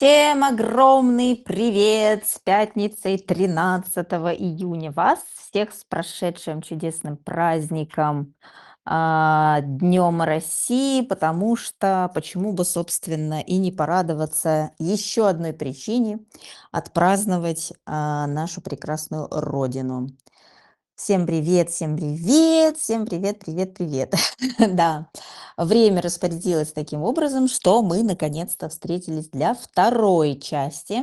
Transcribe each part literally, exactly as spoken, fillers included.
Всем огромный привет с пятницей тринадцатого июня. Вас всех с прошедшим чудесным праздником, а, Днем России, потому что почему бы, собственно, и не порадоваться еще одной причине отпраздновать а, нашу прекрасную Родину. Всем привет, всем привет, всем привет, привет, привет. Да, время распорядилось таким образом, что мы наконец-то встретились для второй части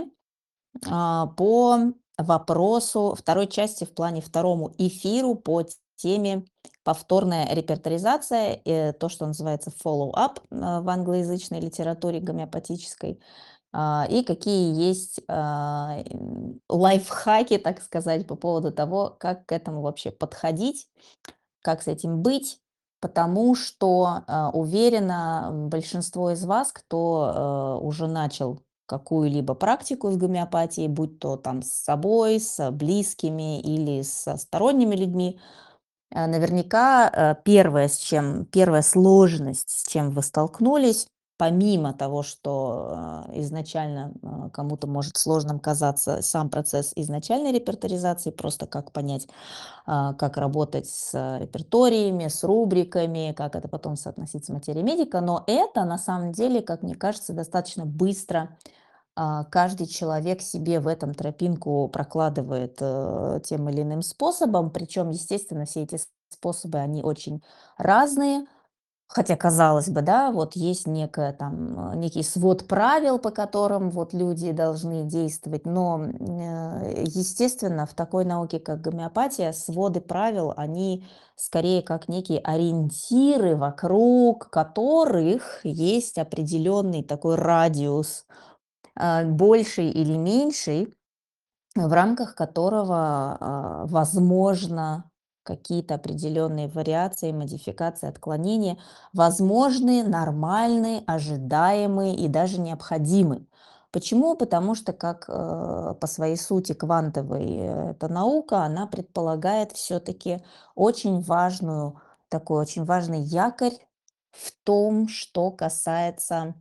а, по вопросу, второй части в плане второму эфиру по теме повторная репертуаризация, э, то, что называется follow-up а, в англоязычной литературе гомеопатической. А, и какие есть а, м, лайфхаки, так сказать, по поводу того, как к этому вообще подходить, как с этим быть, потому что а, уверена, м, большинство из вас, кто э, уже начал какую-либо практику с гомеопатией, будь то там с собой, с близкими или со сторонними людьми, Э, наверняка, э, первое, с чем первая сложность, с чем вы столкнулись, помимо того, что, э, изначально, э, кому-то может сложным казаться сам процесс изначальной репертуаризации, просто как понять, а, как работать с э, реперториями, с рубриками, как это потом соотносить с материей медика, но это на самом деле, как мне кажется, достаточно быстро а, каждый человек себе в этом тропинку прокладывает э, тем или иным способом. Причем, естественно, все эти с- способы, они очень разные. Хотя, казалось бы, да, вот есть некая там, э, некий свод правил, по которым вот люди должны действовать, но, э, естественно, в такой науке, как гомеопатия, своды правил, они скорее как некие ориентиры, вокруг которых есть определенный такой радиус, а, больший или меньший, в рамках которого, а, возможно, какие-то определенные вариации, модификации, отклонения возможны, нормальны, ожидаемы и даже необходимы. Почему? Потому что, как э, по своей сути квантовой э, эта наука, она предполагает все-таки очень важную, такой очень важный якорь в том, что касается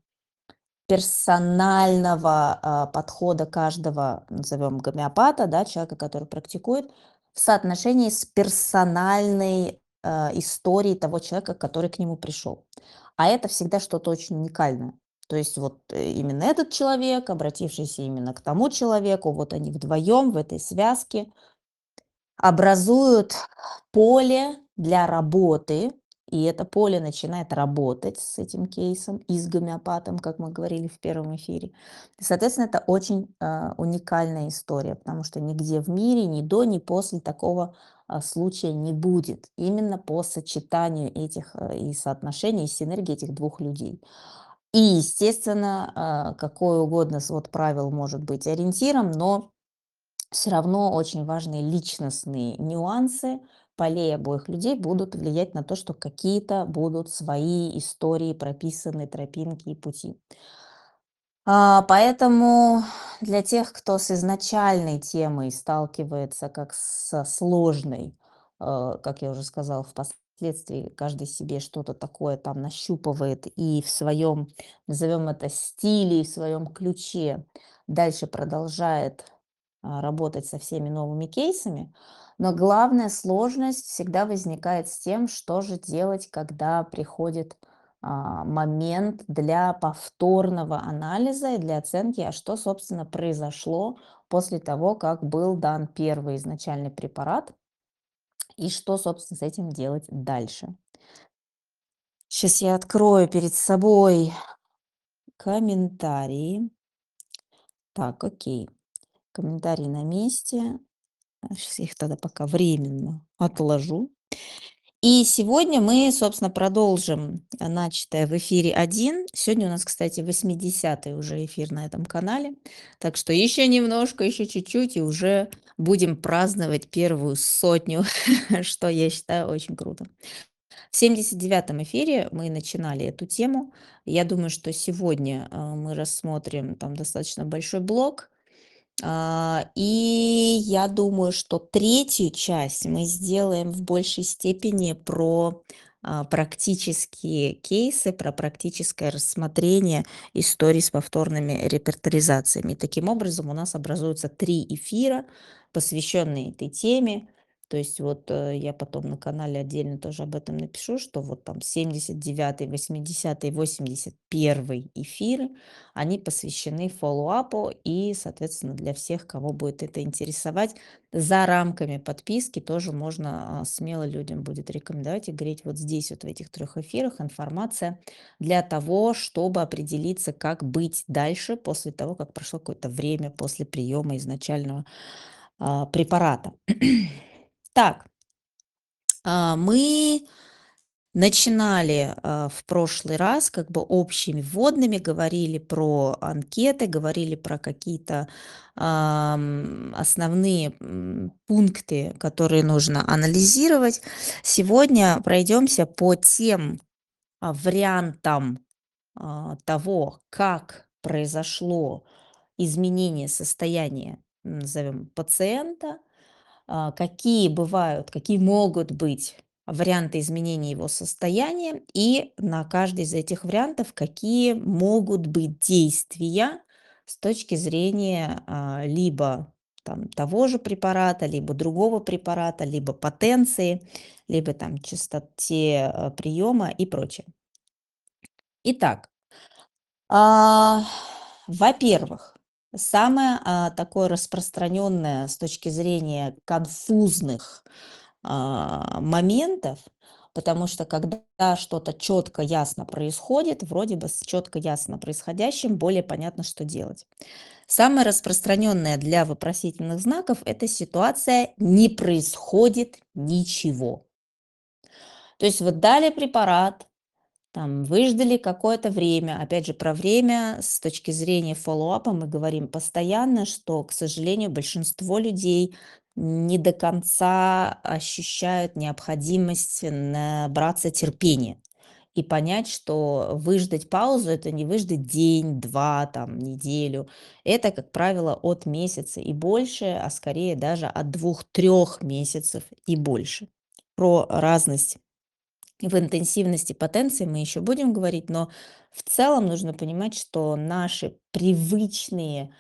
персонального, а, подхода каждого, назовем гомеопата, да, человека, который практикует, в соотношении с персональной, а, историей того человека, который к нему пришел. А это всегда что-то очень уникальное. То есть вот, э, именно этот человек, обратившийся именно к тому человеку, вот они вдвоем в этой связке образуют поле для работы, и это поле начинает работать с этим кейсом и с гомеопатом, как мы говорили в первом эфире. И, соответственно, это очень а, уникальная история, потому что нигде в мире ни до, ни после такого а, случая не будет. Именно по сочетанию этих а, и соотношений, и синергии этих двух людей. И, естественно, а, какой угодно свод правил может быть ориентиром, но все равно очень важные личностные нюансы полей обоих людей будут влиять на то, что какие-то будут свои истории прописаны, тропинки и пути. А, поэтому для тех, кто с изначальной темой сталкивается как со сложной, э, как я уже сказала, впоследствии каждый себе что-то такое там нащупывает и в своем, назовем это, стиле, в своем ключе дальше продолжает а, работать со всеми новыми кейсами. Но главная сложность всегда возникает с тем, что же делать, когда приходит а, момент для повторного анализа и для оценки, а что, собственно, произошло после того, как был дан первый изначальный препарат, и что, собственно, с этим делать дальше. Сейчас я открою перед собой комментарии. Так, окей. Комментарии на месте. Сейчас я их тогда пока временно отложу. И сегодня мы, собственно, продолжим а, начатое в эфире один. Сегодня у нас, кстати, восьмидесятый уже эфир на этом канале. Так что еще немножко, еще чуть-чуть, и уже будем праздновать первую сотню, что я считаю очень круто. В семьдесят девятом эфире мы начинали эту тему. Я думаю, что сегодня а, мы рассмотрим там достаточно большой блок. А, И я думаю, что третью часть мы сделаем в большей степени про а, практические кейсы, про практическое рассмотрение историй с повторными репертуаризациями. Таким образом, у нас образуются три эфира, посвященные этой теме. То есть вот э, я потом на канале отдельно тоже об этом напишу, что вот там семьдесят девятый, восьмидесятый, восемьдесят первый эфиры, они посвящены фоллоуапу и, соответственно, для всех, кого будет это интересовать, за рамками подписки тоже можно а, смело людям будет рекомендовать и говорить вот здесь, вот в этих трех эфирах информация для того, чтобы определиться, как быть дальше после того, как прошло какое-то время после приема изначального а, препарата. Так, а, мы начинали а, в прошлый раз как бы общими вводными, говорили про анкеты, говорили про какие-то ам, основные м, пункты, которые нужно анализировать. Сегодня пройдемся по тем а, вариантам а, того, как произошло изменение состояния, м, назовем, пациента, а, какие бывают, какие могут быть варианты изменения его состояния, и на каждый из этих вариантов какие могут быть действия с точки зрения а, либо там, того же препарата, либо другого препарата, либо потенции, либо там частоте а, приема и прочее. Итак, а, во-первых, самое а, такое распространенное с точки зрения конфузных а, моментов, потому что когда что-то четко, ясно происходит, вроде бы с четко, ясно происходящим, более понятно, что делать. Самое распространенное для вопросительных знаков – это ситуация «не происходит ничего». То есть вот дали препарат, там выждали какое-то время. Опять же, про время с точки зрения фоллоуапа мы говорим постоянно, что, к сожалению, большинство людей не до конца ощущают необходимость набраться терпения и понять, что выждать паузу – это не выждать день, два, там, неделю. Это, как правило, от месяца и больше, а скорее даже от двух-трех месяцев и больше. Про разность в интенсивности потенции мы еще будем говорить, но в целом нужно понимать, что наши привычные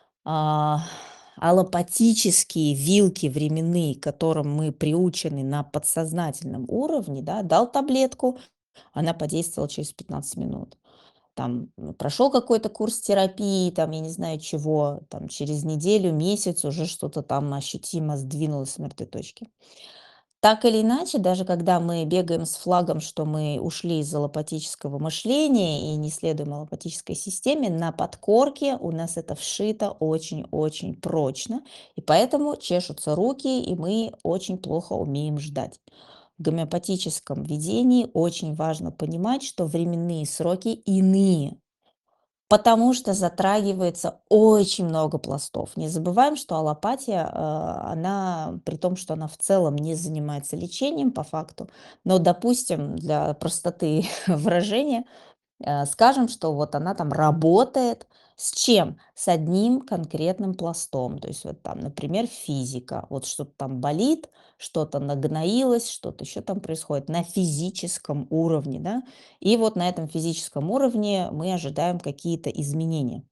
а, аллопатические вилки временные, к которым мы приучены на подсознательном уровне, да, дал таблетку, она подействовала через пятнадцать минут. Там м, прошел какой-то курс терапии, там, я не знаю чего, там через неделю, месяц уже что-то там ощутимо сдвинулось с мертвой точки. Так или иначе, даже когда мы бегаем с флагом, что мы ушли из аллопатического мышления и не следуем аллопатической системе, на подкорке у нас это вшито очень-очень прочно, и поэтому чешутся руки, и мы очень плохо умеем ждать. В гомеопатическом ведении очень важно понимать, что временные сроки иные. Потому что затрагивается очень много пластов. Не забываем, что аллопатия, а, она, при том, что она в целом не занимается лечением по факту, но, допустим, для простоты выражения, Э, скажем, что вот она там работает с чем? С одним конкретным пластом. То есть вот там, например, физика. Вот что-то там болит, что-то нагноилось, что-то еще там происходит на физическом уровне, да. И вот на этом физическом уровне мы ожидаем какие-то изменения.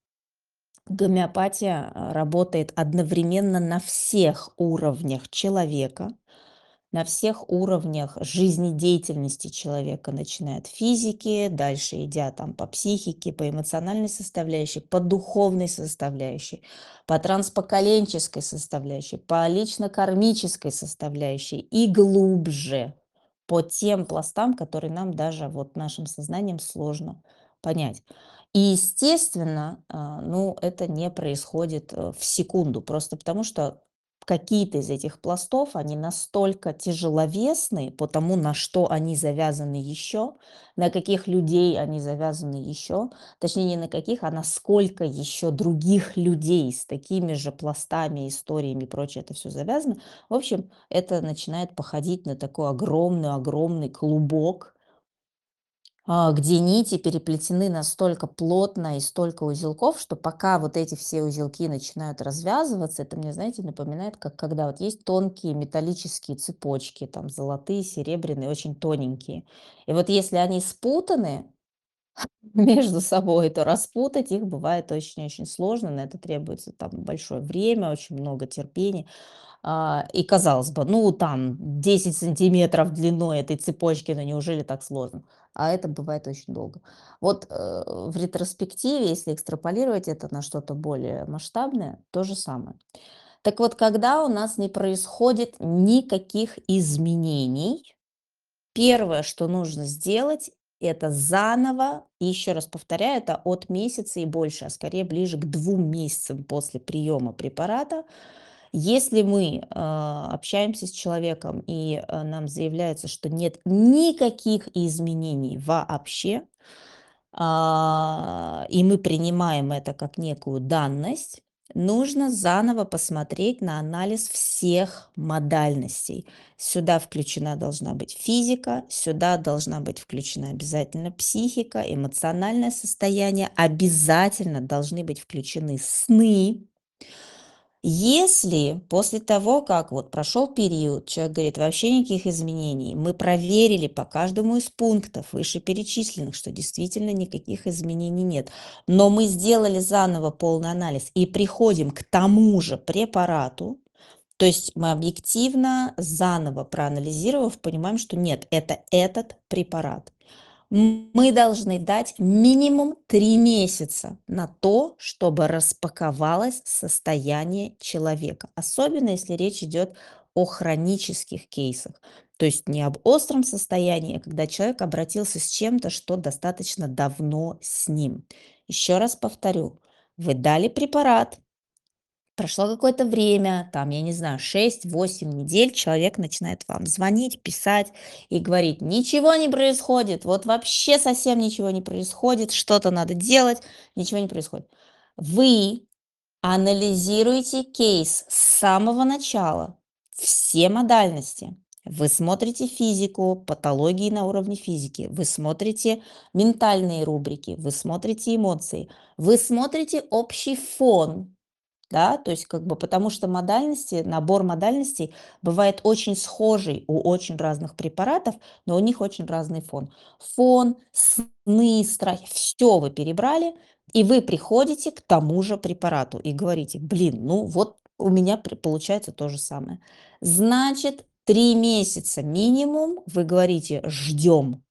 Гомеопатия а, работает одновременно на всех уровнях человека, на всех уровнях жизнедеятельности человека, начиная от физики, дальше идя там по психике, по эмоциональной составляющей, по духовной составляющей, по транспоколенческой составляющей, по лично-кармической составляющей и глубже по тем пластам, которые нам даже вот нашим сознанием сложно понять. И, естественно, а, ну, это не происходит э, в секунду, просто потому что какие-то из этих пластов, они настолько тяжеловесные по тому, на что они завязаны еще, на каких людей они завязаны еще, точнее не на каких, а на сколько еще других людей с такими же пластами, историями и прочее это все завязано. В общем, это начинает походить на такой огромный-огромный клубок а, где нити переплетены настолько плотно и столько узелков, что пока вот эти все узелки начинают развязываться, это мне, знаете, напоминает, как когда вот есть тонкие металлические цепочки, там золотые, серебряные, очень тоненькие. И вот если они спутаны между собой, то распутать их бывает очень-очень сложно, на это требуется там большое время, очень много терпения. А, и казалось бы, ну там десять сантиметров длиной этой цепочки, ну неужели так сложно? А это бывает очень долго. Вот э, в ретроспективе, если экстраполировать это на что-то более масштабное, то же самое. Так вот, когда у нас не происходит никаких изменений, первое, что нужно сделать, это заново, и еще раз повторяю, это от месяца и больше, а скорее ближе к двум месяцам после приема препарата, если мы, а, общаемся с человеком и, а, нам заявляется, что нет никаких изменений вообще, а, и мы принимаем это как некую данность, нужно заново посмотреть на анализ всех модальностей. Сюда включена должна быть физика, сюда должна быть включена обязательно психика, эмоциональное состояние, обязательно должны быть включены сны. Если после того, как вот прошел период, человек говорит, вообще никаких изменений, мы проверили по каждому из пунктов вышеперечисленных, что действительно никаких изменений нет, но мы сделали заново полный анализ и приходим к тому же препарату, то есть мы объективно, заново проанализировав, понимаем, что нет, это этот препарат. М, Мы должны дать минимум три месяца на то, чтобы распаковалось состояние человека, особенно если речь идет о хронических кейсах. То есть не об остром состоянии, а когда человек обратился с чем-то, что достаточно давно с ним. Еще раз повторю, вы дали препарат, прошло какое-то время, там, я не знаю, шесть-восемь недель, человек начинает вам звонить, писать и говорить, ничего не происходит, вот вообще совсем ничего не происходит, что-то надо делать, ничего не происходит. Вы анализируете кейс с самого начала, все модальности. Вы смотрите физику, патологии на уровне физики, вы смотрите ментальные рубрики, вы смотрите эмоции, вы смотрите общий фон, да, то есть как бы потому что модальности, набор модальностей бывает очень схожий у очень разных препаратов, но у них очень разный фон. Фон, сны, страхи, все вы перебрали, и вы приходите к тому же препарату и говорите, блин, ну вот у меня при- получается то же самое. Значит, три месяца минимум, вы говорите, ждем.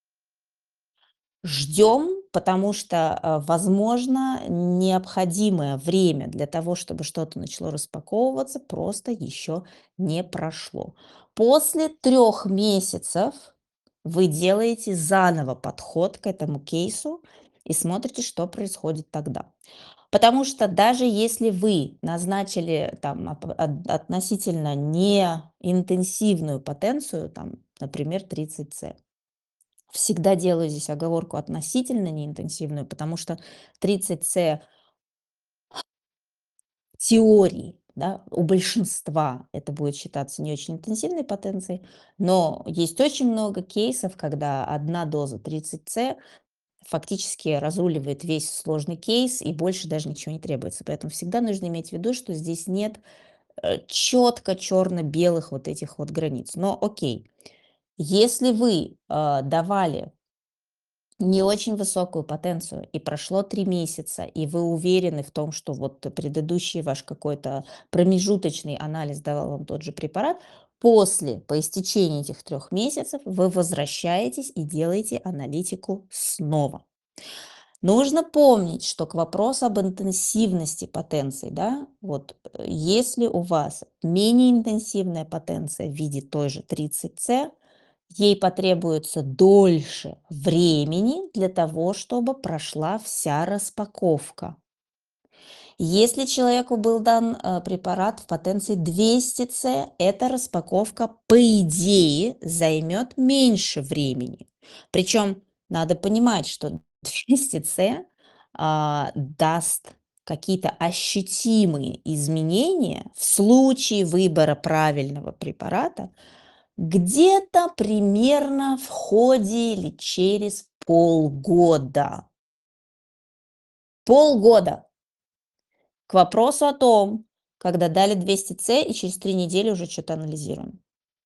Ждем, потому что, а, возможно, необходимое время для того, чтобы что-то начало распаковываться, просто еще не прошло. После трех месяцев вы делаете заново подход к этому кейсу и смотрите, что происходит тогда. Потому что даже если вы назначили там ап от относительно неинтенсивную потенцию, там, например, тридцать С, всегда делаю здесь оговорку относительно неинтенсивную, потому что тридцать С в теории, да, у большинства это будет считаться не очень интенсивной потенцией, но есть очень много кейсов, когда одна доза тридцать С фактически разруливает весь сложный кейс и больше даже ничего не требуется. Поэтому всегда нужно иметь в виду, что здесь нет э, четко черно-белых вот этих вот границ. Но окей, если вы э, давали не очень высокую потенцию, и прошло три месяца, и вы уверены в том, что вот предыдущий ваш какой-то промежуточный анализ давал вам тот же препарат, после, по истечении этих трех месяцев, вы возвращаетесь и делаете аналитику снова. Нужно помнить, что к вопросу об интенсивности потенции, да, вот э, если у вас менее интенсивная потенция в виде той же тридцать С, ей потребуется дольше времени для того, чтобы прошла вся распаковка. Если человеку был дан э, препарат в потенции двести С, эта распаковка, по идее, займет меньше времени. Причем надо понимать, что двести С а, даст какие-то ощутимые изменения в случае выбора правильного препарата где-то примерно в ходе или через Полгода. Полгода. К вопросу о том, когда дали двести С и через три недели уже что-то анализируем.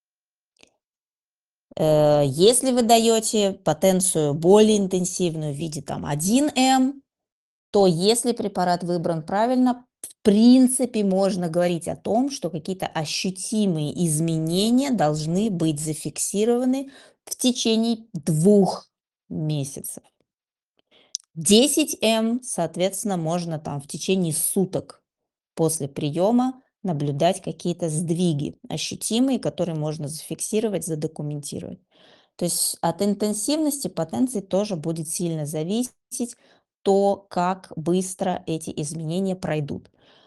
Э, если вы даете потенцию более интенсивную в виде там один М, то если препарат выбран правильно, в принципе можно говорить о том, что какие-то ощутимые изменения должны быть зафиксированы в течение двух месяцев. десять М, соответственно, можно там в течение суток после приема наблюдать какие-то сдвиги ощутимые, которые можно зафиксировать, задокументировать. То есть от интенсивности потенции тоже будет сильно зависеть то, как быстро эти изменения пройдут.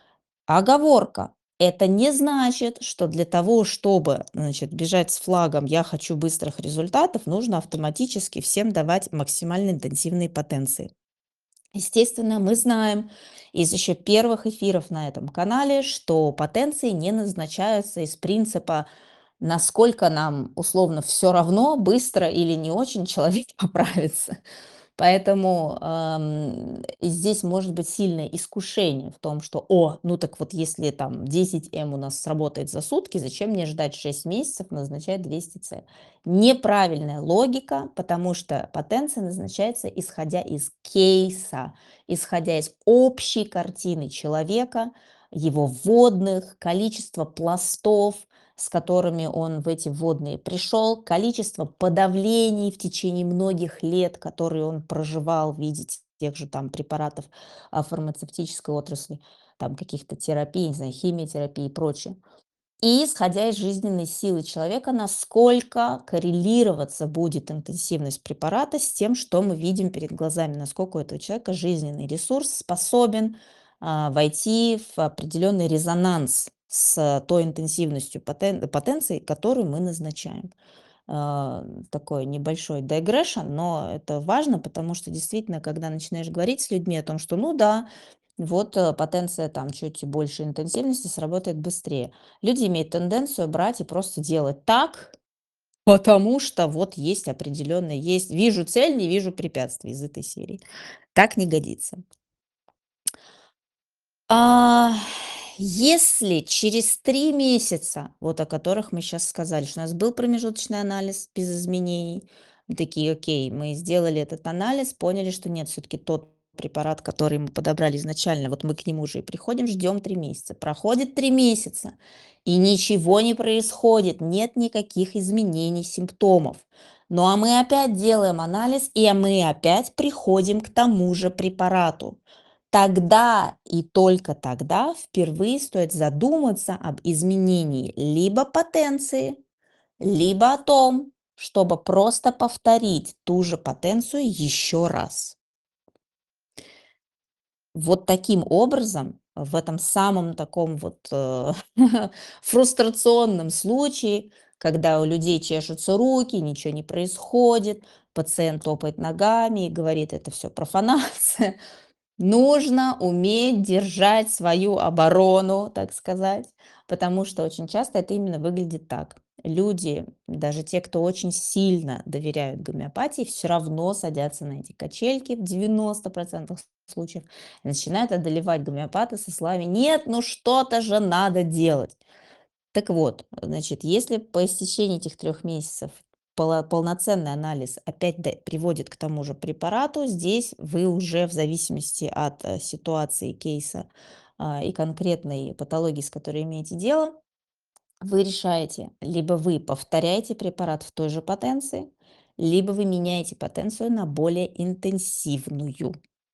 Оговорка. Это не значит, что для того, чтобы, значит, бежать с флагом «я хочу быстрых результатов», нужно автоматически всем давать максимально интенсивные потенции. Естественно, мы знаем из еще первых эфиров на этом канале, что потенции не назначаются из принципа, насколько нам условно все равно, быстро или не очень человек поправится. Поэтому ам, и здесь может быть сильное искушение в том, что, о, ну так вот если там десять М у нас сработает за сутки, зачем мне ждать шесть месяцев, назначать двести С? Неправильная логика, потому что потенция назначается исходя из кейса, исходя из общей картины человека, его вводных, количества пластов, с которыми он в эти вводные пришел, количество подавлений в течение многих лет, которые он проживал в виде тех же там препаратов а, фармацевтической отрасли, там каких-то терапий, не знаю, химиотерапии и прочее. И исходя из жизненной силы человека, насколько коррелироваться будет интенсивность препарата с тем, что мы видим перед глазами, насколько у этого человека жизненный ресурс способен а, войти в определенный резонанс с той интенсивностью потен- потенции, которую мы назначаем. А, такой небольшой digression, но это важно, потому что действительно, когда начинаешь говорить с людьми о том, что ну да, вот э, потенция там чуть больше интенсивности сработает быстрее. Люди имеют тенденцию брать и просто делать так, потому что вот есть определенный, есть, вижу цель, не вижу препятствий из этой серии. Так не годится. А, если через три месяца, вот о которых мы сейчас сказали, что у нас был промежуточный анализ без изменений, мы такие, окей, мы сделали этот анализ, поняли, что нет, все-таки тот препарат, который мы подобрали изначально, вот мы к нему уже и приходим, ждем три месяца. Проходит три месяца, и ничего не происходит, нет никаких изменений симптомов. Ну а мы опять делаем анализ, и мы опять приходим к тому же препарату. Тогда и только тогда впервые стоит задуматься об изменении либо потенции, либо о том, чтобы просто повторить ту же потенцию еще раз. Вот таким образом, в этом самом таком вот э, фрустрационном случае, когда у людей чешутся руки, ничего не происходит, пациент топает ногами и говорит, это все профанация, нужно уметь держать свою оборону, так сказать, потому что очень часто это именно выглядит так. Люди, даже те, кто очень сильно доверяют гомеопатии, все равно садятся на эти качельки в девяноста процентах случаев и начинают одолевать гомеопата со словами «нет, ну что-то же надо делать». Так вот, значит, если по истечении этих трех месяцев пола полноценный анализ опять да приводит к тому же препарату, здесь вы уже в зависимости от, э, ситуации, кейса, а, и конкретной патологии, с которой имеете дело, вы решаете: либо вы повторяете препарат в той же потенции, либо вы меняете потенцию на более интенсивную.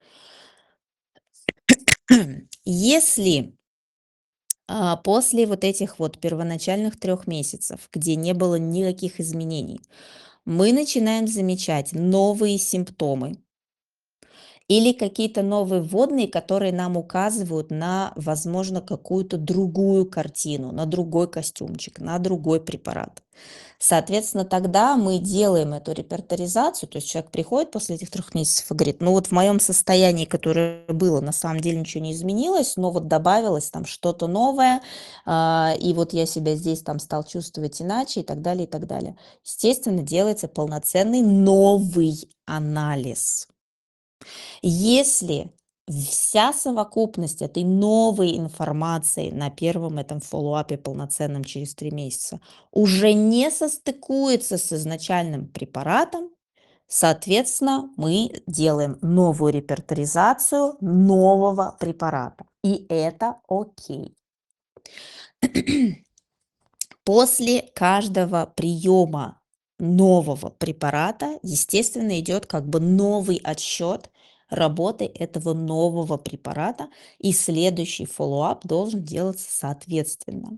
Если а, после вот этих вот первоначальных трех месяцев, где не было никаких изменений, мы начинаем замечать новые симптомы или какие-то новые вводные, которые нам указывают на, возможно, какую-то другую картину, на другой костюмчик, на другой препарат. Соответственно, тогда мы делаем эту репертуаризацию, то есть человек приходит после этих трех месяцев и говорит: ну вот в моем состоянии, которое было, на самом деле ничего не изменилось, но вот добавилось там что-то новое, а, и вот я себя здесь там стал чувствовать иначе и так далее, и так далее. Естественно, делается полноценный новый анализ. Если вся совокупность этой новой информации на первом этом фоллоуапе полноценном через три месяца уже не состыкуется с изначальным препаратом, соответственно, мы делаем новую репертуаризацию нового препарата. И это окей. После каждого приема нового препарата, естественно, идет как бы новый отсчет работы этого нового препарата, и следующий фоллоуап должен делаться соответственно.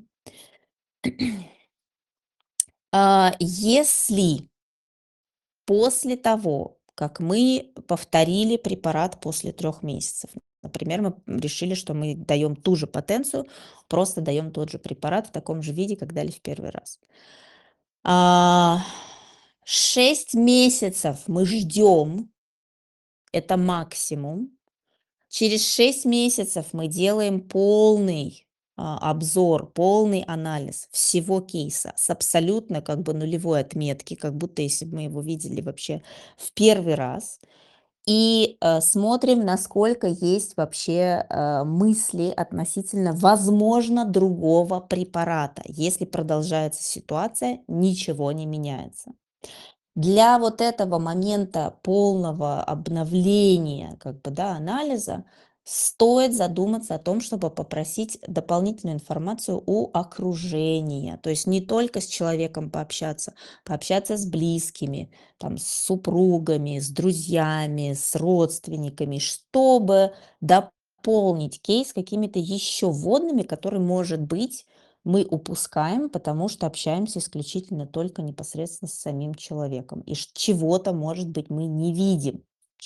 А, Если после того, как мы повторили препарат после трех месяцев, например, мы решили, что мы даем ту же потенцию, просто даем тот же препарат в таком же виде, как дали в первый раз. А, шесть месяцев мы ждем, это максимум. Через шесть месяцев мы делаем полный а, обзор, полный анализ всего кейса с абсолютно как бы нулевой отметки, как будто если бы мы его видели вообще в первый раз. И э, смотрим, насколько есть вообще э, мысли относительно, возможно, другого препарата. Если продолжается ситуация, ничего не меняется. Для вот этого момента полного обновления, как бы, да, анализа стоит задуматься о том, чтобы попросить дополнительную информацию у окружения. То есть не только с человеком пообщаться, пообщаться с близкими, там, с супругами, с друзьями, с родственниками, чтобы дополнить кейс какими-то еще вводными, которые, может быть, мы упускаем, потому что общаемся исключительно только непосредственно с самим человеком, и ш- чего-то, может быть, мы не видим.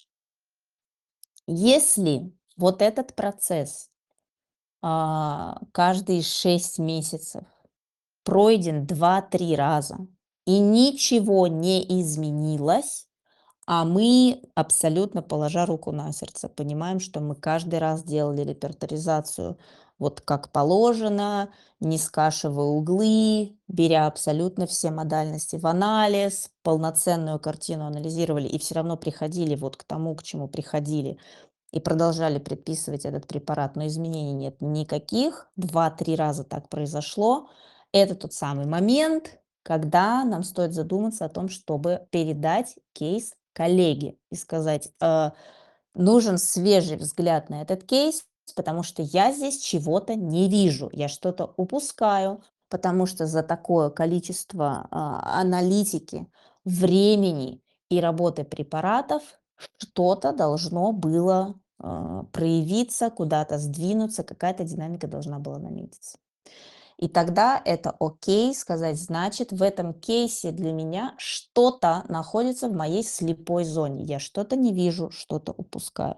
Если вот этот процесс а, каждые шесть месяцев пройден два-три раза и ничего не изменилось, а мы, абсолютно положа руку на сердце, понимаем, что мы каждый раз делали репертуаризацию вот как положено, не скашивая углы, беря абсолютно все модальности в анализ, полноценную картину анализировали и все равно приходили вот к тому, к чему приходили, и продолжали предписывать этот препарат, но изменений нет никаких, два-три раза так произошло. Это тот самый момент, когда нам стоит задуматься о том, чтобы передать кейс коллеге и сказать: «Э, нужен свежий взгляд на этот кейс, потому что я здесь чего-то не вижу, я что-то упускаю, потому что за такое количество а, аналитики, времени и работы препаратов что-то должно было а, проявиться, куда-то сдвинуться, какая-то динамика должна была наметиться». И тогда это окей сказать, значит, в этом кейсе для меня что-то находится в моей слепой зоне. Я что-то не вижу, что-то упускаю.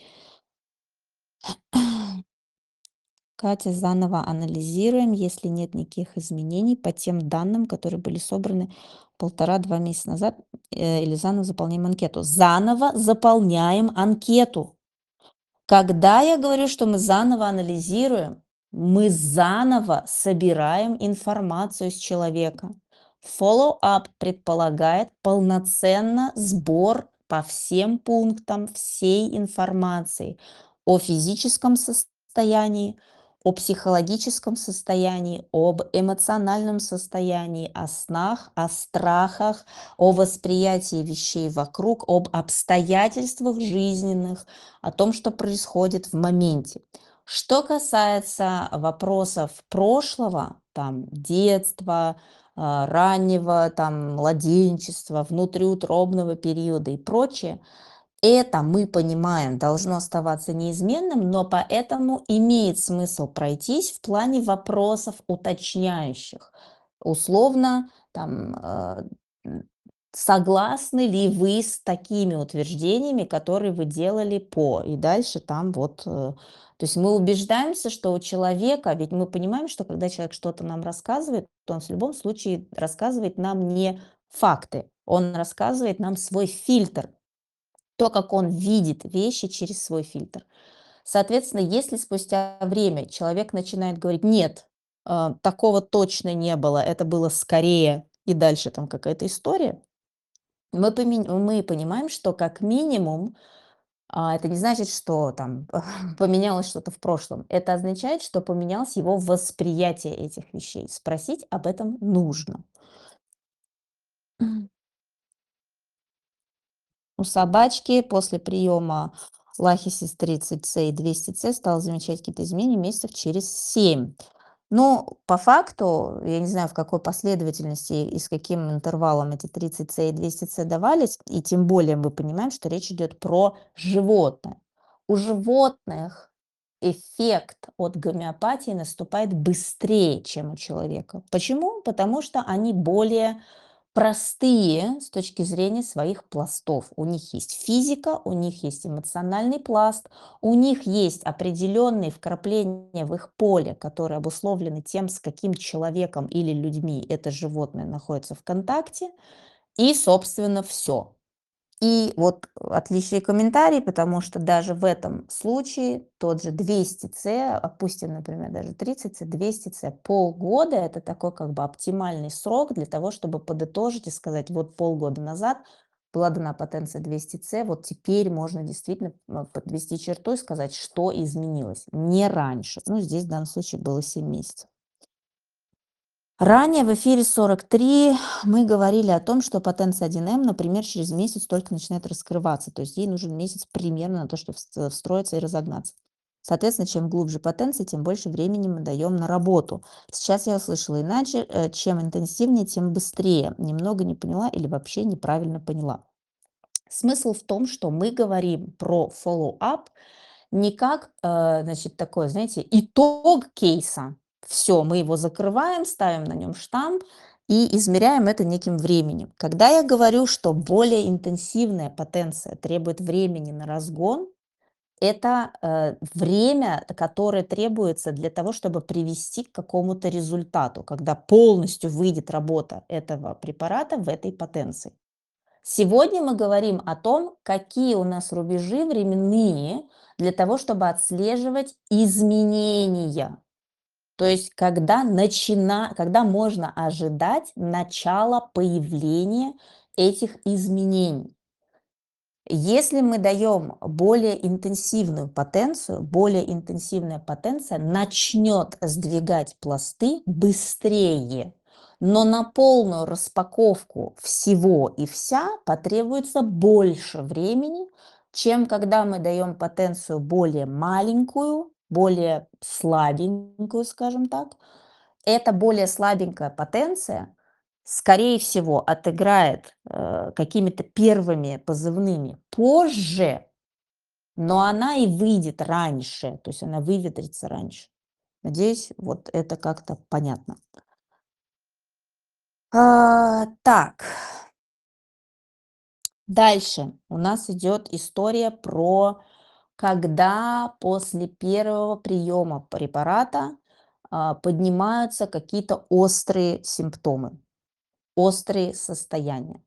Катя, заново анализируем, если нет никаких изменений по тем данным, которые были собраны полтора-два месяца назад, э, или заново заполняем анкету. Заново заполняем анкету. Когда я говорю, что мы заново анализируем, мы заново собираем информацию с человека. Follow-up предполагает полноценно сбор по всем пунктам всей информации о физическом состоянии, о психологическом состоянии, об эмоциональном состоянии, о снах, о страхах, о восприятии вещей вокруг, об обстоятельствах жизненных, о том, что происходит в моменте. Что касается вопросов прошлого, там, детства, а, раннего, там, младенчества, внутриутробного периода и прочее, это, мы понимаем, должно оставаться неизменным, но поэтому имеет смысл пройтись в плане вопросов уточняющих. Условно, там, э, м, Согласны ли вы с такими утверждениями, которые вы делали по? И дальше там вот, э, то есть мы убеждаемся, что у человека, ведь мы понимаем, что когда человек что-то нам рассказывает, то он в любом случае рассказывает нам не факты, он рассказывает нам свой фильтр, то, как он видит вещи через свой фильтр. Соответственно, если спустя время человек начинает говорить: "Нет, а, такого точно не было, это было скорее", и дальше там какая-то история, мы поми мы понимаем, что как минимум, а, это не значит, что там поменялось что-то в прошлом. Это означает, что поменялось его восприятие этих вещей. Спросить об этом нужно. У собачки после приема Лахисис тридцать С и двести С стала замечать какие-то изменения месяцев через семь. Ну, по факту, я не знаю, в какой последовательности и с каким интервалом эти тридцать С и двести С давались, и тем более мы понимаем, что речь идет про животное. У животных эффект от гомеопатии наступает быстрее, чем у человека. Почему? Потому что они более простые с точки зрения своих пластов. У них есть физика, у них есть эмоциональный пласт, у них есть определенные вкрапления в их поле, которые обусловлены тем, с каким человеком или людьми это животное находится в контакте, и, собственно, все. И вот отличный комментарий, потому что даже в этом случае тот же двести С, опустим, например, даже тридцать С, двести С, полгода — это такой как бы оптимальный срок для того, чтобы подытожить и сказать: вот полгода назад была дана потенция двести С, вот теперь можно действительно м, подвести черту и сказать, что изменилось. Не раньше. Ну, здесь в данном случае было семь месяцев. Ранее в эфире сорок три мы говорили о том, что потенция один М, например, через месяц только начинает раскрываться, то есть ей нужен месяц примерно на то, чтобы вст- встроиться и разогнаться. Соответственно, чем глубже потенция, тем больше времени мы даем на работу. Сейчас я услышала иначе, э, чем интенсивнее, тем быстрее. Немного не поняла или вообще неправильно поняла. Смысл в том, что мы говорим про follow-up не как, э, значит, такой, знаете, итог кейса. Все, мы его закрываем, ставим на нем штамп и измеряем это неким временем. Когда я говорю, что более интенсивная потенция требует времени на разгон, это э, время, которое требуется для того, чтобы привести к какому-то результату, когда полностью выйдет работа этого препарата в этой потенции. Сегодня мы говорим о том, какие у нас рубежи временные для того, чтобы отслеживать изменения. То есть когда, начина... когда можно ожидать начала появления этих изменений. Если мы даем более интенсивную потенцию, более интенсивная потенция начнет сдвигать пласты быстрее, но на полную распаковку всего и вся потребуется больше времени, чем когда мы даем потенцию более маленькую, более слабенькую, скажем так. Эта более слабенькая потенция, скорее всего, отыграет, э, какими-то первыми позывными позже, но она и выйдет раньше, то есть она выветрится раньше. Надеюсь, вот это как-то понятно. А, так, дальше у нас идет история про когда после первого приема препарата, а, поднимаются какие-то острые симптомы, острые состояния.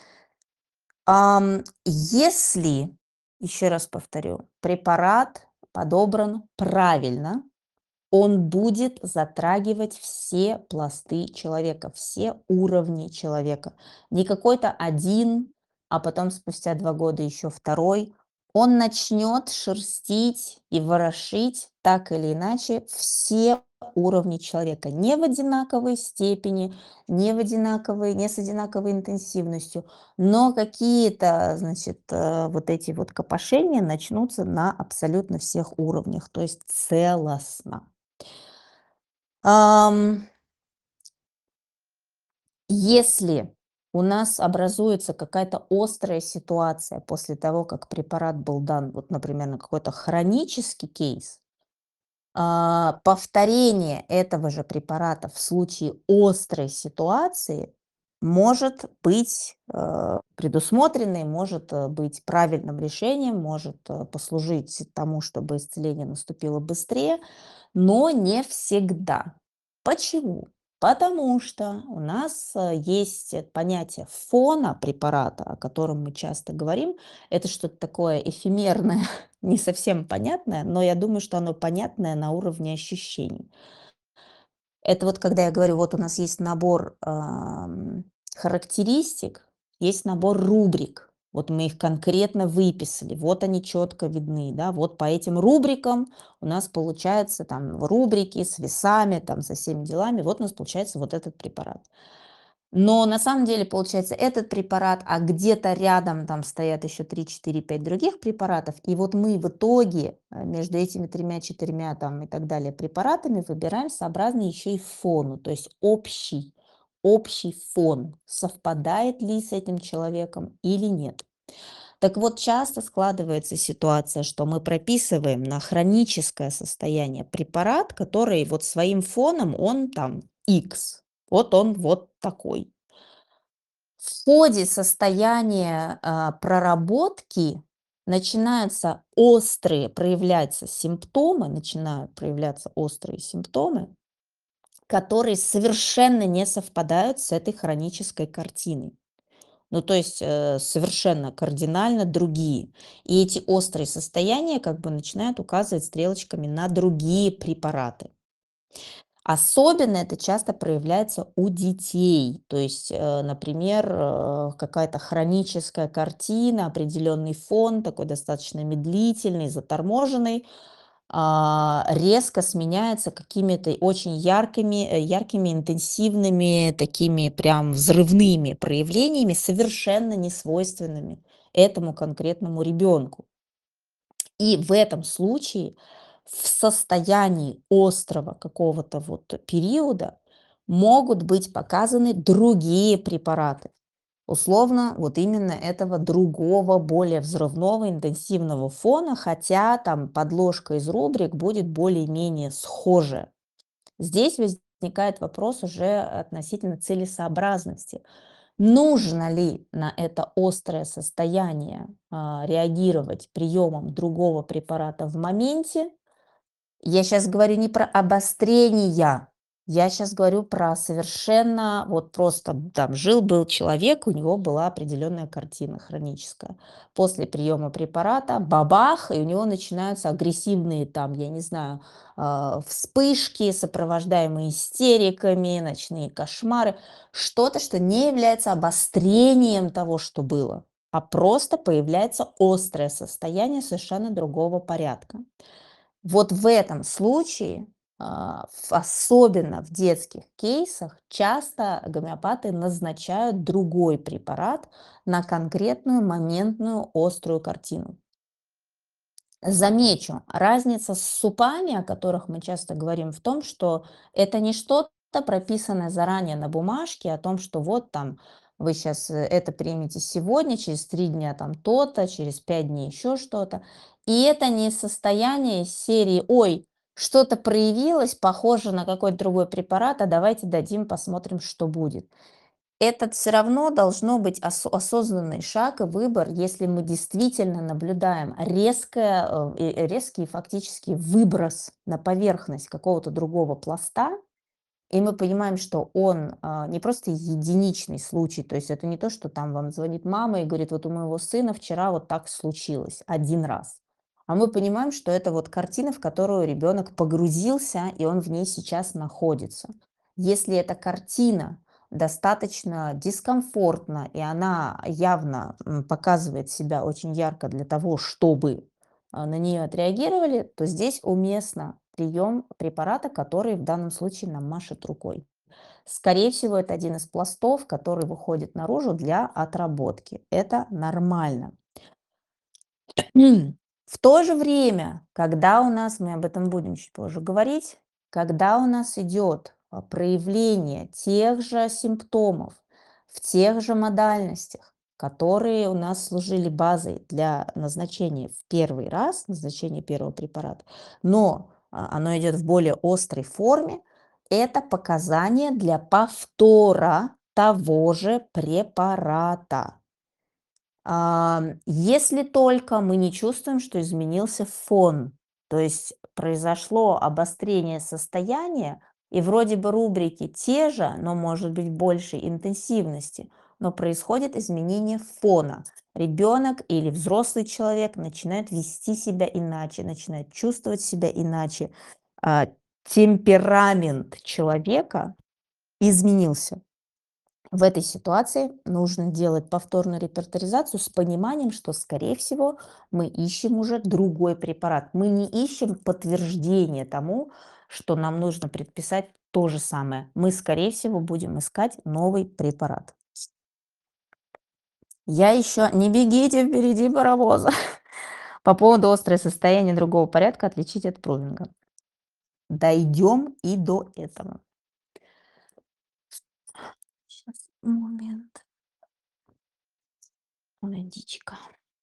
Ам, если, еще раз повторю, препарат подобран правильно, он будет затрагивать все пласты человека, все уровни человека. Не какой-то один, а потом спустя два года еще второй. Он начнет шерстить и ворошить так или иначе все уровни человека. Не в одинаковой степени, не в одинаковой, не с одинаковой интенсивностью, но какие-то, значит, э, вот эти вот копошения начнутся на абсолютно всех уровнях, то есть целостно. Ам, если у нас образуется какая-то острая ситуация после того, как препарат был дан, вот, например, на какой-то хронический кейс, а, повторение этого же препарата в случае острой ситуации может быть э, предусмотренной, может э, быть правильным решением, может э, послужить тому, чтобы исцеление наступило быстрее, но не всегда. Почему? Потому что у нас э, есть э, понятие фона препарата, о котором мы часто говорим. Это что-то такое эфемерное, не совсем понятное, но я думаю, что оно понятное на уровне ощущений. Это вот когда я говорю, вот у нас есть набор ам, характеристик, есть набор рубрик. Вот мы их конкретно выписали, вот они четко видны, да, вот по этим рубрикам у нас получается там рубрики с весами, там со всеми делами, вот у нас получается вот этот препарат. Но на самом деле получается этот препарат, а где-то рядом там стоят еще три, четыре, пять других препаратов. И вот мы в итоге э, между этими тремя, четырьмя там и так далее препаратами выбираем сообразный еще и фону, то есть общий, общий фон, совпадает ли с этим человеком или нет. Так вот, часто складывается ситуация, что мы прописываем на хроническое состояние препарат, который вот своим фоном, он там X, вот он вот такой. В ходе состояния а, проработки начинаются острые, проявляются симптомы, начинают проявляться острые симптомы, которые совершенно не совпадают с этой хронической картиной. Ну, то есть э, совершенно кардинально другие. И эти острые состояния как бы начинают указывать стрелочками на другие препараты. Особенно это часто проявляется у детей. То есть, э, например, э, какая-то хроническая картина, определенный фон, такой достаточно медлительный, заторможенный, а, резко сменяется какими-то очень яркими, э, яркими, интенсивными, такими прям взрывными проявлениями, совершенно несвойственными этому конкретному ребенку. И в этом случае в состоянии острого какого-то вот периода могут быть показаны другие препараты. Условно, вот именно этого другого, более взрывного, интенсивного фона, хотя там подложка из рубрик будет более-менее схожая. Здесь возникает вопрос уже относительно целесообразности. Нужно ли на это острое состояние а, реагировать приемом другого препарата в моменте? Я сейчас говорю не про обострение, я сейчас говорю про совершенно вот просто там жил-был человек, у него была определенная картина хроническая. После приема препарата бабах, и у него начинаются агрессивные там, я не знаю, а, вспышки, сопровождаемые истериками, ночные кошмары. Что-то, что не является обострением того, что было, а просто появляется острое состояние совершенно другого порядка. Вот в этом случае, а, в особенно в детских кейсах, часто гомеопаты назначают другой препарат на конкретную моментную острую картину. Замечу, разница с супами, о которых мы часто говорим, в том, что это не что-то прописанное заранее на бумажке о том, что вот там вы сейчас это примете сегодня, через три дня там то-то, через пять дней еще что-то. И это не состояние из серии «Ой, что-то проявилось, похоже на какой-то другой препарат, а давайте дадим, посмотрим, что будет». Этот все равно должно быть осо осознанный шаг и выбор, если мы действительно наблюдаем резкое, э, э, резкий фактически выброс на поверхность какого-то другого пласта, и мы понимаем, что он а, не просто единичный случай, то есть это не то, что там вам звонит мама и говорит, вот у моего сына вчера вот так случилось один раз. А мы понимаем, что это вот картина, в которую ребенок погрузился, и он в ней сейчас находится. Если эта картина достаточно дискомфортна, и она явно м, показывает себя очень ярко для того, чтобы а, на нее отреагировали, то здесь уместно прием препарата, который в данном случае нам машет рукой. Скорее всего, это один из пластов, который выходит наружу для отработки. Это нормально. В то же время, когда у нас, мы об этом будем чуть позже говорить, когда у нас идет а, проявление тех же симптомов в тех же модальностях, которые у нас служили базой для назначения в первый раз, назначения первого препарата, но а, оно идет в более острой форме, это показания для повтора того же препарата. Ам, если только мы не чувствуем, что изменился фон, то есть произошло обострение состояния, и вроде бы рубрики те же, но может быть большей интенсивности, но происходит изменение фона. Ребенок или взрослый человек начинает вести себя иначе, начинает чувствовать себя иначе. А, темперамент человека изменился. В этой ситуации нужно делать повторную репертуаризацию с пониманием, что, скорее всего, мы ищем уже другой препарат. Мы не ищем подтверждение тому, что нам нужно предписать то же самое. Мы, скорее всего, будем искать новый препарат. Я еще не бегите впереди паровоза. По поводу острое состояние другого порядка отличить от прувинга. Дойдем и до этого. Сейчас, момент. Водичка.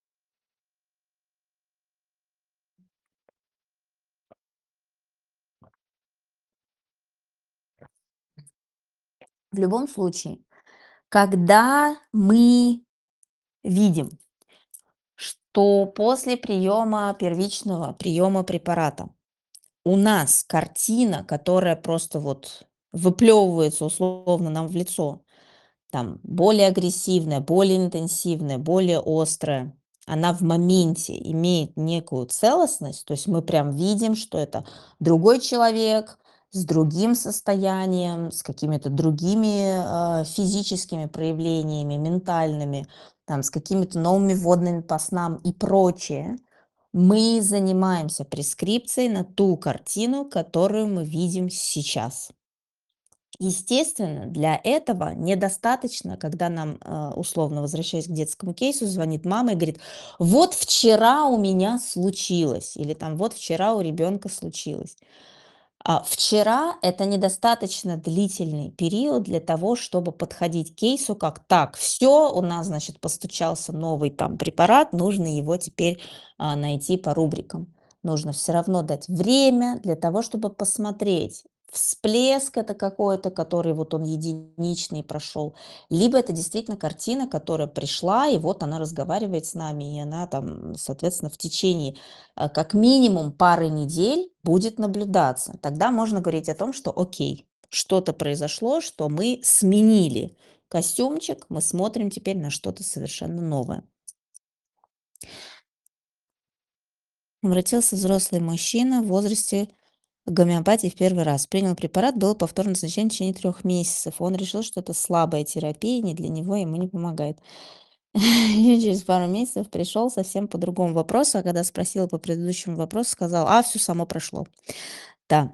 В любом случае, когда мы видим, что после приема первичного приема препарата у нас картина, которая просто вот выплевывается условно нам в лицо, там более агрессивная, более интенсивная, более острая, она в моменте имеет некую целостность, то есть мы прям видим, что это другой человек с другим состоянием, с какими-то другими э, физическими проявлениями, ментальными, там, с какими-то новыми водными по снам и прочее. Мы занимаемся прескрипцией на ту картину, которую мы видим сейчас. Естественно, для этого недостаточно, когда нам, э, условно возвращаясь к детскому кейсу, звонит мама и говорит: "Вот вчера у меня случилось", или там: "Вот вчера у ребенка случилось". А вчера- это недостаточно длительный период для того, чтобы подходить к кейсу как: "Так, все, у нас, значит, постучался новый там препарат, нужно его теперь, а, найти по рубрикам". Нужно все равно дать время для того, чтобы посмотреть, всплеск это какой-то, который вот он единичный прошел, либо это действительно картина, которая пришла, и вот она разговаривает с нами, и она там, соответственно, в течение а, как минимум пары недель будет наблюдаться. Тогда можно говорить о том, что окей, что-то произошло, что мы сменили костюмчик, мы смотрим теперь на что-то совершенно новое. Обратился взрослый мужчина в возрасте к гомеопатии в первый раз. Принял препарат, было повторное назначение в течение трех месяцев. Он решил, что это слабая терапия, не для него, ему не помогает. И через пару месяцев пришел совсем по другому вопросу, а когда спросила по предыдущему вопросу, сказал: "А, все само прошло". Да.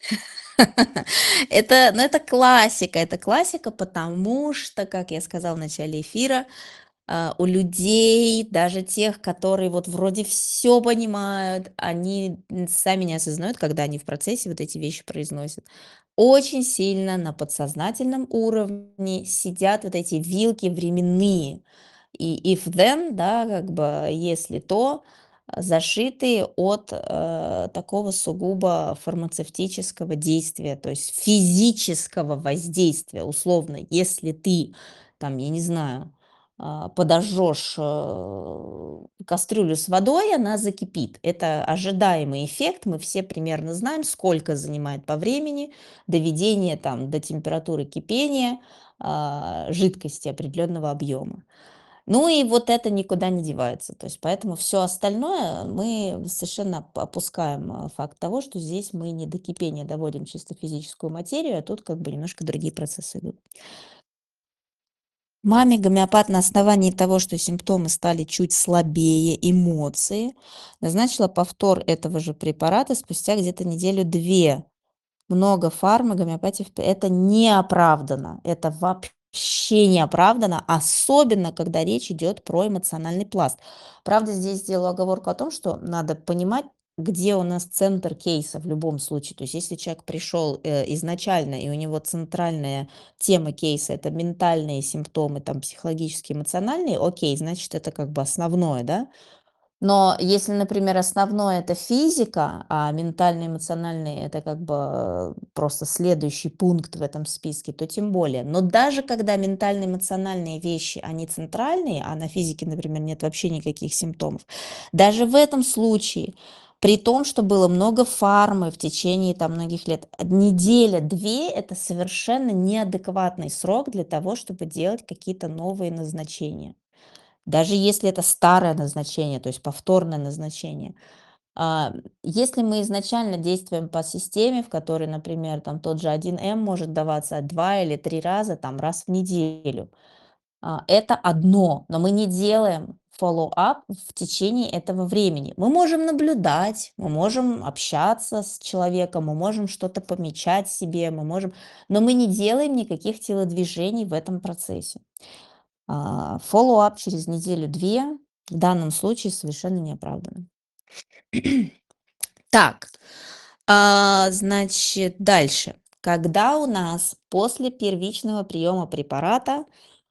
Это, ну, это классика. Это классика, потому что, как я сказала в начале эфира, а, у людей, даже тех, которые вот вроде все понимают, они н сами не осознают, когда они в процессе вот эти вещи произносят. Очень сильно на подсознательном уровне сидят вот эти вилки временные. И if then, да, как бы если то, а, зашитые от, э, такого сугубо фармацевтического действия, то есть физического воздействия. Условно, если ты там, я не знаю, а, подожжешь, э, кастрюлю с водой, она закипит. Это ожидаемый эффект. Мы все примерно знаем, сколько занимает по времени доведение там до температуры кипения, а, жидкости определенного объема. Ну и вот это никуда не девается. То есть поэтому все остальное мы совершенно оп опускаем, а, факт того, что здесь мы не до кипения доводим чисто физическую материю, а тут как бы немножко другие процессы идут. Маме гомеопат на основании того, что симптомы стали чуть слабее, эмоции, назначила повтор этого же препарата спустя где-то неделю-две. Много фарма, гомеопатии в п это неоправданно. Это вообще неоправданно, особенно когда речь идет про эмоциональный пласт. Правда, здесь сделаю оговорку о том, что надо понимать, где у нас центр кейса в любом случае. То есть если человек пришел, э, изначально, и у него центральная тема кейса- это ментальные симптомы, там, психологические, эмоциональные, окей, значит, это как бы основное, да. Но если, например, основное- это физика, а ментально-эмоциональный- это как бы, э, просто следующий пункт в этом списке, то тем более. Но даже когда ментально-эмоциональные вещи, они центральные, а на физике, например, нет вообще никаких симптомов, даже в этом случае, при том, что было много фармы в течение там многих лет, неделя-две- это совершенно неадекватный срок для того, чтобы делать какие-то новые назначения. Даже если это старое назначение, то есть повторное назначение. А, если мы изначально действуем по системе, в которой, например, там тот же один эм может даваться два или три раза, там раз в неделю, а, это одно, но мы не делаем follow-up в течение этого времени. Мы можем наблюдать, мы можем общаться с человеком, мы можем что-то помечать себе, мы можем, но мы не делаем никаких телодвижений в этом процессе. А, follow-up через неделю-две в данном случае совершенно не оправдан. Так, а, значит, дальше. Когда у нас после первичного приема препарата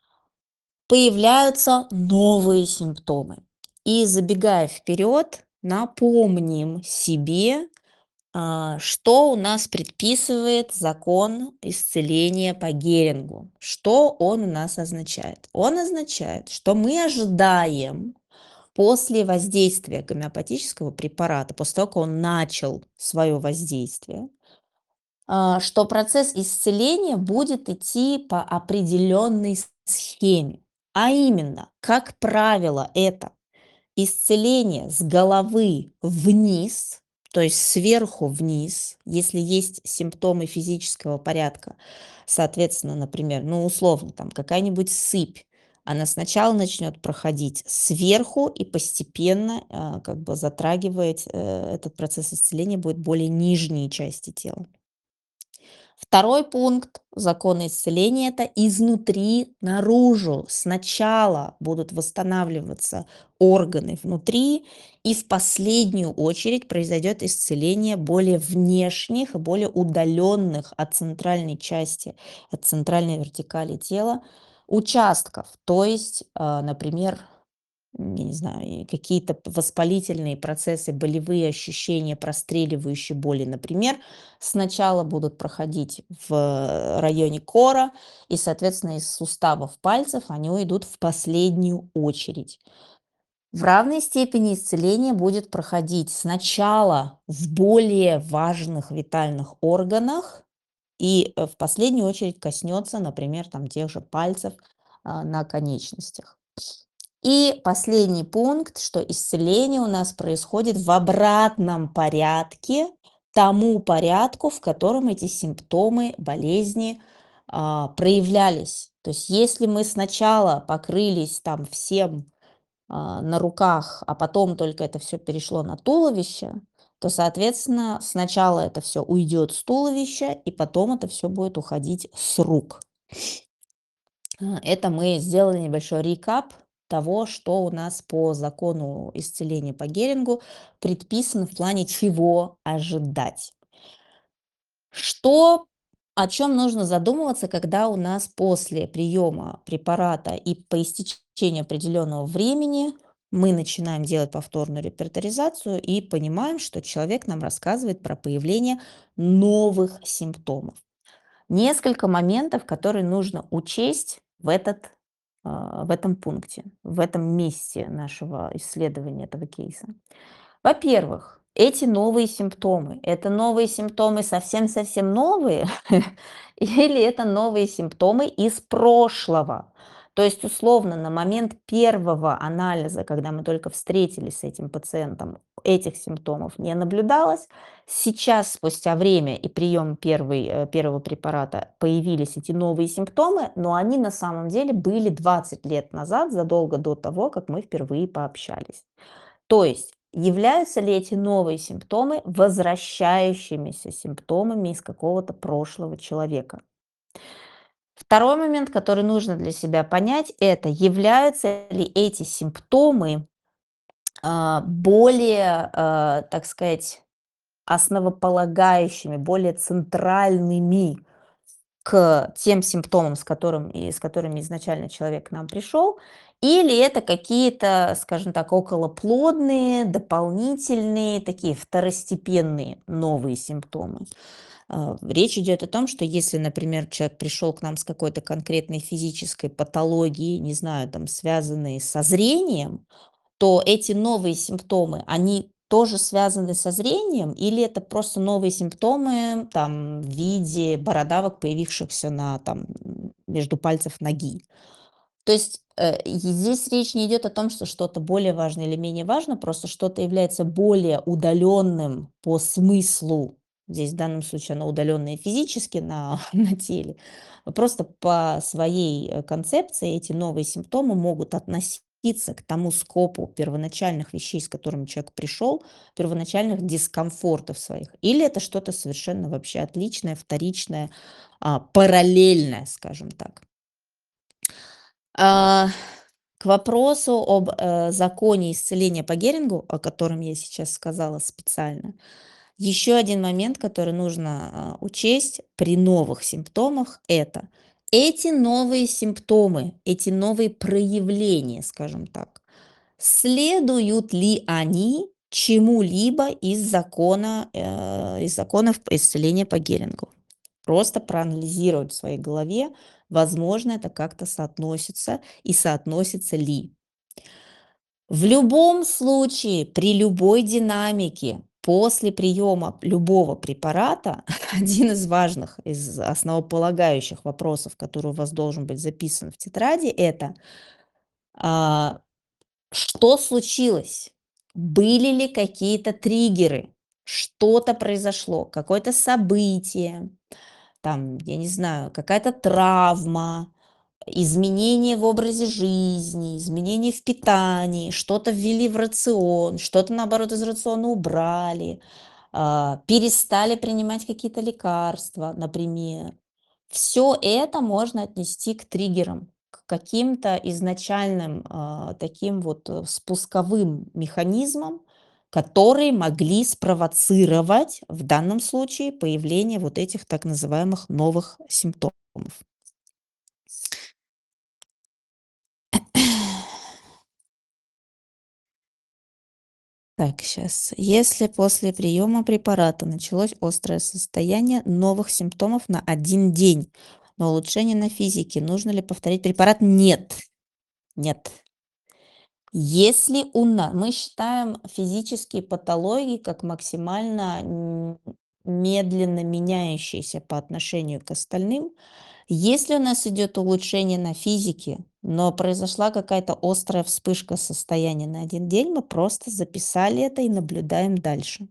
появляются новые симптомы. И забегая вперед, напомним себе, а, что у нас предписывает закон исцеления по Герингу. Что он у нас означает? Он означает, что мы ожидаем после воздействия гомеопатического препарата, после того, как он начал свое воздействие, а, что процесс исцеления будет идти по определенной с- схеме. А именно, как правило, это исцеление с головы вниз, то есть сверху вниз, если есть симптомы физического порядка. Соответственно, например, ну, условно, там какая-нибудь сыпь, она сначала начнет проходить сверху и постепенно, а, как бы затрагивать, э, этот процесс исцеления будет более нижние части тела. Второй пункт закона исцеления- это изнутри наружу. Сначала будут восстанавливаться органы внутри, и в последнюю очередь произойдет исцеление более внешних и более удаленных от центральной части, от центральной вертикали тела участков. То есть, а, например, м, я не знаю, и какие-то п- воспалительные процессы, болевые ощущения, простреливающие боли, например, сначала будут проходить в районе кора, и, соответственно, из суставов пальцев они уйдут в последнюю очередь. В равной степени исцеление будет проходить сначала в более важных витальных органах и э, в последнюю очередь коснется, например, там тех же пальцев а, на конечностях. И последний пункт, что исцеление у нас происходит в обратном порядке тому порядку, в котором эти симптомы болезни а, проявлялись. То есть если мы сначала покрылись там всем а, на руках, а потом только это все перешло на туловище, то, соответственно, сначала это все уйдет с туловища, и потом это все будет уходить с рук. А, Это мы сделали небольшой рекап того, что у нас по закону исцеления по Герингу предписано в плане чего ожидать. Что, о чем нужно задумываться, когда у нас после приема препарата и по истечении определенного времени мы начинаем делать повторную репертуаризацию и понимаем, что человек нам рассказывает про появление новых симптомов. Несколько моментов, которые нужно учесть в этот, а, в этом пункте, в этом месте нашего исследования этого кейса. Во-первых, эти новые симптомы- это новые симптомы совсем-совсем новые или это новые симптомы из прошлого? То есть, условно, на момент первого анализа, когда мы только встретились с этим пациентом, этих симптомов не наблюдалось. Сейчас, спустя время и прием первой, э, первого препарата, появились эти новые симптомы, но они на самом деле были двадцать лет назад, задолго до того, как мы впервые пообщались. То есть являются ли эти новые симптомы возвращающимися симптомами из какого-то прошлого человека? Второй момент, который нужно для себя понять, это являются ли эти симптомы а, более, а, так сказать, основополагающими, более центральными к тем симптомам, с, которым, и с которыми изначально человек к нам пришел, Или это какие-то, скажем так, околоплодные, дополнительные, такие второстепенные новые симптомы. А, Речь идет о том, что если, например, человек пришел к нам с какой-то конкретной физической патологией, не знаю, там, связанной со зрением, то эти новые симптомы, они тоже связаны со зрением, или это просто новые симптомы там, в виде бородавок, появившихся на, там, м, между пальцев ноги? То есть э, и здесь речь не идет о том, что что-то более важно или менее важно, просто что-то является более удаленным по смыслу. Здесь в данном случае оно удаленное физически на, на теле. а Просто по своей э, концепции эти новые симптомы могут относиться к тому скопу первоначальных вещей, с которыми человек пришел, первоначальных дискомфортов своих. Или это что-то совершенно вообще отличное, вторичное, а, параллельное, скажем так. А, к вопросу об, э, законе исцеления по Герингу, о котором я сейчас сказала специально, еще один момент, который нужно, а, учесть при новых симптомах- это эти новые симптомы, эти новые проявления, скажем так, следуют ли они чему-либо из закона, э, из законов исцеления по Герингу? Просто проанализировать в своей голове, возможно, это как-то соотносится и соотносится ли. В любом случае, при любой динамике, после приема любого препарата, один из важных, из основополагающих вопросов, который у вас должен быть записан в тетради, это а, что случилось? Были ли какие-то триггеры? Что-то произошло, какое-то событие, там, я не знаю, какая-то травма, изменения в образе жизни, изменения в питании, что-то ввели в рацион, что-то, наоборот, из рациона убрали, а, перестали принимать какие-то лекарства, например. Все это можно отнести к триггерам, к каким-то изначальным а, таким вот э, спусковым механизмам, которые могли спровоцировать в данном случае появление вот этих так называемых новых симптомов. Так, сейчас. Если после приема препарата началось острое состояние новых симптомов на один день, но улучшение на физике, нужно ли повторить препарат? Нет. Нет. Если у нас, мы считаем физические патологии как максимально м, медленно меняющиеся по отношению к остальным. Если у нас идет улучшение на физике, но произошла какая-то острая вспышка состояния на один день, мы просто записали это и наблюдаем дальше.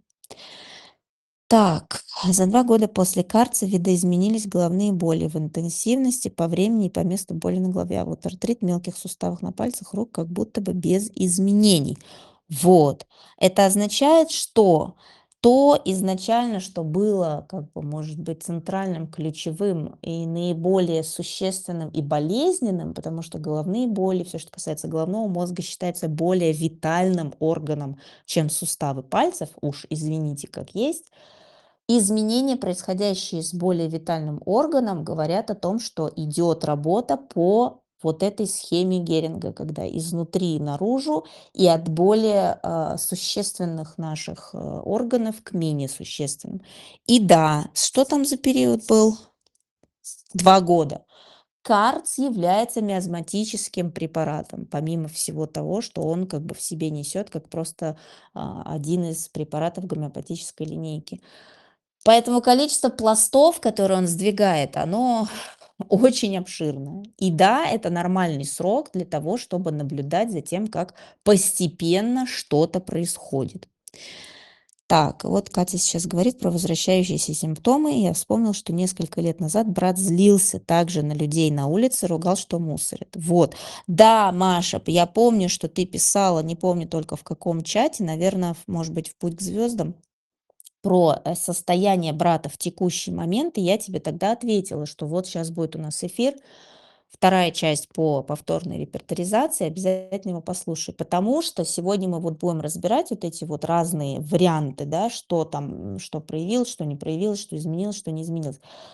Так, за два года после карца видоизменились головные боли в интенсивности, по времени и по месту боли на голове. А вот артрит в мелких суставах на пальцах рук как будто бы без изменений. Вот. Это означает, что то изначально, что было, как бы, может быть, центральным, ключевым и наиболее существенным и болезненным, потому что головные боли, все, что касается головного мозга, считается более витальным органом, чем суставы пальцев, уж извините, как есть. Изменения, происходящие с более витальным органом, говорят о том, что идет работа по вот этой схеме Геринга, когда изнутри наружу и от более а, существенных наших а, органов к менее существенным. И да, что там за период был? Два года. Карц является миазматическим препаратом, помимо всего того, что он как бы в себе несет, как просто а, один из препаратов гомеопатической линейки. Поэтому количество пластов, которые он сдвигает, оно очень обширное. И да, это нормальный срок для того, чтобы наблюдать за тем, как постепенно что-то происходит. Так, вот Катя сейчас говорит про возвращающиеся симптомы. И я вспомнил, что несколько лет назад брат злился также на людей на улице, ругал, что мусорят. Вот. Да, Маша, п- я помню, что ты писала, не помню только в каком чате, наверное, в- может быть, в «Путь к звездам», про э, состояние брата в текущий момент, и я тебе тогда ответила, что вот сейчас будет у нас эфир, вторая часть по повторной репертуаризации, обязательно его послушай, потому что сегодня мы вот будем разбирать вот эти вот разные варианты, да, что там, м, что проявилось, что не проявилось, что изменилось, что не изменилось.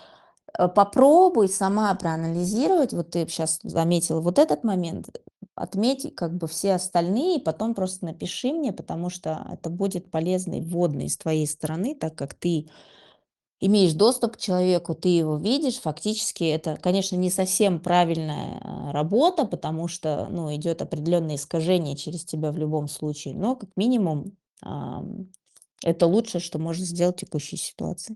Э, попробуй сама проанализировать. Вот ты сейчас заметила вот этот момент. Отметь как бы все остальные, потом просто напиши мне, потому что это будет полезный вводный с твоей стороны, так как ты имеешь доступ к человеку, ты его видишь. Фактически это, конечно, не совсем правильная а, работа, потому что, ну, идет определенное искажение через тебя в любом случае, но как минимум ам, это лучшее, что можно сделать в текущей ситуации.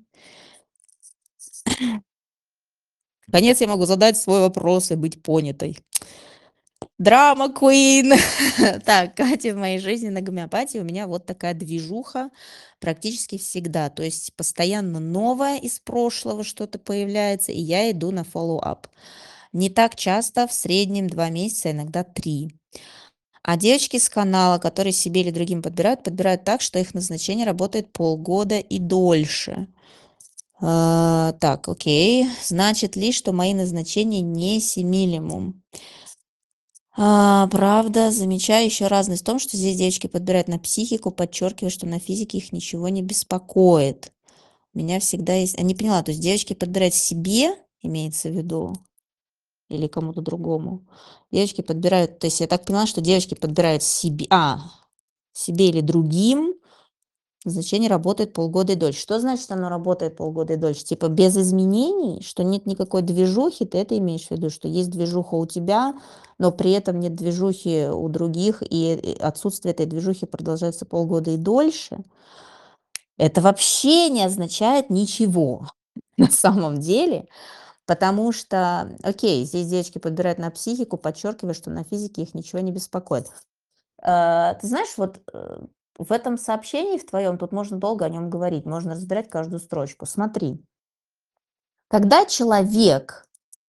Наконец я могу задать свой вопрос и быть понятой. Драма Queen. Так, Катя в моей жизни на гомеопатии. У меня вот такая движуха практически всегда. То есть постоянно новое из прошлого что-то появляется, и я иду на follow-up. Не так часто, в среднем два месяца, иногда три. А девочки с канала, которые себе или другим подбирают, подбирают так, что их назначение работает полгода и дольше. А, так, окей. Значит ли, что мои назначения не семилимум? А, правда, замечаю еще разность в том, что здесь девочки подбирают на психику, подчеркивая, что на физике их ничего не беспокоит. У меня всегда есть... А не поняла, то есть девочки подбирают себе, имеется в виду, или кому-то другому? Девочки подбирают, то есть я так поняла, что девочки подбирают себе, а, себе или другим, значение работает полгода и дольше. Что значит оно работает полгода и дольше? Типа без изменений, что нет никакой движухи, ты это имеешь в виду, что есть движуха у тебя, но при этом нет движухи у других, и и отсутствие этой движухи продолжается полгода и дольше? Это вообще не означает ничего на самом деле, потому что, окей, здесь девочки подбирают на психику, подчеркивая, что на физике их ничего не беспокоит. Э, ты знаешь, вот, э, в этом сообщении в твоем, тут можно долго о нем говорить, можно разбирать каждую строчку. Смотри, когда человек,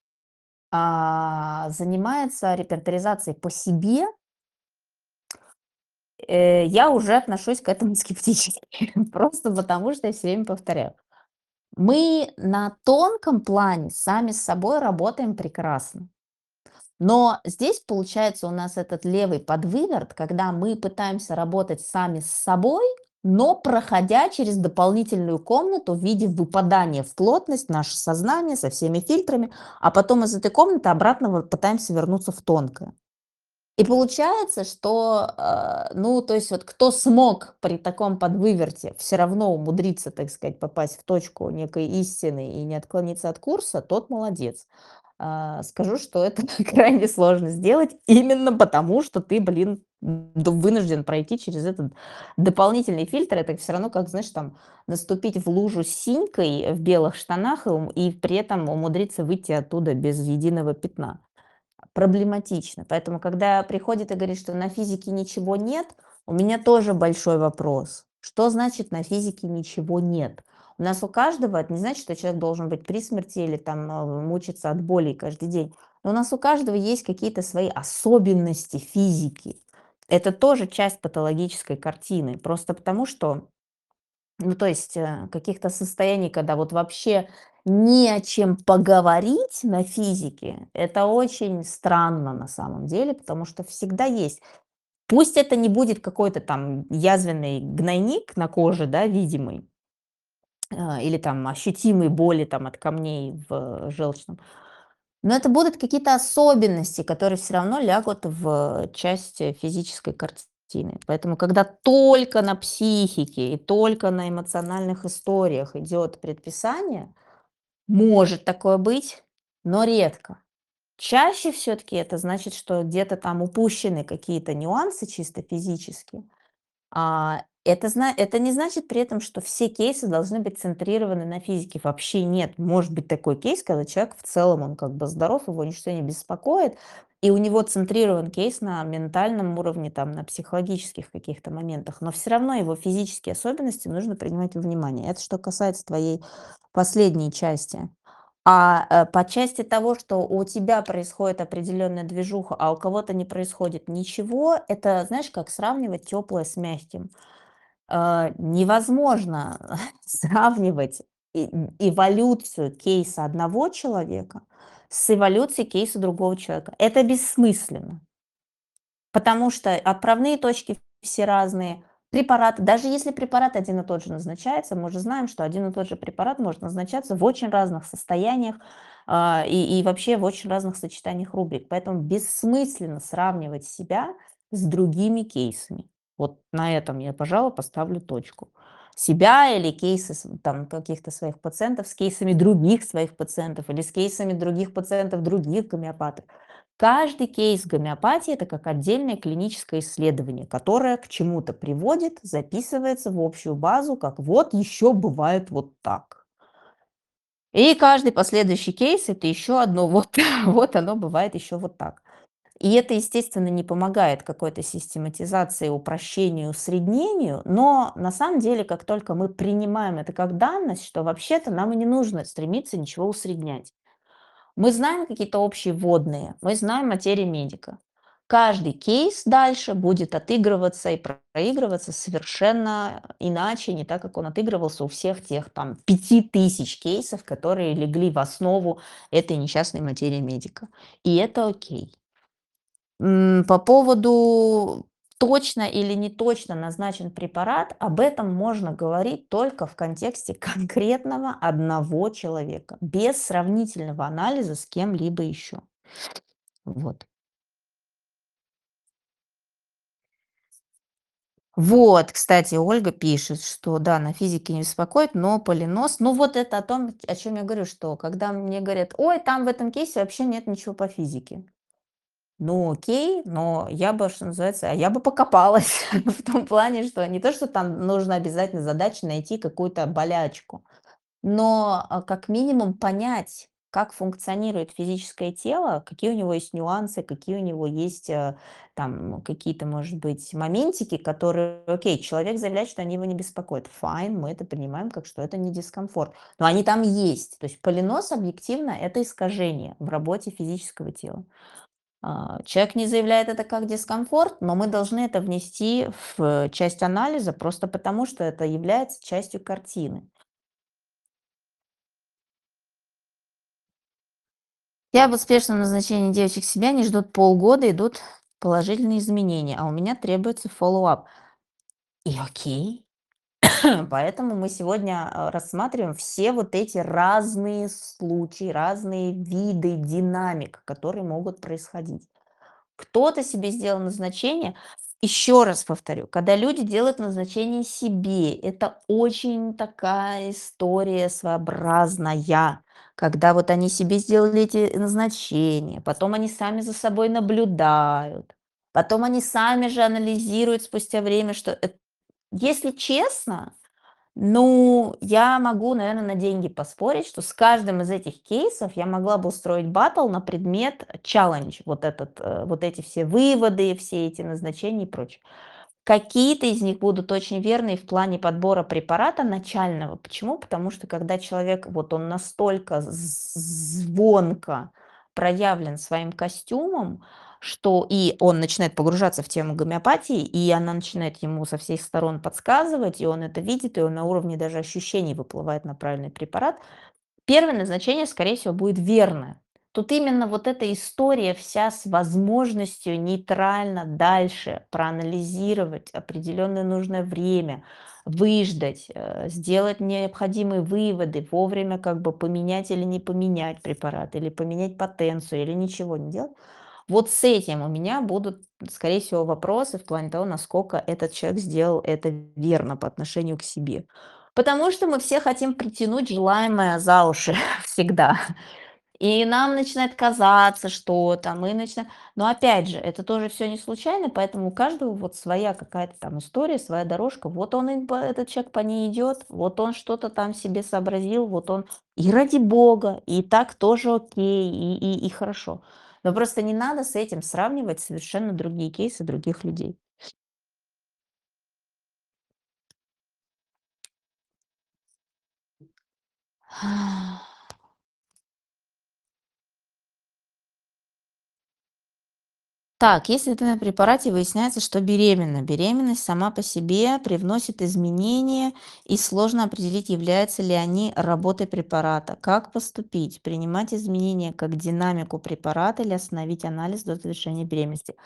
а, занимается репертуаризацией по себе, э, я уже отношусь к этому скептически. Просто потому, что я все время повторяю. Мы на тонком плане сами с собой работаем прекрасно. Но здесь получается у нас этот левый подвыверт, когда мы пытаемся работать сами с собой, но проходя через дополнительную комнату в виде выпадания в плотность, наше сознание со всеми фильтрами, а потом из этой комнаты обратно вот пытаемся вернуться в тонкое. И получается, что, э, ну, то есть вот кто смог при таком подвыверте все равно умудриться, так сказать, попасть в точку некой истины и не отклониться от курса, тот молодец. А, скажу, что это крайне сложно сделать именно потому, что ты, блин, д вынужден пройти через этот дополнительный фильтр. Это все равно, как, знаешь, там наступить в лужу с синькой в белых штанах и ум и при этом умудриться выйти оттуда без единого пятна. Проблематично. Поэтому, когда приходит и говорит, что на физике ничего нет, у меня тоже большой вопрос. Что значит на физике ничего нет? У нас у каждого, это не значит, что человек должен быть при смерти или там э, мучиться от боли каждый день. Но у нас у каждого есть какие-то свои особенности физики. Это тоже часть патологической картины. Просто потому, что ну, то есть, э, каких-то состояний, когда вот вообще не о чем поговорить на физике, это очень странно на самом деле, потому что всегда есть. Пусть это не будет какой-то там язвенный гнойник на коже, да, видимый, а, или там ощутимые боли там от камней в желчном, но это будут какие-то особенности, которые все равно лягут в часть э, физической картины. Поэтому, когда только на психике и только на эмоциональных историях идет предписание, может такое быть, но редко. Чаще все-таки это значит, что где-то там упущены какие-то нюансы чисто физические, а, это зна это не значит при этом, что все кейсы должны быть центрированы на физике. Вообще нет. Может быть такой кейс, когда человек в целом, он как бы здоров, его ничто не беспокоит, и у него центрирован кейс на ментальном уровне, там, на психологических каких-то моментах, но все равно его физические особенности нужно принимать во внимание. Это что касается твоей последней части. А, э, по части того, что у тебя происходит определенная движуха, а у кого-то не происходит ничего, это, знаешь, как сравнивать теплое с мягким. Э, невозможно сравнивать и эволюцию кейса одного человека с эволюцией кейса другого человека. Это бессмысленно, потому что отправные точки все разные, Препарат, даже если препарат один и тот же назначается, мы же знаем, что один и тот же препарат может назначаться в очень разных состояниях, а, и и вообще в очень разных сочетаниях рубрик. Поэтому бессмысленно сравнивать себя с другими кейсами. Вот на этом я, пожалуй, поставлю точку. Себя или кейсы с там каких-то своих пациентов с кейсами других своих пациентов или с кейсами других пациентов других гомеопатов. Каждый кейс гомеопатии- это как отдельное клиническое исследование, которое к чему-то приводит, записывается в общую базу, как вот еще бывает вот так. И каждый последующий кейс- это еще одно вот, вот оно бывает еще вот так. И это, естественно, не помогает какой-то систематизации, упрощению, усреднению, но на самом деле, как только мы принимаем это как данность, что вообще-то нам и не нужно стремиться ничего усреднять. Мы знаем какие-то общие вводные, мы знаем материю медика. Каждый кейс дальше будет отыгрываться и проигрываться совершенно иначе, не так, как он отыгрывался у всех тех там пяти тысяч кейсов, которые легли в основу этой несчастной материи медика. И это окей. М, По поводу точно или не точно назначен препарат, об этом можно говорить только в контексте конкретного одного человека, без сравнительного анализа с кем-либо еще. Вот. Вот, кстати, Ольга пишет, что да, на физике не беспокоит, но полинос. Ну вот это о том, о чем я говорю, что когда мне говорят, ой, там в этом кейсе вообще нет ничего по физике. Ну, окей, но я бы, что называется, а я бы покопалась в том плане, что не то, что там нужно обязательно задача найти какую-то болячку, но а, как минимум понять, как функционирует физическое тело, какие у него есть нюансы, какие у него есть э, там какие-то, может быть, моментики, которые, окей, человек заявляет, что они его не беспокоят. Файн, мы это принимаем как что это не дискомфорт. Но они там есть. То есть полинос объективно это искажение в работе физического тела. А, Человек не заявляет это как дискомфорт, но мы должны это внести в часть анализа просто потому, что это является частью картины. Я об успешном назначении девочек себя не ждут полгода, идут положительные изменения, а у меня требуется фоллоуап. И окей. Поэтому мы сегодня а, рассматриваем все вот эти разные случаи, разные виды динамик, которые могут происходить. Кто-то себе сделал назначение. Еще раз повторю, когда люди делают назначение себе, это очень такая история своеобразная, когда вот они себе сделали эти назначения, потом они сами за собой наблюдают, потом они сами же анализируют спустя время, что эт если честно, ну, я могу, наверное, на деньги поспорить, что с каждым из этих кейсов я могла бы устроить баттл на предмет челлендж, вот этот, э, вот эти все выводы, все эти назначения и прочее. Какие-то из них будут очень верные в плане подбора препарата начального. Почему? Потому что когда человек, вот он настолько з- звонко проявлен своим костюмом, что и он начинает погружаться в тему гомеопатии, и она начинает ему со всех сторон подсказывать, и он это видит, и он на уровне даже ощущений выплывает на правильный препарат, первое назначение, скорее всего, будет верное. Тут именно вот эта история вся с возможностью нейтрально дальше проанализировать определенное нужное время, выждать, э, сделать необходимые выводы, вовремя как бы поменять или не поменять препарат, или поменять потенцию, или ничего не делать. Вот с этим у меня будут, скорее всего, вопросы в плане того, насколько этот человек сделал это верно по отношению к себе. Потому что мы все хотим притянуть желаемое за уши всегда. И нам начинает казаться что-то, мы начинаем. Но опять же, это тоже все не случайно, поэтому у каждого вот своя какая-то там история, своя дорожка. Вот он, и по- этот человек по ней идет, вот он что-то там себе сообразил, вот он. И ради бога, и так тоже окей, и, и, и хорошо. Но просто не надо с этим сравнивать совершенно другие кейсы других людей. Так, если ты на препарате, выясняется, что беременна. Беременность сама по себе привносит изменения, и сложно определить, являются ли они работой препарата. Как поступить? Принимать изменения как динамику препарата или остановить анализ до завершения беременности?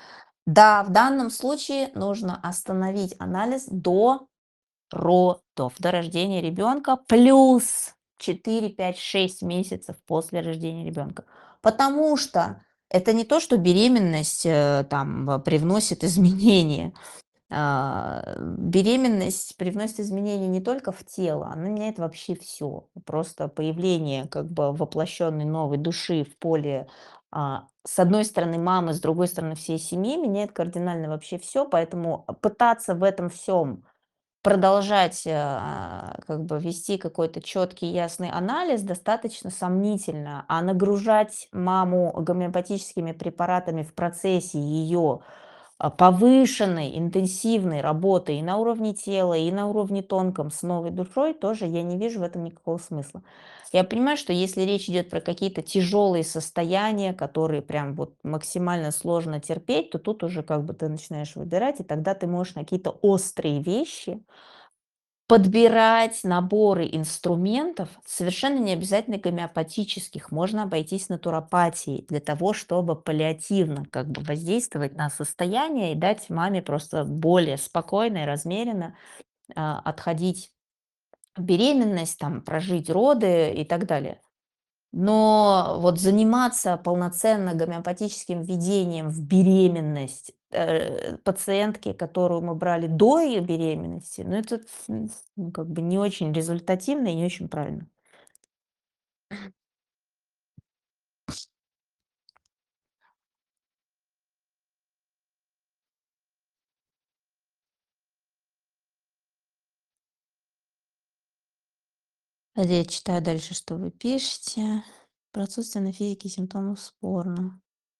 Да, в данном случае нужно остановить анализ до родов, до рождения ребенка плюс четыре, пять, шесть месяцев после рождения ребенка. Потому что это не то, что беременность э, там э, привносит изменения. А, беременность привносит изменения не только в тело, она меняет вообще все. Просто появление как бы воплощенной новой души в поле, а, с одной стороны мамы, с другой стороны всей семьи, меняет кардинально вообще все. Поэтому пытаться в этом всем продолжать, а, как бы вести какой-то четкий, ясный анализ достаточно сомнительно, а нагружать маму гомеопатическими препаратами в процессе ее а, повышенной, интенсивной работы и на уровне тела, и на уровне тонком с новой душой, тоже я не вижу в этом никакого смысла. Я понимаю, что если речь идет про какие-то тяжелые состояния, которые прям вот максимально сложно терпеть, то тут уже как бы ты начинаешь выбирать, и тогда ты можешь на какие-то острые вещи подбирать наборы инструментов, совершенно не обязательно гомеопатических, можно обойтись натуропатией для того, чтобы паллиативно как бы воздействовать на состояние и дать маме просто более спокойно и размеренно а, отходить в беременность, там, прожить роды и так далее. Но вот заниматься полноценно гомеопатическим введением в беременность, э, пациентки, которую мы брали до ее беременности, ну, это, м, ну, как бы не очень результативно и не очень правильно. А я читаю дальше, что вы пишете. Про отсутствие на физике симптомов спорно.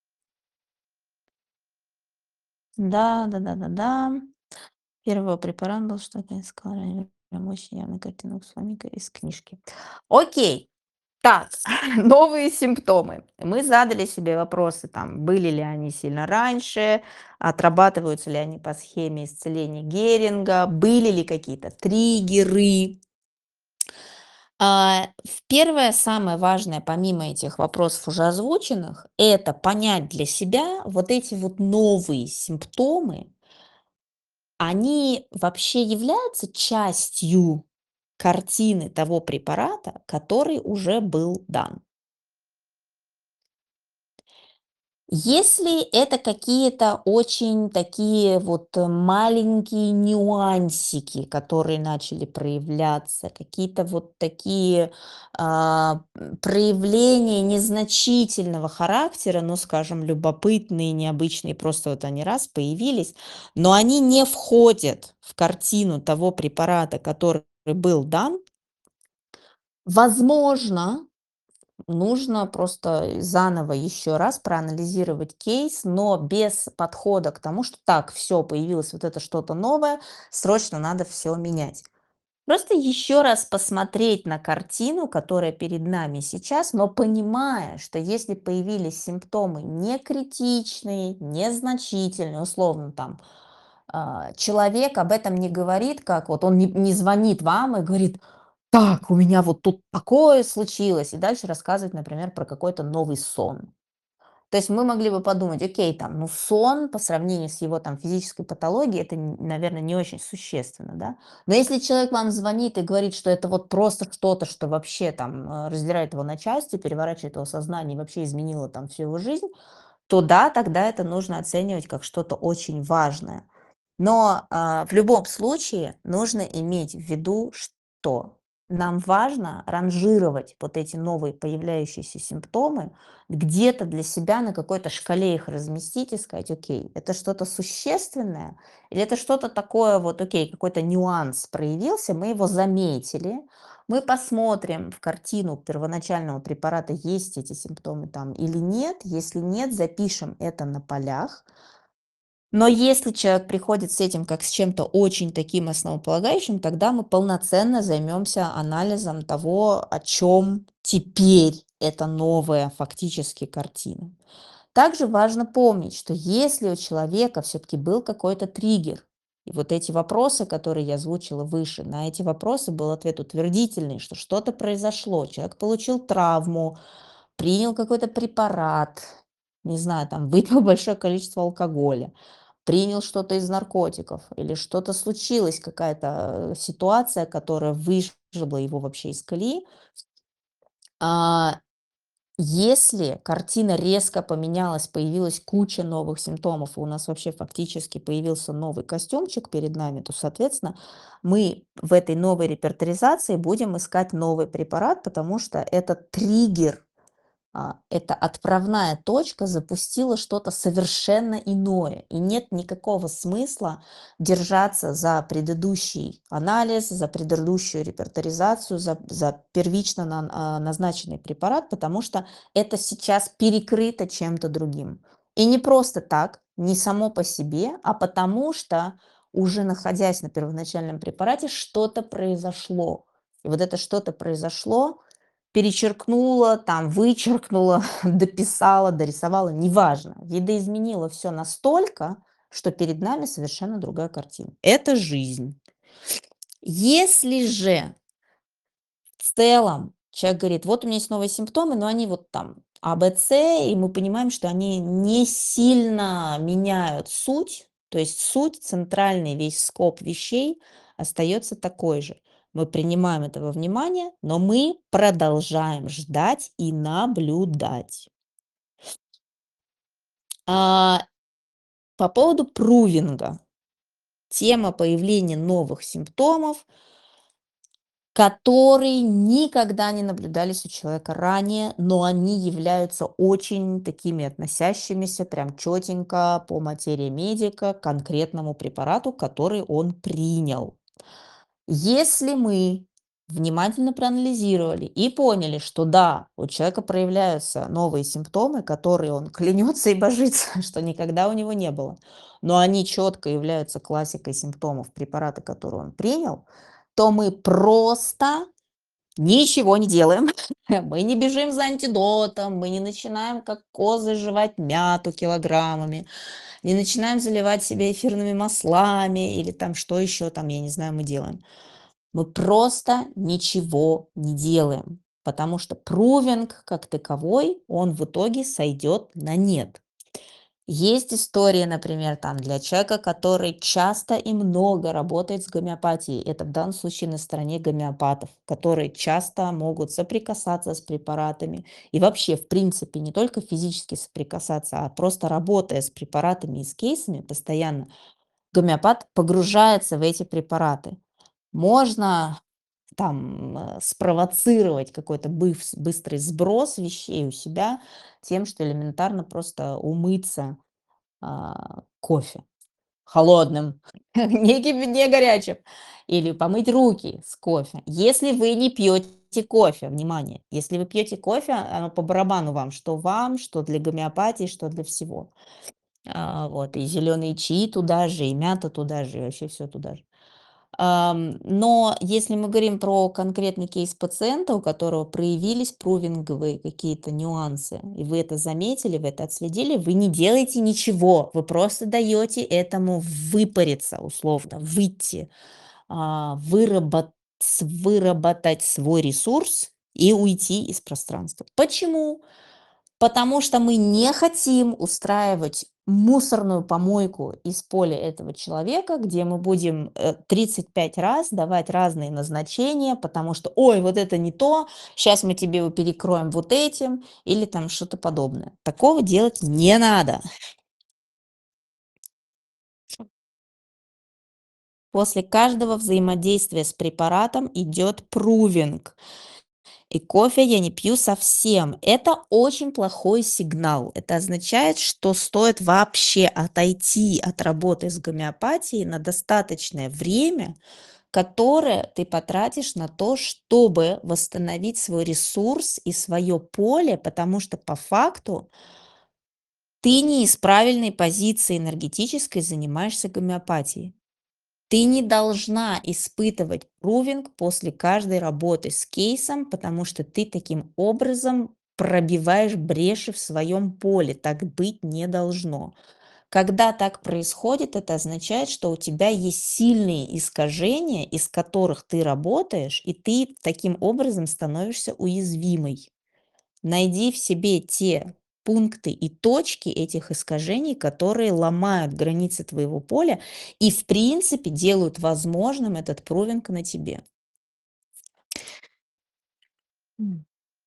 Да, да-да-да-да. Первый препарат был, что я сказала, мощь явная картина фламика из книжки. Окей. Так, новые симптомы. Мы задали себе вопросы, там, были ли они сильно раньше, отрабатываются ли они по схеме исцеления Геринга, были ли какие-то триггеры. А, в первое, самое важное, помимо этих вопросов уже озвученных, это понять для себя вот эти вот новые симптомы, они вообще являются частью картины того препарата, который уже был дан. Если это какие-то очень такие вот э, маленькие нюансики, которые начали проявляться, какие-то вот такие а, м, проявления незначительного характера, ну, скажем, любопытные, необычные, просто вот они раз появились, но они не входят в картину того препарата, который был дан, возможно, нужно просто заново еще раз проанализировать кейс, но без подхода к тому, что так, все, появилось вот это что-то новое, срочно надо все менять. Просто еще раз посмотреть на картину, которая перед нами сейчас, но понимая, что если появились симптомы не критичные, незначительные, условно там, а, человек об этом не говорит, как вот он не, не звонит вам и говорит, так, у меня вот тут такое случилось, и дальше рассказывать, например, про какой-то новый сон. То есть мы могли бы подумать, окей, там, ну сон по сравнению с его там физической патологией, это, наверное, не очень существенно, да. Но если человек вам звонит и говорит, что это вот просто что-то, что вообще там э, раздирает его на части, переворачивает его сознание и вообще изменило там всю его жизнь, то да, тогда это нужно оценивать как что-то очень важное. Но, а, в любом случае нужно иметь в виду, что нам важно ранжировать вот эти новые появляющиеся симптомы, где-то для себя на какой-то шкале их разместить и сказать: "Окей, это что-то существенное или это что-то такое вот, окей, какой-то нюанс проявился, мы его заметили, мы посмотрим в картину первоначального препарата, есть эти симптомы там или нет. Если нет, запишем это на полях. Но если человек приходит с этим как с чем-то очень таким основополагающим, тогда мы полноценно займемся анализом того, о чем теперь эта новая фактически картина. Также важно помнить, что если у человека все-таки был какой-то триггер, и вот эти вопросы, которые я озвучила выше, на эти вопросы был ответ утвердительный, что что-то произошло, человек получил травму, принял какой-то препарат, не знаю, там выпил большое количество алкоголя, принял что-то из наркотиков или что-то случилось, какая-то, э, ситуация, которая вышибла его вообще из колеи. А, если картина резко поменялась, появилась куча новых симптомов, и у нас вообще фактически появился новый костюмчик перед нами, то, соответственно, мы в этой новой репертуаризации будем искать новый препарат, потому что это триггер, а, эта отправная точка запустила что-то совершенно иное, и нет никакого смысла держаться за предыдущий анализ, за предыдущую репертуаризацию, за, за первично на- а, назначенный препарат, потому что это сейчас перекрыто чем-то другим. И не просто так, не само по себе, а потому что уже находясь на первоначальном препарате, что-то произошло. И вот это что-то произошло, перечеркнула, там вычеркнула, дописала, дорисовала, неважно. Видоизменила все настолько, что перед нами совершенно другая картина. Это жизнь. Если же в целом человек говорит: "Вот у меня есть новые симптомы, но они вот там А, Б, С", и мы понимаем, что они не сильно меняют суть, то есть суть, центральный весь скоп вещей остается такой же. Мы принимаем это во внимание, но мы продолжаем ждать и наблюдать. А, по поводу прувинга. Тема появления новых симптомов, которые никогда не наблюдались у человека ранее, но они являются очень такими относящимися прям четенько по материи медика к конкретному препарату, который он принял. Если мы внимательно проанализировали и поняли, что да, у человека проявляются новые симптомы, которые он клянется и божится, что никогда у него не было, но они четко являются классикой симптомов препарата, который он принял, то мы просто ничего не делаем. Мы не бежим за антидотом, мы не начинаем как козы жевать мяту килограммами, не начинаем заливать себя эфирными маслами или там что еще там, я не знаю, мы делаем. Мы просто ничего не делаем, потому что прувинг как таковой, он в итоге сойдет на нет. Есть история, например, там для человека, который часто и много работает с гомеопатией. Это в данном случае на стороне гомеопатов, которые часто могут соприкасаться с препаратами. И вообще, в принципе, не только физически соприкасаться, а просто работая с препаратами и с кейсами постоянно, гомеопат погружается в эти препараты. Можно там э, спровоцировать какой-то быв- быстрый сброс вещей у себя тем, что элементарно просто умыться а, кофе холодным, не, кип- не горячим, или помыть руки с кофе. Если вы не пьете кофе, внимание, если вы пьете кофе, оно по барабану вам, что вам, что для гомеопатии, что для всего. А, вот, и зеленые чаи туда же, и мята туда же, и вообще все туда же. Ам, но если мы говорим про конкретный кейс пациента, у которого проявились прувинговые какие-то нюансы, и вы это заметили, вы это отследили, вы не делаете ничего, вы просто даете этому выпариться, условно, выйти, а, выработ- с- выработать свой ресурс и уйти из пространства. Почему? Потому что мы не хотим устраивать мусорную помойку из поля этого человека, где мы будем э, тридцать пять раз давать разные назначения, потому что, ой, вот это не то, сейчас мы тебе его перекроем вот этим, или там что-то подобное. Такого делать не надо. После каждого взаимодействия с препаратом идет прувинг. И кофе я не пью совсем. Это очень плохой сигнал. Это означает, что стоит вообще отойти от работы с гомеопатией на достаточное время, которое ты потратишь на то, чтобы восстановить свой ресурс и свое поле, потому что по факту ты не из правильной позиции энергетической занимаешься гомеопатией. Ты не должна испытывать прувинг после каждой работы с кейсом, потому что ты таким образом пробиваешь бреши в своем поле. Так быть не должно. Когда так происходит, это означает, что у тебя есть сильные искажения, из которых ты работаешь, и ты таким образом становишься уязвимой. Найди в себе те пункты и точки этих искажений, которые ломают границы твоего поля и, в принципе, делают возможным этот провинг на тебе. М.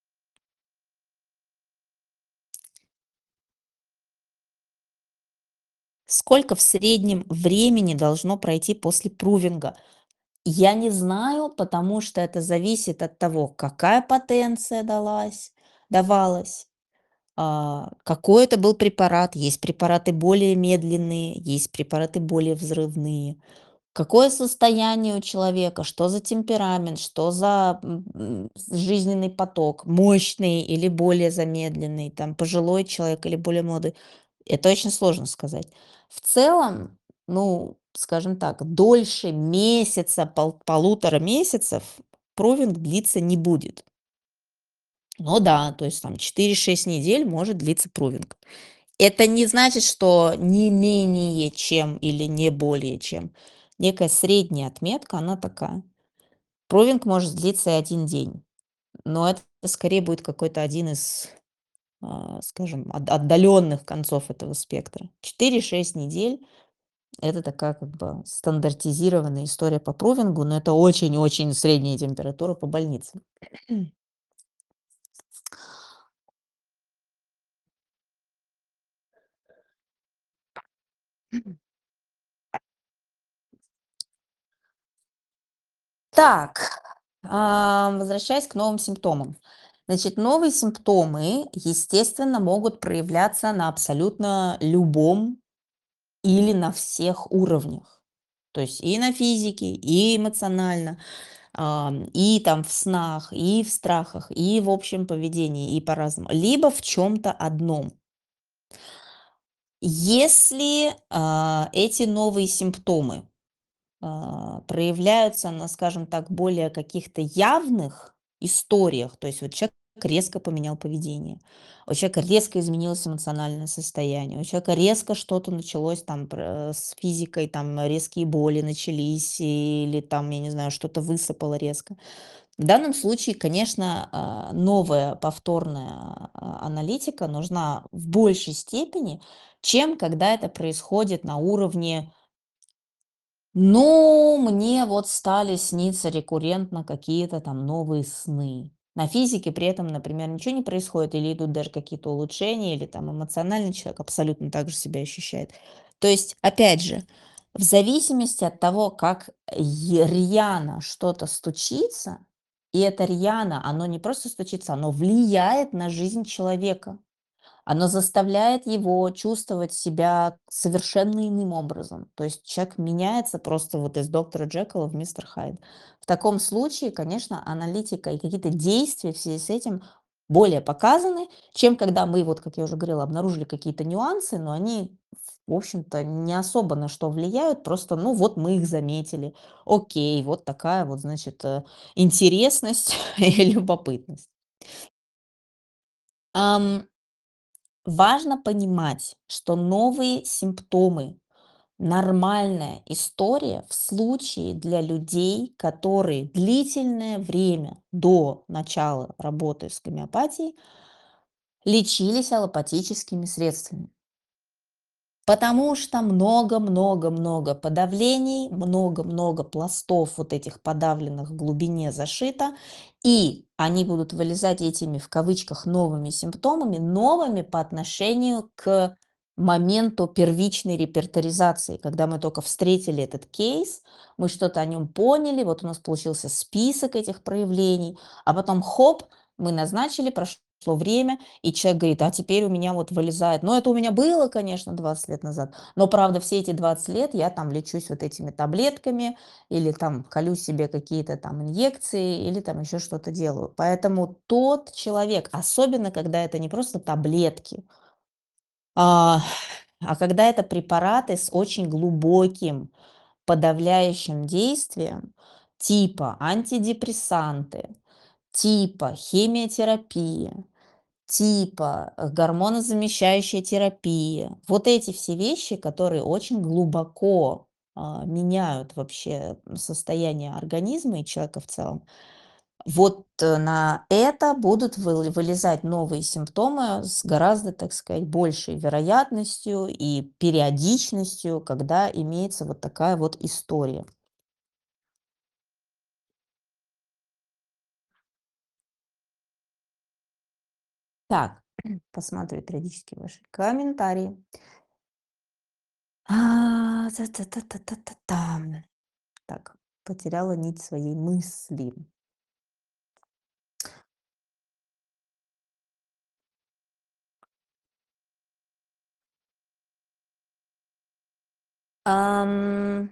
Сколько в среднем времени должно пройти после прувинга? Я не знаю, потому что это зависит от того, какая потенция далась, давалась, а, какой это был препарат. Есть препараты более медленные, есть препараты более взрывные. Какое состояние у человека, что за темперамент, что за м, м, жизненный поток, мощный или более замедленный, там пожилой человек или более молодой. Это очень сложно сказать. В целом, ну, скажем так, дольше месяца, пол- полутора месяцев провинг длиться не будет. Но да, то есть там четыре-шесть недель может длиться провинг. Это не значит, что не менее чем или не более чем. Некая средняя отметка, она такая. Провинг может длиться и один день, но это скорее будет какой-то один из, а, скажем, от отдаленных концов этого спектра. Четыре-шесть недель — это такая как бы стандартизированная история по провингу, но это очень-очень средняя температура по больнице. Так, а, возвращаясь к новым симптомам. Значит, новые симптомы, естественно, могут проявляться на абсолютно любом или на всех уровнях. То есть и на физике, и эмоционально, ам, и там в снах, и в страхах, и в общем поведении, и по-разному. Либо в чем-то одном. Если а, эти новые симптомы а, проявляются на, скажем так, более каких-то явных историях. То есть вот человек резко поменял поведение, у человека резко изменилось эмоциональное состояние, у человека резко что-то началось там пр- с физикой, там резкие боли начались, или там, я не знаю, что-то высыпало резко. В данном случае, конечно, а, новая повторная а, аналитика нужна в большей степени, чем когда это происходит на уровне ну, мне вот стали сниться рекуррентно какие-то там новые сны. На физике при этом, например, ничего не происходит, или идут даже какие-то улучшения, или там эмоциональный человек абсолютно так же себя ощущает. То есть, опять же, в зависимости от того, как е- рьяно что-то стучится, и это рьяно, оно не просто стучится, оно влияет на жизнь человека. Оно заставляет его чувствовать себя совершенно иным образом. То есть человек меняется просто вот из доктора Джекила в мистер Хайд. В таком случае, конечно, аналитика и какие-то действия в связи с этим более показаны, чем когда мы, вот как я уже говорила, обнаружили какие-то нюансы, но они, в общем-то, не особо на что влияют, просто, ну вот мы их заметили. Окей, вот такая вот, значит, э, интересность и любопытность. Ам, Важно понимать, что новые симптомы — нормальная история в случае для людей, которые длительное время до начала работы с гомеопатией лечились аллопатическими средствами. Потому что много-много-много подавлений, много-много пластов вот этих подавленных в глубине зашито, и они будут вылезать этими, в кавычках, новыми симптомами, новыми по отношению к моменту первичной репертуаризации, когда мы только встретили этот кейс, мы что-то о нем поняли, вот у нас получился список этих проявлений, а потом хоп, мы назначили, прошло время, и человек говорит: а теперь у меня вот вылезает. Ну, это у меня было, конечно, двадцать лет назад, но, правда, все эти двадцать лет я там лечусь вот этими таблетками или там колю себе какие-то там инъекции или там еще что-то делаю. Поэтому тот человек, особенно когда это не просто таблетки, а, а когда это препараты с очень глубоким подавляющим действием, типа антидепрессанты, типа химиотерапия, типа, э, гормонозамещающая терапия. Вот эти все вещи, которые очень глубоко, а, меняют вообще состояние организма и человека в целом. Вот э, на это будут выл- вылезать новые симптомы с гораздо, так сказать, большей вероятностью и периодичностью, когда имеется вот такая вот история. Так, посмотрю периодически ваши комментарии. А, та-та-та-та-та-та-там. Так, потеряла нить своей мысли. Ам,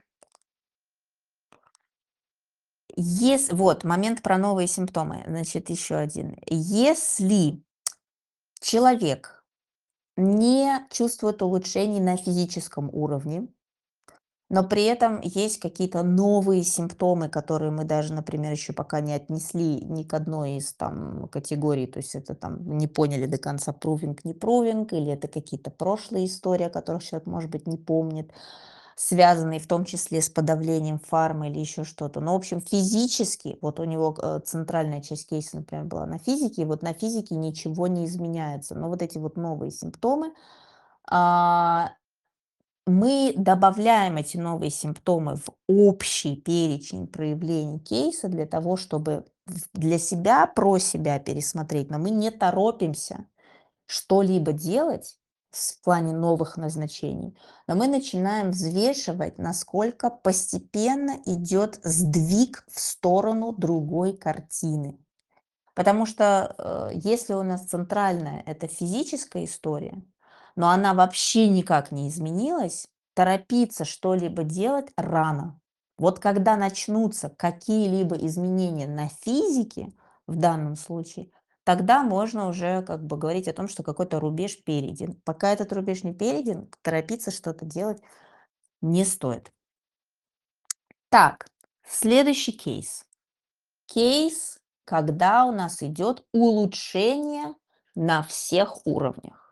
ес Вот момент про новые симптомы. Значит, еще один. Если человек не чувствует улучшений на физическом уровне, но при этом есть какие-то новые симптомы, которые мы даже, например, еще пока не отнесли ни к одной из там категорий, то есть это там не поняли до конца прувинг, не прувинг, или это какие-то прошлые истории, о которых человек, может быть, не помнит, связанные в том числе с подавлением фармы или еще что-то. Но, в общем, физически, вот у него э, центральная часть кейса, например, была на физике, и вот на физике ничего не изменяется. Но вот эти вот новые симптомы, а, мы добавляем эти новые симптомы в общий перечень проявлений кейса для того, чтобы в- для себя, про себя пересмотреть, но мы не торопимся что-либо делать с- в плане новых назначений, но мы начинаем взвешивать, насколько постепенно идет сдвиг в сторону другой картины. Потому что, э, если у нас центральная — это физическая история, но она вообще никак не изменилась, торопиться что-либо делать рано. Вот когда начнутся какие-либо изменения на физике, в данном случае, тогда можно уже как бы говорить о том, что какой-то рубеж перейден. Пока этот рубеж не перейден, торопиться что-то делать не стоит. Так, следующий кейс. Кейс, когда у нас идет улучшение на всех уровнях.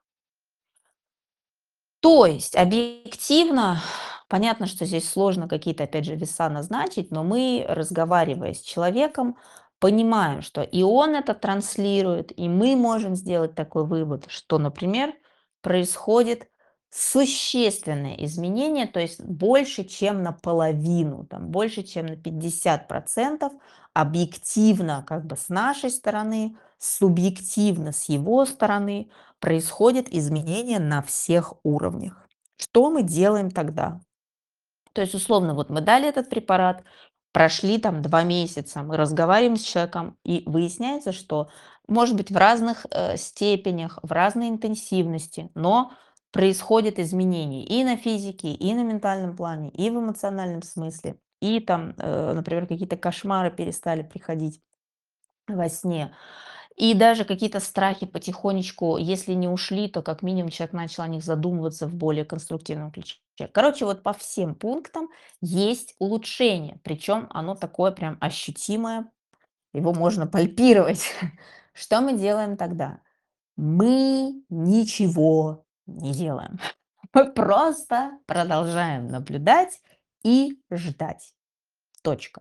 То есть объективно, понятно, что здесь сложно какие-то, опять же, веса назначить, но мы, разговаривая с человеком, понимаем, что и он это транслирует, и мы можем сделать такой вывод, что, например, происходит существенное изменение, то есть больше, чем наполовину, там, больше, чем на пятьдесят процентов объективно, как бы с нашей стороны, субъективно с его стороны, происходит изменение на всех уровнях. Что мы делаем тогда? То есть, условно, вот мы дали этот препарат, прошли там два месяца, мы разговариваем с человеком, и выясняется, что, может быть, в разных э, степенях, в разной интенсивности, но происходят изменения и на физике, и на ментальном плане, и в эмоциональном смысле, и там, э, например, какие-то кошмары перестали приходить во сне. И даже какие-то страхи потихонечку, если не ушли, то как минимум человек начал о них задумываться в более конструктивном ключе. Короче, вот по всем пунктам есть улучшение, причем оно такое прям ощутимое, его можно пальпировать. Что мы делаем тогда? Мы ничего не делаем. Мы просто продолжаем наблюдать и ждать. Точка.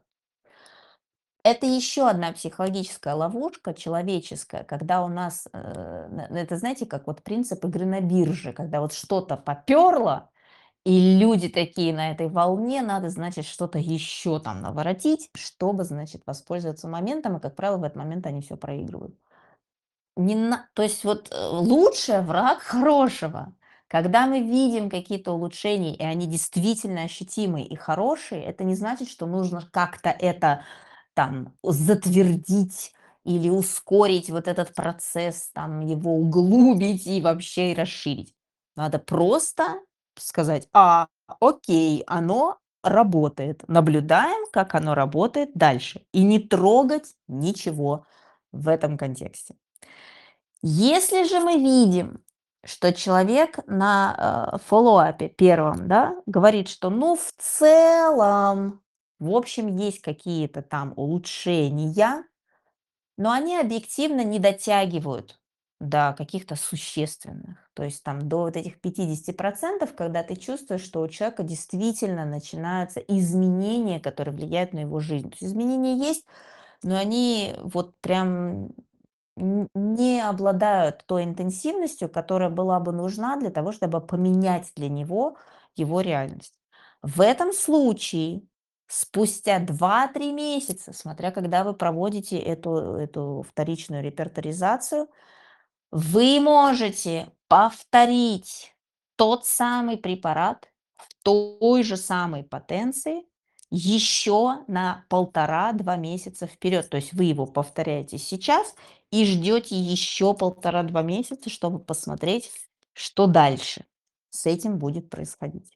Это еще одна психологическая ловушка человеческая, когда у нас, э, н это знаете, как вот принцип игры на бирже, когда вот что-то поперло, и люди такие на этой волне, надо, значит, что-то еще там наворотить, чтобы, значит, воспользоваться моментом, и, как правило, в этот момент они все проигрывают. Не на То есть вот, э, лучше враг хорошего. Когда мы видим какие-то улучшения, и они действительно ощутимые и хорошие, это не значит, что нужно как-то это там затвердить или ускорить вот этот процесс, там его углубить и вообще и расширить. Надо просто сказать: "А, окей, оно работает". Наблюдаем, как оно работает дальше, и не трогать ничего в этом контексте. Если же мы видим, что человек на, э, фоллоуапе первом, да, говорит, что, ну, в целом, в общем, есть какие-то там улучшения, но они объективно не дотягивают до каких-то существенных. То есть там до вот этих пятидесяти процентов, когда ты чувствуешь, что у человека действительно начинаются изменения, которые влияют на его жизнь. То есть изменения есть, но они вот прям н не обладают той интенсивностью, которая была бы нужна для того, чтобы поменять для него его реальность. В этом случае спустя два-три месяца, смотря когда вы проводите эту эту вторичную репертуаризацию, вы можете повторить тот самый препарат в той же самой потенции еще на полтора-два месяца вперед. То есть вы его повторяете сейчас и ждете еще полтора-два месяца, чтобы посмотреть, что дальше с этим будет происходить.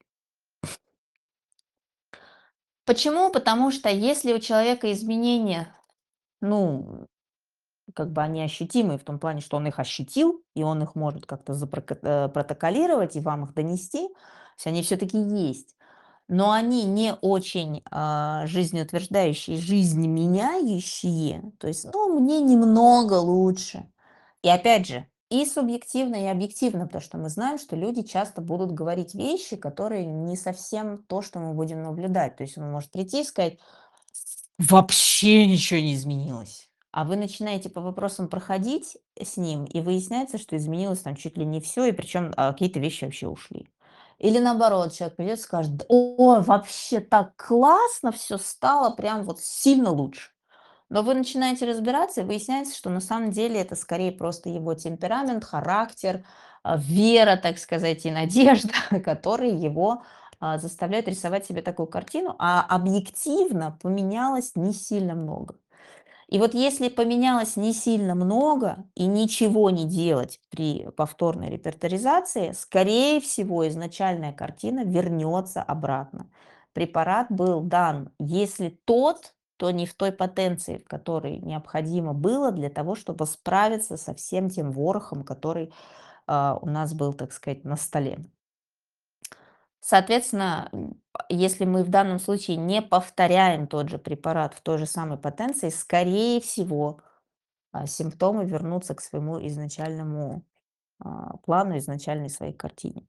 Почему? Потому что если у человека изменения, ну, как бы они ощутимые в том плане, что он их ощутил, и он их может как-то запрока- э, протоколировать и вам их донести, то есть они все-таки есть. Но они не очень а, жизнеутверждающие, жизнеменяющие. То есть, ну, мне немного лучше. И опять же, и субъективно, и объективно, потому что мы знаем, что люди часто будут говорить вещи, которые не совсем то, что мы будем наблюдать. То есть он может прийти и сказать, вообще ничего не изменилось. А вы начинаете по вопросам проходить с ним, и выясняется, что изменилось там чуть ли не все, и причем а, какие-то вещи вообще ушли. Или наоборот, человек придет и скажет: «Да, о, вообще так классно все стало, прям вот сильно лучше». Но вы начинаете разбираться, и выясняется, что на самом деле это скорее просто его темперамент, характер, а, вера, так сказать, и надежда, которые его а, заставляют рисовать себе такую картину, а объективно поменялось не сильно много. И вот если поменялось не сильно много и ничего не делать при повторной репертуаризации, скорее всего, изначальная картина вернется обратно. Препарат был дан, если тот, то не в той потенции, в которой необходимо было для того, чтобы справиться со всем тем ворохом, который а, у нас был, так сказать, на столе. Соответственно, м, если мы в данном случае не повторяем тот же препарат в той же самой потенции, скорее всего, а, симптомы вернутся к своему изначальному а, плану, изначальной своей картине.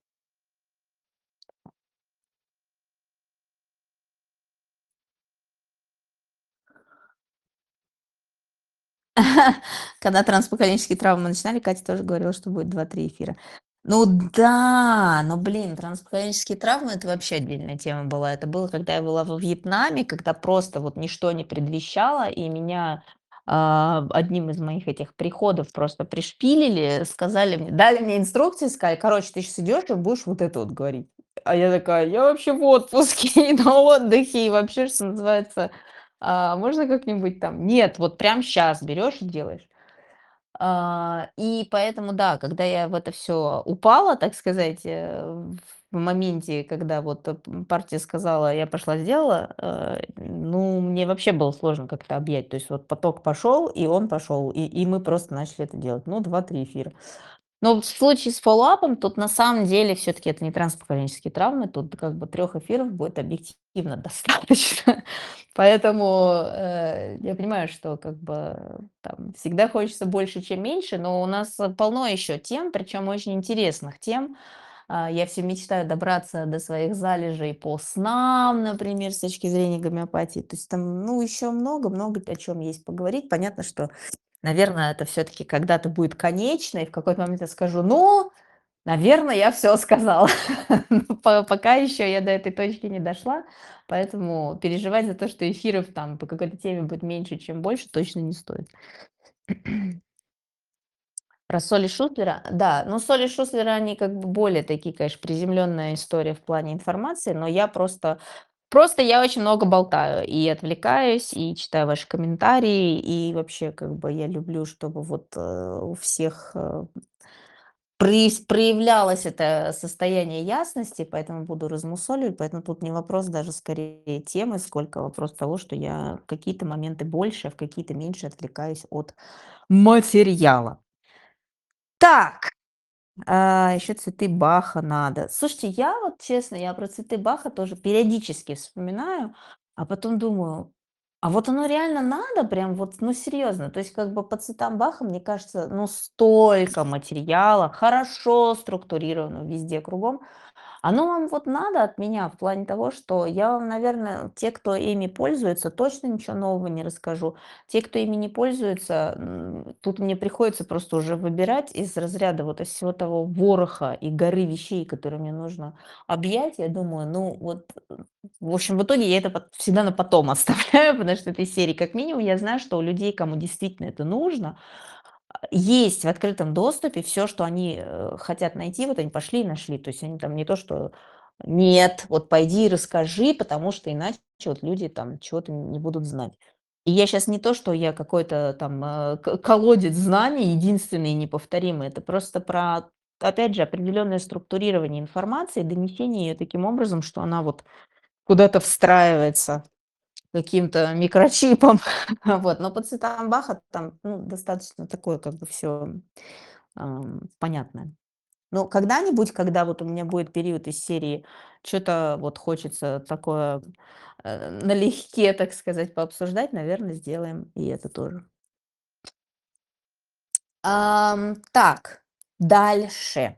Когда транспокалические травмы начинали, Катя тоже говорила, что будет два-три эфира. Ну да, но, блин, транспокалические травмы — это вообще отдельная тема была. Это было, когда я была во Вьетнаме, когда просто вот ничто не предвещало, и меня а, одним из моих этих приходов просто пришпилили, сказали мне, дали мне инструкции, сказали, короче, ты сейчас идешь и будешь вот это вот говорить. А я такая, я вообще в отпуске и на отдыхе, и вообще, что называется, а, можно как-нибудь там? Нет, вот прям сейчас берешь и делаешь. А, и поэтому, да, когда я в это все упала, так сказать, э, в моменте, когда вот, э, м, партия сказала, я пошла сделала, э, ну, мне вообще было сложно как-то объять. То есть вот поток пошел, и он пошел, и и мы просто начали это делать. Ну, два-три эфира. Но в случае с фоллоуапом тут на самом деле все таки это не транспокалические травмы, тут как бы трех эфиров будет объективно достаточно. Поэтому, э, я понимаю, что как бы там всегда хочется больше, чем меньше, но у нас, э, полно еще тем, причем очень интересных тем. А, я все мечтаю добраться до своих залежей по снам, например, с точки зрения гомеопатии. То есть там, ну, еще много-много о чем есть поговорить. Понятно, что, наверное, это все таки когда-то будет конечно, и в какой-то момент я скажу: «Ну, наверное, я все сказала». Но по пока еще я до этой точки не дошла, поэтому переживать за то, что эфиров там по какой-то теме будет меньше, чем больше, точно не стоит. Про Соли Шустлера, да, ну, Соли Шустлера, они как бы более такие, конечно, приземленная история в плане информации, но я просто просто я очень много болтаю и отвлекаюсь, и читаю ваши комментарии, и вообще как бы я люблю, чтобы вот, э, у всех, э, прояс проявлялось это состояние ясности, поэтому буду размусоливать. Поэтому тут не вопрос даже скорее темы, сколько вопрос того, что я в какие-то моменты больше, а в какие-то меньше отвлекаюсь от материала. Так. А, еще цветы Баха надо. Слушайте, я вот честно, я про цветы Баха тоже периодически вспоминаю, а потом думаю, а вот оно реально надо, прям вот, ну серьезно, то есть как бы по цветам Баха, мне кажется, ну столько материала, хорошо структурировано везде кругом, Оно вам вот надо от меня в плане того, что я вам, наверное, те, кто ими пользуется, точно ничего нового не расскажу. Те, кто ими не пользуется, м, тут мне приходится просто уже выбирать из разряда вот из всего того вороха и горы вещей, которые мне нужно объять. Я думаю, ну вот, э, в общем, в итоге я это пот- всегда на потом оставляю, потому что этой серии как минимум я знаю, что у людей, кому действительно это нужно, есть в открытом доступе все, что они, э, хотят найти, вот они пошли и нашли. То есть они там не то, что: "Нет, вот пойди и расскажи, потому что иначе вот люди там чего-то не будут знать". И я сейчас не то, что я какой-то там, э, к колодец знаний единственный и неповторимый. Это просто про, опять же, определенное структурирование информации, донесение ее таким образом, что она вот куда-то встраивается каким-то микрочипом. Вот, но по цветам Баха там, ну, достаточно такое как бы все понятное. Но когда-нибудь, когда вот у меня будет период из серии, что то вот хочется такое, э, налегке, так сказать, пообсуждать, наверное, сделаем и это тоже. Ам, так, дальше.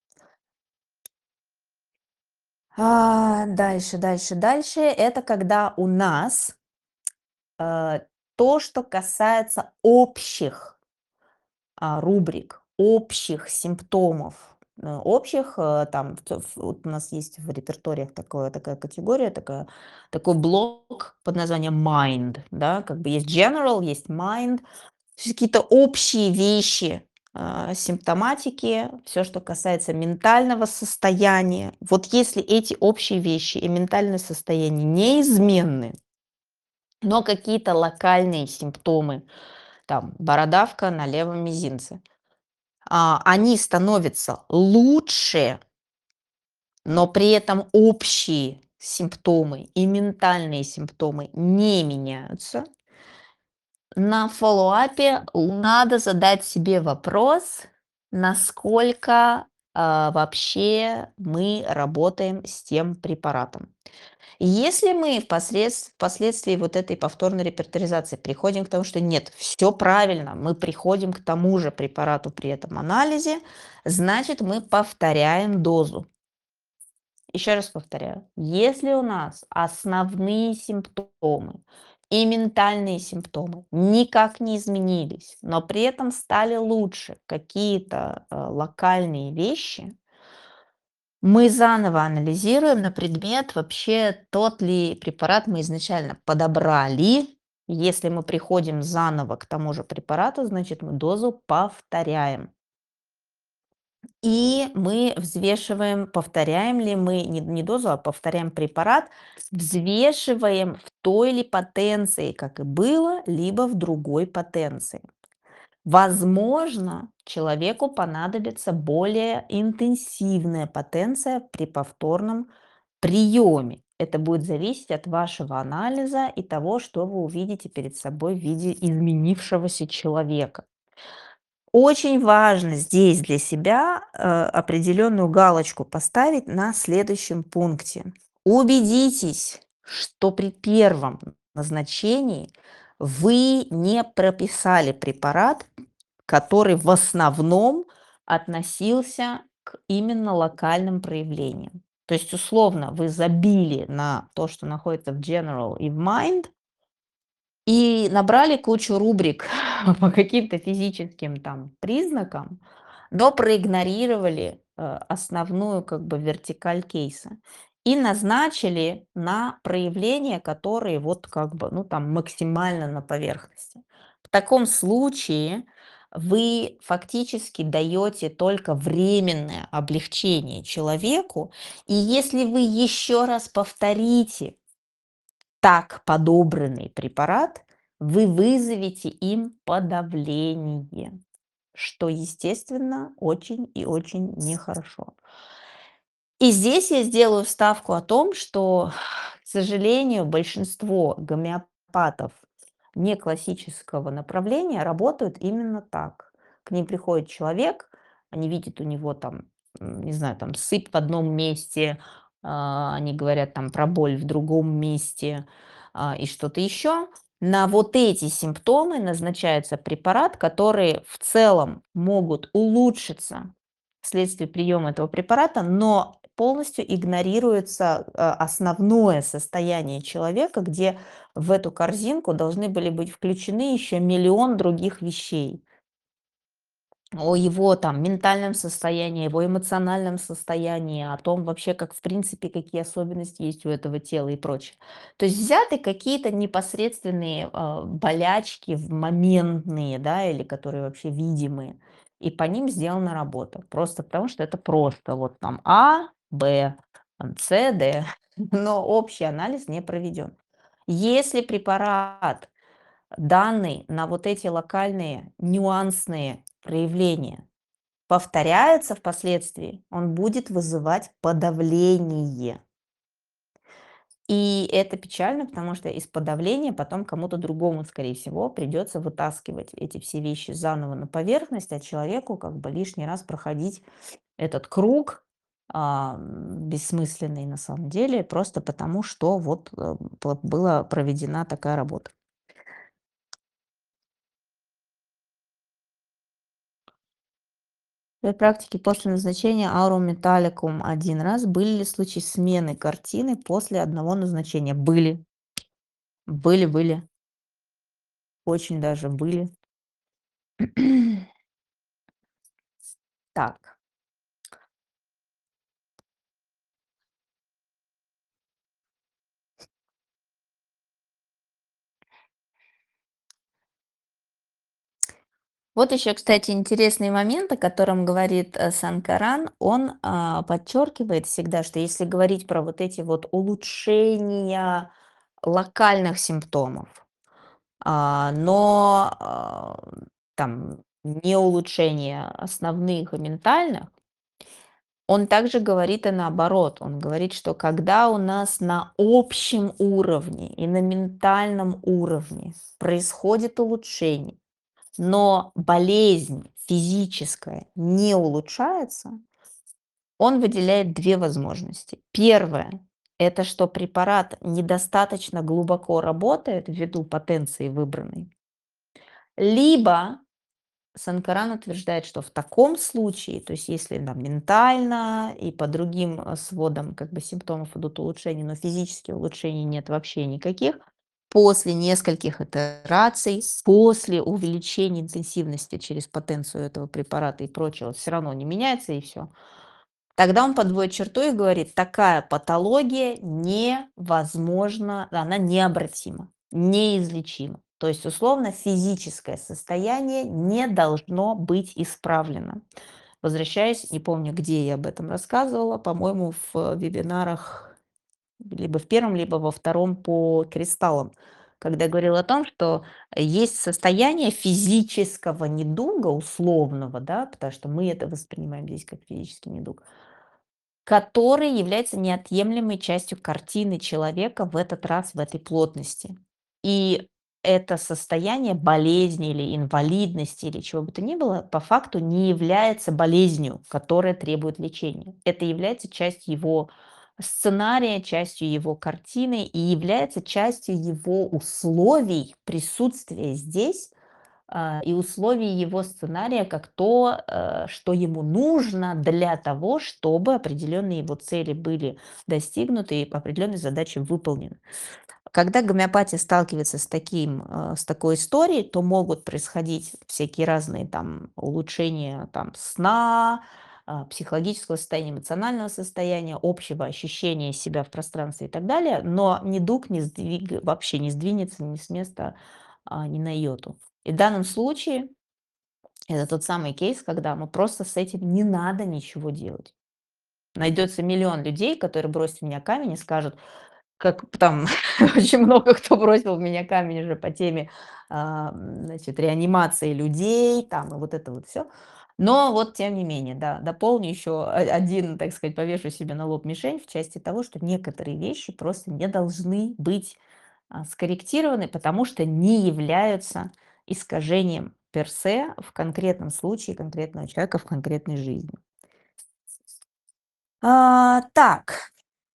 А, дальше, дальше, дальше. Это когда у нас, э, то, что касается общих а, рубрик общих симптомов. Э, общих, э, там, т ф вот у нас есть в репертуариях такое такая категория, такая такой блок под названием mind, да, как бы есть general, есть mind. То есть какие-то общие вещи, а, симптоматики, все, что касается ментального состояния. Вот если эти общие вещи и ментальное состояние неизменны, но какие-то локальные симптомы, там бородавка на левом мизинце, а, они становятся лучше, но при этом общие симптомы и ментальные симптомы не меняются. На фоллоуапе надо задать себе вопрос, насколько а, вообще мы работаем с тем препаратом. Если мы впослед- впоследствии вот этой повторной репертуаризации приходим к тому, что нет, все правильно, мы приходим к тому же препарату при этом анализе, значит, мы повторяем дозу. Еще раз повторяю, если у нас основные симптомы и ментальные симптомы никак не изменились, но при этом стали лучше какие-то э, локальные вещи, мы заново анализируем на предмет, вообще тот ли препарат мы изначально подобрали. Если мы приходим заново к тому же препарату, значит мы дозу повторяем. И мы взвешиваем, повторяем ли мы не, не дозу, а повторяем препарат, взвешиваем в той ли потенции, как и было, либо в другой потенции. Возможно, человеку понадобится более интенсивная потенция при повторном приеме. Это будет зависеть от вашего анализа и того, что вы увидите перед собой в виде изменившегося человека. Очень важно здесь для себя э, определенную галочку поставить на следующем пункте. Убедитесь, что при первом назначении вы не прописали препарат, который в основном относился к именно локальным проявлениям. То есть, условно, вы забили на то, что находится в general и в mind, и набрали кучу рубрик по каким-то физическим там признакам, но проигнорировали э, основную как бы вертикаль кейса и назначили на проявления, которые вот как бы, ну там максимально на поверхности. В таком случае вы фактически даете только временное облегчение человеку, и если вы еще раз повторите так подобранный препарат, вы вызовете им подавление, что, естественно, очень и очень нехорошо. И здесь я сделаю ставку о том, что, к сожалению, большинство гомеопатов неклассического направления работают именно так. К ним приходит человек, они видят у него там, м, не знаю, там сыпь в одном месте, а, они говорят там про боль в другом месте а, и что-то еще. На вот эти симптомы назначается препарат, которые в целом могут улучшиться вследствие приема этого препарата, но полностью игнорируется, а, основное состояние человека, где в эту корзинку должны были быть включены еще миллион других вещей. О его там ментальном состоянии, его эмоциональном состоянии, о том вообще, как в принципе, какие особенности есть у этого тела и прочее. То есть взяты какие-то непосредственные, а, болячки в моментные, да, или которые вообще видимые, и по ним сделана работа. Просто потому, что это просто вот там А, Б, там С, Д, но общий анализ не проведен. Если препарат данный на вот эти локальные нюансные проявления повторяется впоследствии, он будет вызывать подавление. И это печально, потому что из подавления потом кому-то другому, скорее всего, придется вытаскивать эти все вещи заново на поверхность, а человеку как бы лишний раз проходить этот круг, а, м, бессмысленный на самом деле, просто потому что вот, э, п была проведена такая работа. В своей практике после назначения Aurum Metallicum один раз были ли случаи смены картины после одного назначения? Были. Были были. Очень даже были. Так. Вот еще, кстати, интересный момент, о котором говорит, э, Санкаран. Он, а, подчеркивает всегда, что если говорить про вот эти вот улучшения локальных симптомов, а, но, а, там не улучшение основных и ментальных, он также говорит и наоборот. Он говорит, что когда у нас на общем уровне и на ментальном уровне происходит улучшение, но болезнь физическая не улучшается, он выделяет две возможности. Первое — это что препарат недостаточно глубоко работает ввиду потенции выбранной. Либо Санкаран утверждает, что в таком случае, то есть если там ментально и по другим, а, сводам как бы симптомов идут улучшения, но физических улучшений нет вообще никаких, после нескольких итераций, после увеличения интенсивности через потенцию этого препарата и прочего, все равно не меняется и все. Тогда он подводит черту и говорит: такая патология невозможна, она необратима, неизлечима. То есть, условно, физическое состояние не должно быть исправлено. Возвращаясь, не помню, где я об этом рассказывала, по-моему, в вебинарах либо в первом, либо во втором по кристаллам, когда я говорила о том, что есть состояние физического недуга, условного, да, потому что мы это воспринимаем здесь как физический недуг, который является неотъемлемой частью картины человека, в этот раз в этой плотности. И это состояние болезни или инвалидности, или чего бы то ни было, по факту не является болезнью, которая требует лечения. Это является частью его сценария, частью его картины и является частью его условий присутствия здесь, а, и условий его сценария как то, э, что ему нужно для того, чтобы определенные его цели были достигнуты и определенные задачи выполнены. Когда гомеопатия сталкивается с таким, э, с такой историей, то могут происходить всякие разные там улучшения там сна, а, психологического состояния, эмоционального состояния, общего ощущения себя в пространстве и так далее, но недуг не сдвиг вообще не сдвинется ни с места, а, ни на йоту. И в данном случае это тот самый кейс, когда мы просто с этим не надо ничего делать. Найдется миллион людей, которые бросят в меня камень и скажут, как там очень много кто бросил в меня камень уже по теме, а, м, значит, реанимации людей, там и вот это вот все. Но вот тем не менее, да, дополню еще о один, так сказать, повешу себе на лоб мишень в части того, что некоторые вещи просто не должны быть, а, скорректированы, потому что не являются искажением персе в конкретном случае конкретного человека в конкретной жизни. А, так.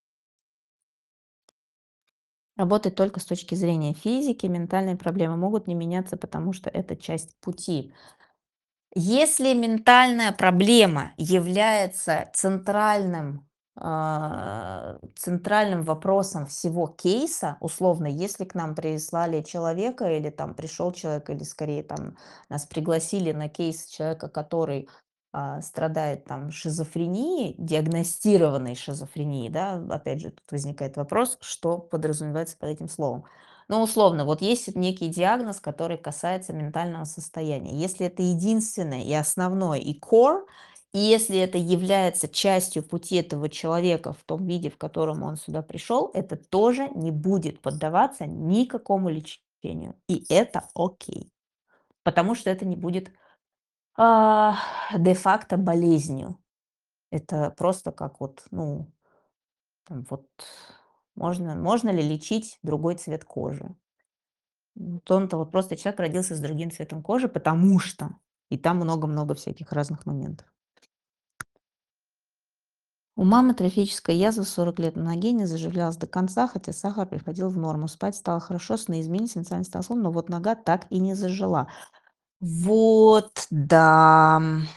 Работать только с точки зрения физики, ментальные проблемы могут не меняться, потому что это часть пути. Если ментальная проблема является центральным а, центральным вопросом всего кейса, условно, если к нам прислали человека или там пришел человек, или скорее там нас пригласили на кейс человека, который а, страдает там шизофренией, диагностированной шизофренией, да, опять же, тут возникает вопрос, что подразумевается под этим словом. Ну, условно, вот есть некий диагноз, который касается ментального состояния. Если это единственное и основное, и core, и если это является частью пути этого человека в том виде, в котором он сюда пришел, это тоже не будет поддаваться никакому лечению. И это окей, потому что это не будет а, де-факто болезнью. Это просто как вот, ну, там вот можно, можно ли лечить другой цвет кожи? Вот он-то вот просто человек родился с другим цветом кожи, потому что. И там много-много всяких разных моментов. У мамы трофическая язва, сорок лет на ноге, не заживлялась до конца, хотя сахар приходил в норму. Спать стало хорошо, сны изменились, эмоциональный стал сон, но вот нога так и не зажила. Вот да,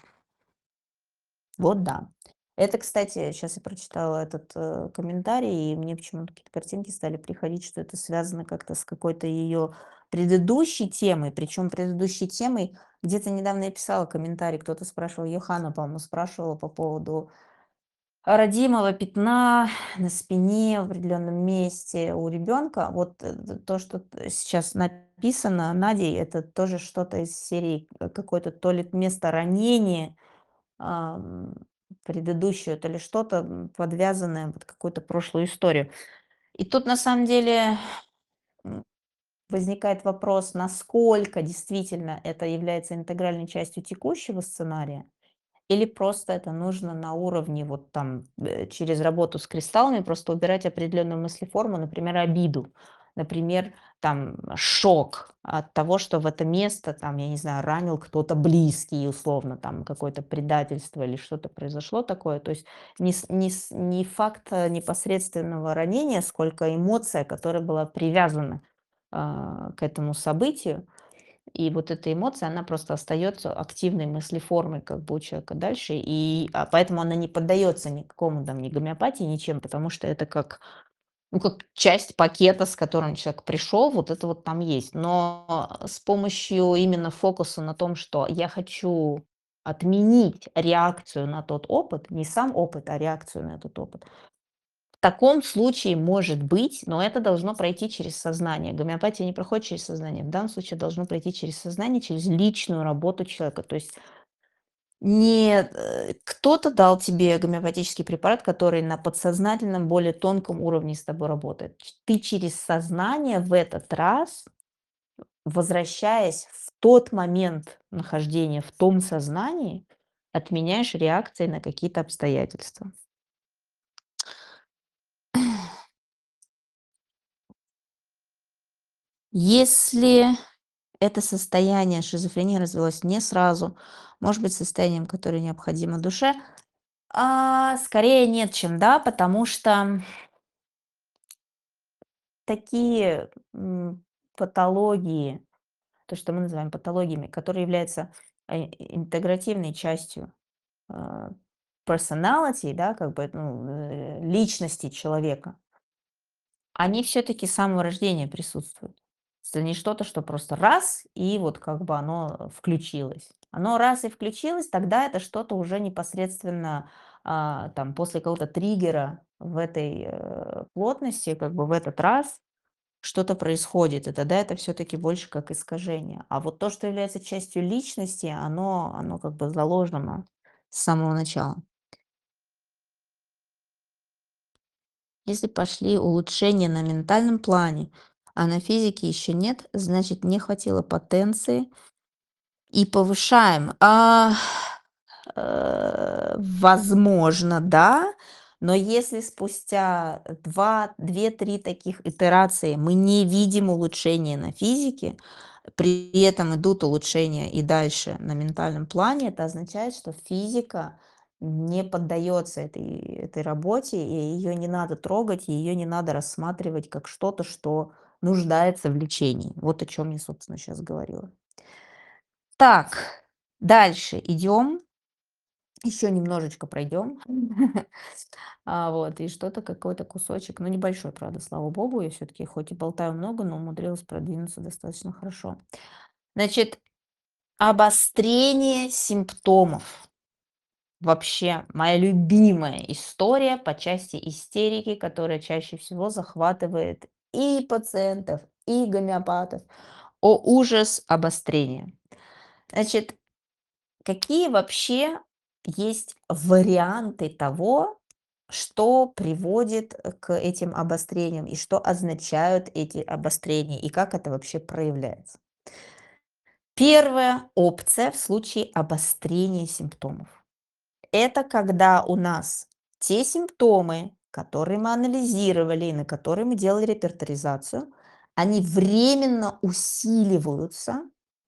вот да. Это, кстати, сейчас я прочитала этот э, комментарий, и мне почему-то какие-то картинки стали приходить, что это связано как-то с какой-то ее предыдущей темой, причем предыдущей темой, где-то недавно я писала комментарий, кто-то спрашивал, Йоханна, по-моему, спрашивала по поводу родимого пятна на спине в определенном месте у ребенка. Вот э, т- то, что т- сейчас написано Надей, это тоже что-то из серии э, какое-то то ли место ранения ам, предыдущее, то ли что-то м, подвязанное под какую-то прошлую историю. И тут на самом деле м, возникает вопрос, насколько действительно это является интегральной частью текущего сценария, или просто это нужно на уровне вот там, э, через работу с кристаллами просто убирать определенную мыслеформу, например, обиду, например, там шок от того, что в это место, там, я не знаю, ранил кто-то близкий, условно, там какое-то предательство или что-то произошло такое. То есть не, с- не, с- не факт э, непосредственного ранения, сколько эмоция, которая была привязана а, к этому событию, и вот эта эмоция, она просто остается активной мыслеформой как бы у человека дальше, и а, поэтому она не поддается никакому там ни гомеопатии, ничем, потому что это как, ну, как часть пакета, с которым человек пришел, вот это вот там есть. Но с помощью именно фокуса на том, что я хочу отменить реакцию на тот опыт, не сам опыт, а реакцию на этот опыт, в таком случае может быть, но это должно пройти через сознание. Гомеопатия не проходит через сознание. В данном случае должно пройти через сознание, через личную работу человека. То есть не э, кто-то дал тебе гомеопатический препарат, который на подсознательном, более тонком уровне с тобой работает. Ч- Ты через сознание в этот раз, возвращаясь в тот момент нахождения в том сознании, отменяешь реакции на какие-то обстоятельства. Если это состояние шизофрении развилось не сразу, может быть, состоянием, которое необходимо душе. А, скорее нет, чем да, потому что такие м, патологии, то, что мы называем патологиями, которые являются э, интегративной частью а, personality, да, как бы ну, э, личности человека, они все-таки с самого рождения присутствуют. Это не что-то, что просто раз, и вот как бы оно включилось. Оно раз и включилось, тогда это что-то уже непосредственно а, там после какого-то триггера в этой э, плотности, как бы в этот раз что-то происходит, и тогда это все-таки больше как искажение. А вот то, что является частью личности, оно, оно как бы заложено с самого начала. Если пошли улучшения на ментальном плане, а на физике еще нет, значит, не хватило потенции и повышаем. А, э, возможно, да, но если спустя два, две-три таких итерации мы не видим улучшения на физике, при этом идут улучшения и дальше на ментальном плане, это означает, что физика не поддается этой, этой работе, и ее не надо трогать, и ее не надо рассматривать как что-то, что нуждается в лечении. Вот о чем я, собственно, сейчас говорила. Так, дальше идем. Еще немножечко пройдем. А, вот, и что-то, какой-то кусочек, ну, небольшой, правда, слава богу, я все-таки хоть и болтаю много, но умудрилась продвинуться достаточно хорошо. Значит, обострение симптомов. Вообще, моя любимая история по части истерики, которая чаще всего захватывает и пациентов, и гомеопатов. О, ужас обострения. Значит, какие вообще есть варианты того, что приводит э, к этим обострениям и что означают эти обострения и как это вообще проявляется? Первая опция в случае обострения симптомов. Это когда у нас те симптомы, которые мы анализировали и на которые мы делали репертуаризацию, они временно усиливаются,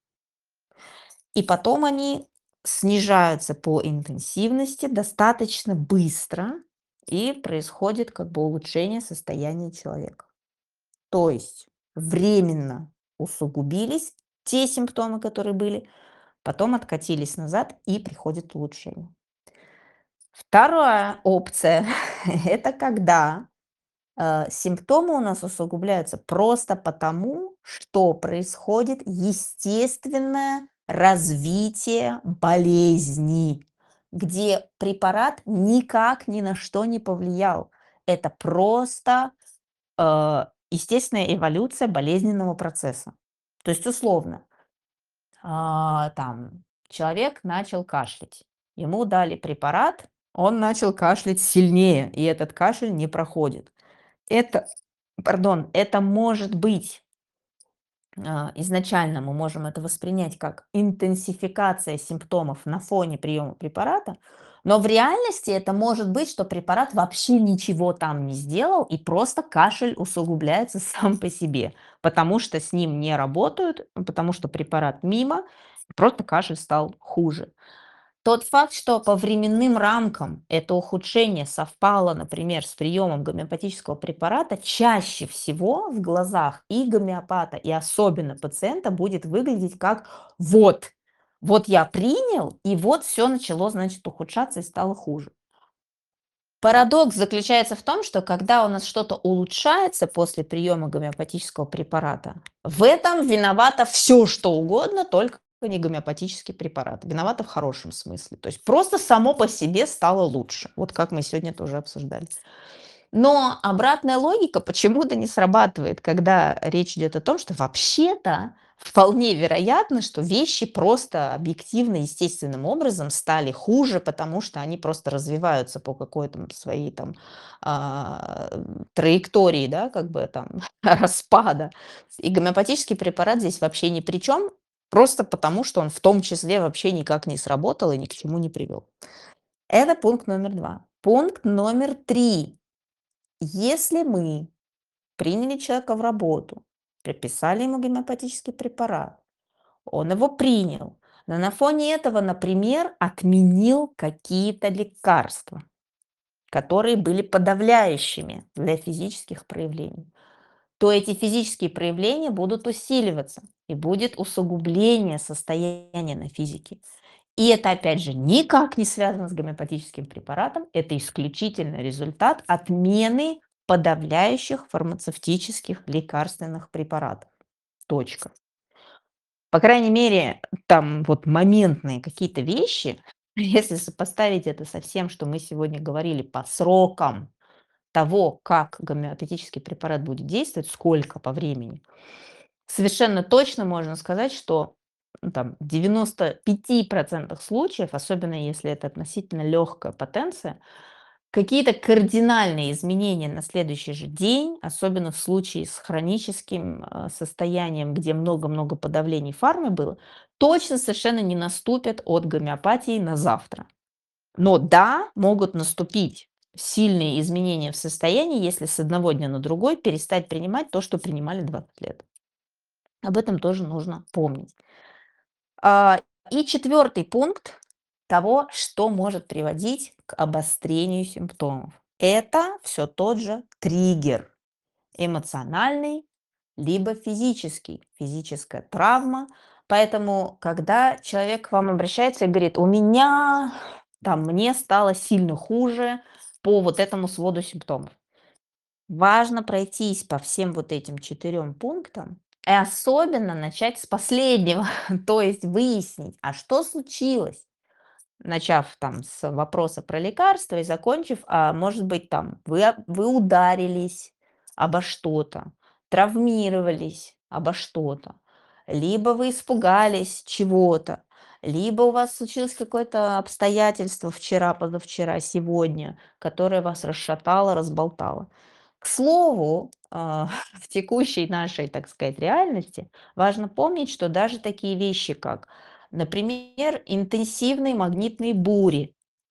и потом они снижаются по интенсивности достаточно быстро, и происходит как бы улучшение состояния человека. То есть временно усугубились те симптомы, которые были, потом откатились назад и приходит улучшение. Вторая опция– это когда э, симптомы у нас усугубляются просто потому, что происходит естественное развитие болезни, где препарат никак ни на что не повлиял. Это просто э, естественная эволюция болезненного процесса. То есть, условно, а, там человек начал кашлять, ему дали препарат, он начал кашлять сильнее, и этот кашель не проходит. Это, пардон, это может быть а, изначально мы можем это воспринять как интенсификация симптомов на фоне приема препарата, но в реальности это может быть, что препарат вообще ничего там не сделал, и просто кашель усугубляется сам по себе, потому что с ним не работают, потому что препарат мимо, просто кашель стал хуже. Тот факт, что по временным рамкам это ухудшение совпало, например, с приемом гомеопатического препарата, чаще всего в глазах и гомеопата, и особенно пациента будет выглядеть как вот, вот я принял, и вот все начало, значит, ухудшаться и стало хуже. Парадокс заключается в том, что когда у нас что-то улучшается после приема гомеопатического препарата, в этом виновато все, что угодно, только не гомеопатический препарат. Виновато в хорошем смысле. То есть просто само по себе стало лучше. Вот как мы сегодня тоже обсуждали. Но обратная логика почему-то не срабатывает, когда речь идет о том, что вообще-то вполне вероятно, что вещи просто объективно, естественным образом стали хуже, потому что они просто развиваются по какой-то своей там а, траектории, да, как бы там распада. И гомеопатический препарат здесь вообще ни при чем, просто потому что он в том числе вообще никак не сработал и ни к чему не привел. Это пункт номер два. Пункт номер три. Если мы приняли человека в работу, прописали ему гомеопатический препарат, он его принял, но на фоне этого, например, отменил какие-то лекарства, которые были подавляющими для физических проявлений, то эти физические проявления будут усиливаться, и будет усугубление состояния на физике. И это, опять же, никак не связано с гомеопатическим препаратом, это исключительно результат отмены подавляющих фармацевтических лекарственных препаратов. Точка. По крайней мере, там вот моментные какие-то вещи, если сопоставить это со всем, что мы сегодня говорили по срокам того, как гомеопатический препарат будет действовать, сколько по времени, совершенно точно можно сказать, что ну, там, в девяноста пяти процентах случаев, особенно если это относительно легкая потенция, какие-то кардинальные изменения на следующий же день, особенно в случае с хроническим а, состоянием, где много-много подавлений фармы было, точно совершенно не наступят от гомеопатии на завтра. Но да, могут наступить сильные изменения в состоянии, если с одного дня на другой перестать принимать то, что принимали двадцать лет. Об этом тоже нужно помнить. А, и четвертый пункт того, что может приводить к обострению симптомов. Это все тот же триггер, эмоциональный либо физический, физическая травма. Поэтому, когда человек к вам обращается и говорит: у меня там мне стало сильно хуже по вот этому своду симптомов. Важно пройтись по всем вот этим четырем пунктам и особенно начать с последнего, то есть выяснить, а что случилось? Начав там с вопроса про лекарства и закончив, а может быть, там вы, об- вы ударились обо что-то, травмировались обо что-то, либо вы испугались чего-то, либо у вас случилось какое-то обстоятельство вчера, позавчера, сегодня, которое вас расшатало, разболтало. К слову, а, в текущей нашей, так сказать, реальности важно помнить, что даже такие вещи, как, например, интенсивные магнитные бури,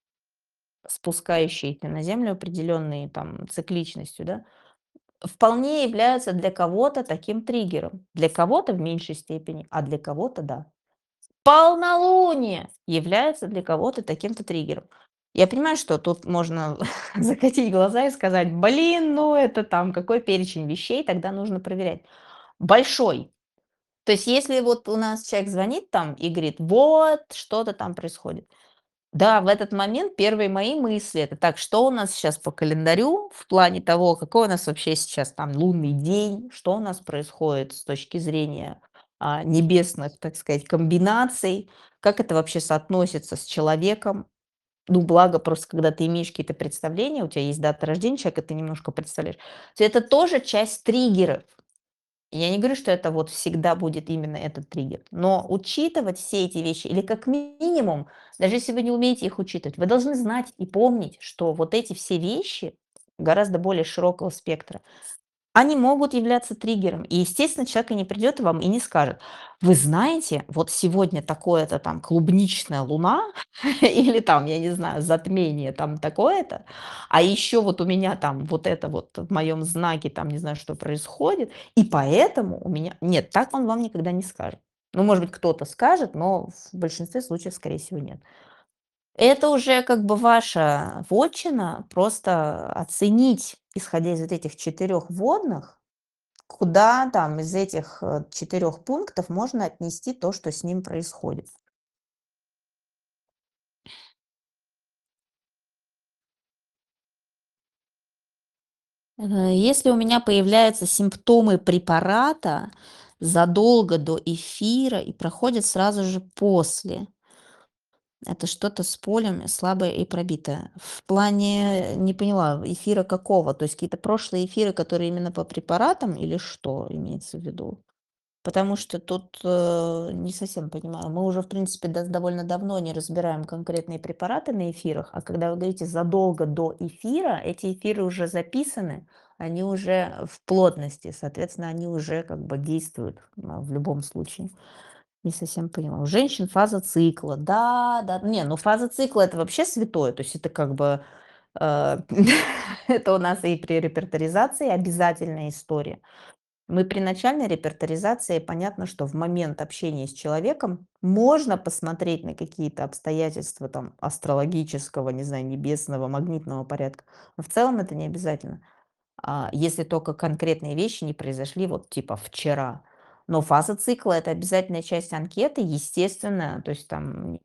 спускающиеся на Землю определенной там цикличностью, да, вполне являются для кого-то таким триггером. Для кого-то в меньшей степени, а для кого-то да. Полнолуние является для кого-то таким-то триггером. Я понимаю, что тут можно закатить глаза и сказать, блин, ну это там какой перечень вещей, тогда нужно проверять. Большой. То есть если вот у нас человек звонит там и говорит, вот что-то там происходит. Да, в этот момент первые мои мысли это так, что у нас сейчас по календарю в плане того, какой у нас вообще сейчас там лунный день, что у нас происходит с точки зрения а, небесных, так сказать, комбинаций, как это вообще соотносится с человеком. Ну, благо, просто когда ты имеешь какие-то представления, у тебя есть дата рождения человека, ты немножко представляешь. То есть это тоже часть триггеров. Я не говорю, что это вот всегда будет именно этот триггер, но учитывать все эти вещи, или как минимум, даже если вы не умеете их учитывать, вы должны знать и помнить, что вот эти все вещи гораздо более широкого спектра, они могут являться триггером. И, естественно, человек и не придет вам и не скажет: "Вы знаете, вот сегодня такое-то там клубничная луна или там, я не знаю, затмение там такое-то, а еще вот у меня там вот это вот в моем знаке там не знаю, что происходит, и поэтому у меня". Нет, так он вам никогда не скажет. Ну, может быть, кто-то скажет, но в большинстве случаев, скорее всего, нет. Это уже как бы ваша вотчина просто оценить, исходя из вот этих четырех водных, куда там из этих, э, четырех пунктов можно отнести то, что с ним происходит. Э, если у меня появляются симптомы препарата задолго до эфира и проходят сразу же после, это что-то с полем слабое и пробитое. В плане, не поняла, эфира какого? То есть какие-то прошлые эфиры, которые именно по препаратам или что имеется в виду? Потому что тут, э, не совсем понимаю. Мы уже, в принципе, да довольно давно не разбираем конкретные препараты на эфирах, а когда вы говорите задолго до эфира, эти эфиры уже записаны, они уже в плотности, соответственно, они уже как бы действуют, а, в любом случае. Не совсем поняла. У женщин фаза цикла. Да, да. Не, ну фаза цикла это вообще святое. То есть это как бы э, это у нас и при репертуаризации обязательная история. Мы при начальной репертуаризации, понятно, что в момент общения с человеком можно посмотреть на какие-то обстоятельства там астрологического, не знаю, небесного, магнитного порядка. Но в целом это не обязательно. А, если только конкретные вещи не произошли вот типа вчера. Но фаза цикла- это обязательная часть анкеты, естественно. То есть там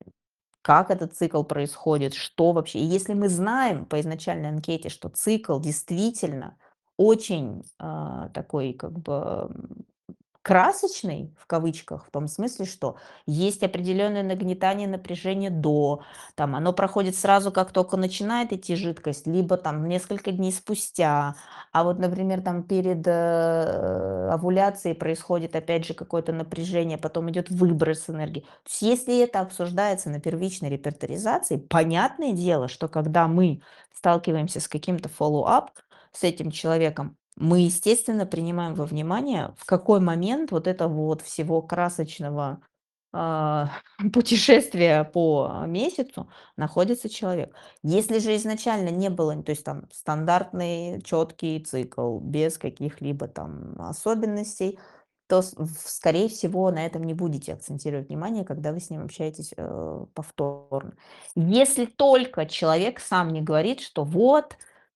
как этот цикл происходит, что вообще. И если мы знаем по изначальной анкете, что цикл действительно очень, а, такой как бы, "красочный", в кавычках, в том смысле, что есть определенное нагнетание напряжения до, там оно проходит сразу, как только начинает идти жидкость, либо там несколько дней спустя. А вот, например, там перед, э, овуляцией происходит опять же какое-то напряжение, потом идет выброс энергии. То есть если это обсуждается на первичной репертуаризации, понятное дело, что когда мы сталкиваемся с каким-то follow-up с этим человеком, мы, естественно, принимаем во внимание, в какой момент вот этого вот всего красочного, а, путешествия по месяцу находится человек. Если же изначально не было, то есть там стандартный четкий цикл без каких-либо там особенностей, то, с в скорее всего, на этом не будете акцентировать внимание, когда вы с ним общаетесь, э, повторно. Если только человек сам не говорит, что вот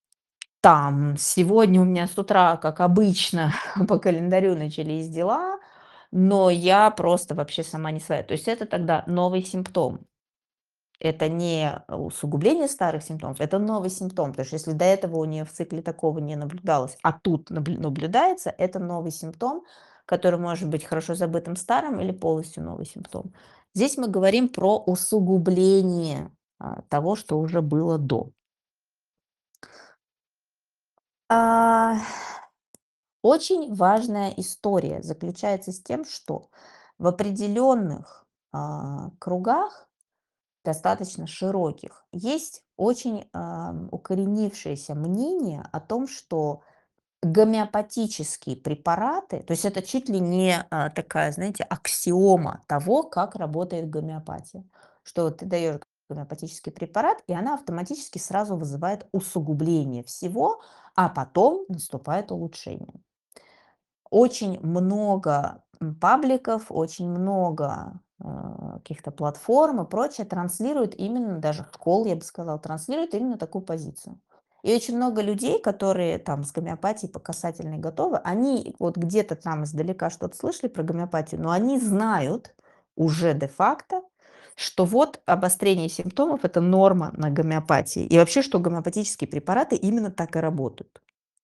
там сегодня у меня с утра, как обычно, по календарю начались дела, но я просто вообще сама не своя. То есть это тогда новый симптом. Это не усугубление старых симптомов, это новый симптом. Потому что если до этого у нее в цикле такого не наблюдалось, а тут наблю- наблюдается, это новый симптом, который может быть хорошо забытым старым или полностью новый симптом. Здесь мы говорим про усугубление а, того, что уже было до. А, Очень важная история заключается с тем, что в определенных а, кругах, достаточно широких, есть очень ам, укоренившееся мнение о том, что гомеопатические препараты, то есть это чуть ли не а, такая, знаете, аксиома того, как работает гомеопатия, что вот ты даешь гомеопатический препарат, и она автоматически сразу вызывает усугубление всего, а потом наступает улучшение. Очень много, м, пабликов, очень много, а, каких-то платформ и прочее транслируют именно, даже школ, я бы сказала, транслируют именно такую позицию. И очень много людей, которые там с гомеопатией по касательной готовы, они вот где-то там издалека что-то слышали про гомеопатию, но они знают уже де-факто, что вот обострение симптомов — это норма на гомеопатии. И вообще, что гомеопатические препараты именно так и работают.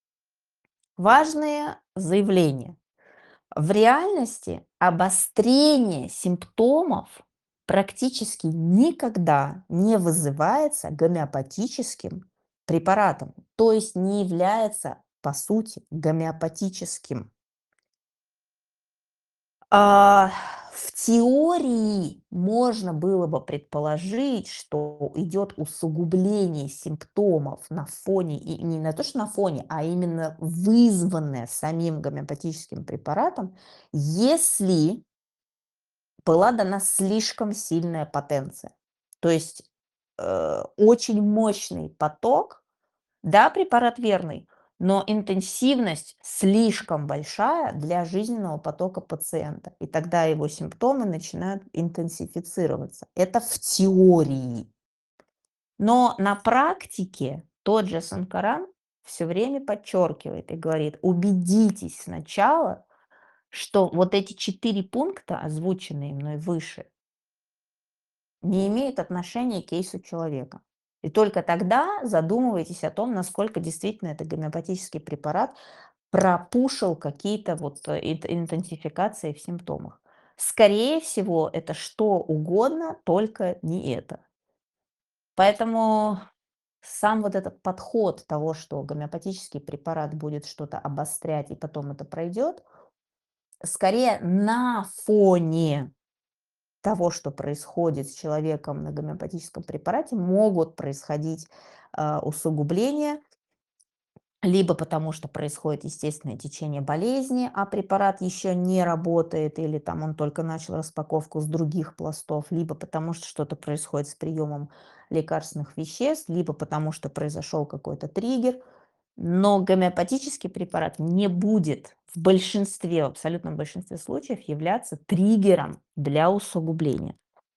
Важные заявления. В реальности обострение симптомов практически никогда не вызывается гомеопатическим препаратом, то есть не является, по сути, гомеопатическим. А, в теории можно было бы предположить, что идет усугубление симптомов на фоне, и не на то, что на фоне, а именно вызванное самим гомеопатическим препаратом, если была дана слишком сильная потенция. То есть э, очень мощный поток, да, препарат верный, но интенсивность слишком большая для жизненного потока пациента. И тогда его симптомы начинают интенсифицироваться. Это в теории. Но на практике тот же Санкаран все время подчеркивает и говорит: убедитесь сначала, что вот эти четыре пункта, озвученные мной выше, не имеют отношения к кейсу человека. И только тогда задумывайтесь о том, насколько действительно это гомеопатический препарат пропушил какие-то вот э, ит- интенсификации в симптомах. Скорее всего, это что угодно, только не это. Поэтому сам вот этот подход того, что гомеопатический препарат будет что-то обострять и потом это пройдет, скорее на фоне того, что происходит с человеком на гомеопатическом препарате, могут происходить а, усугубления, либо потому что происходит естественное течение болезни, а препарат еще не работает, или там он только начал распаковку с других пластов, либо потому что что-то происходит с приемом лекарственных веществ, либо потому что произошел какой-то триггер. Но гомеопатический препарат не будет в большинстве, в абсолютном большинстве случаев являться триггером для усугубления.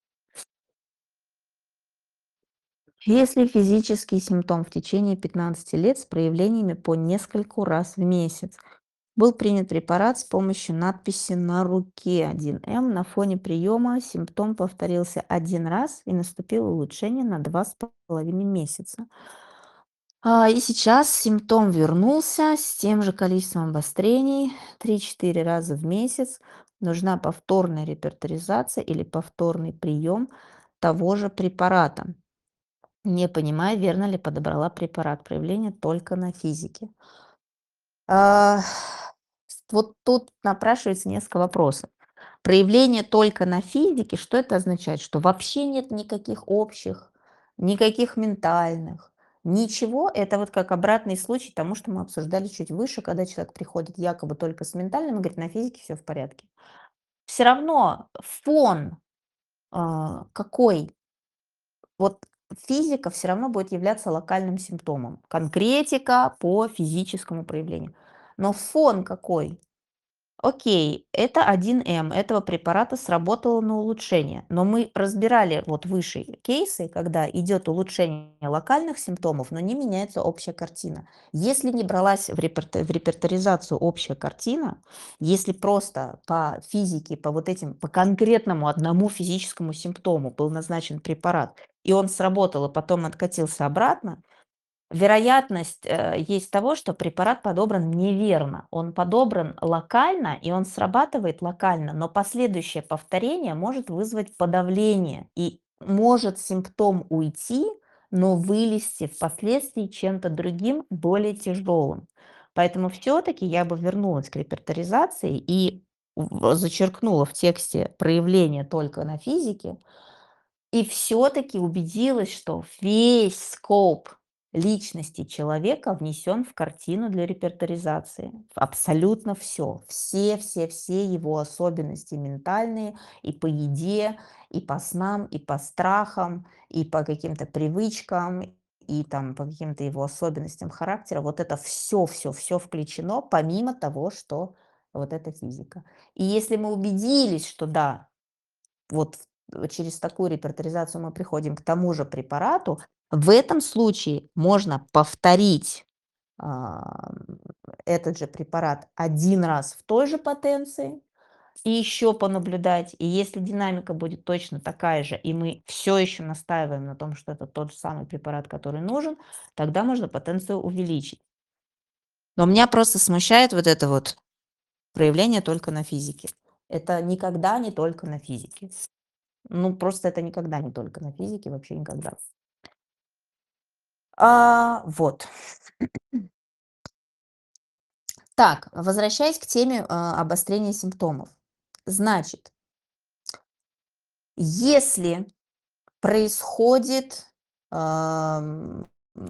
Если физический симптом в течение пятнадцати лет с проявлениями по нескольку раз в месяц, был принят препарат с помощью надписи на руке один эм, на фоне приема симптом повторился один раз и наступило улучшение на два с половиной месяца. А, и сейчас симптом вернулся с тем же количеством обострений три-четыре раза в месяц. Нужна повторная репертуаризация или повторный прием того же препарата. Не понимаю, верно ли подобрала препарат. Проявление только на физике. А, с- вот тут напрашивается несколько вопросов. Проявление только на физике, что это означает? Что вообще нет никаких общих, никаких ментальных, ничего. Это вот как обратный случай тому, что мы обсуждали чуть выше, когда человек приходит якобы только с ментальным и говорит: на физике все в порядке. Все равно фон а, какой? Вот физика все равно будет являться локальным симптомом. Конкретика по физическому проявлению. Но фон какой? Окей, это один эм этого препарата сработало на улучшение, но мы разбирали вот выше кейсы, когда идет улучшение локальных симптомов, но не меняется общая картина. Если не бралась в, реперто- в репертуаризацию общая картина, если просто по физике, по вот этим, по конкретному одному физическому симптому был назначен препарат, и он сработал, и потом откатился обратно, вероятность, э, есть того, что препарат подобран неверно. Он подобран локально, и он срабатывает локально, но последующее повторение может вызвать подавление, и может симптом уйти, но вылезти впоследствии чем-то другим, более тяжелым. Поэтому все-таки я бы вернулась к репертуаризации и в- зачеркнула в тексте проявление только на физике, и все-таки убедилась, что весь скоп личности человека внесен в картину для репертуаризации. Абсолютно все. Все, все, все его особенности ментальные и по еде, и по снам, и по страхам, и по каким-то привычкам, и там по каким-то его особенностям характера. Вот это все, все, все включено, помимо того, что вот эта физика. И если мы убедились, что да, вот э, через такую репертуаризацию мы приходим к тому же препарату, в этом случае можно повторить ам, этот же препарат один раз в той же потенции и еще понаблюдать. И если динамика будет точно такая же, и мы все еще настаиваем на том, что это тот же самый препарат, который нужен, тогда можно потенцию увеличить. Но меня просто смущает вот это вот проявление только на физике. Это никогда не только на физике. Ну, просто это никогда не только на физике, вообще никогда. А, вот. Так, возвращаясь к теме, а, обострения симптомов. Значит, если происходит, ам,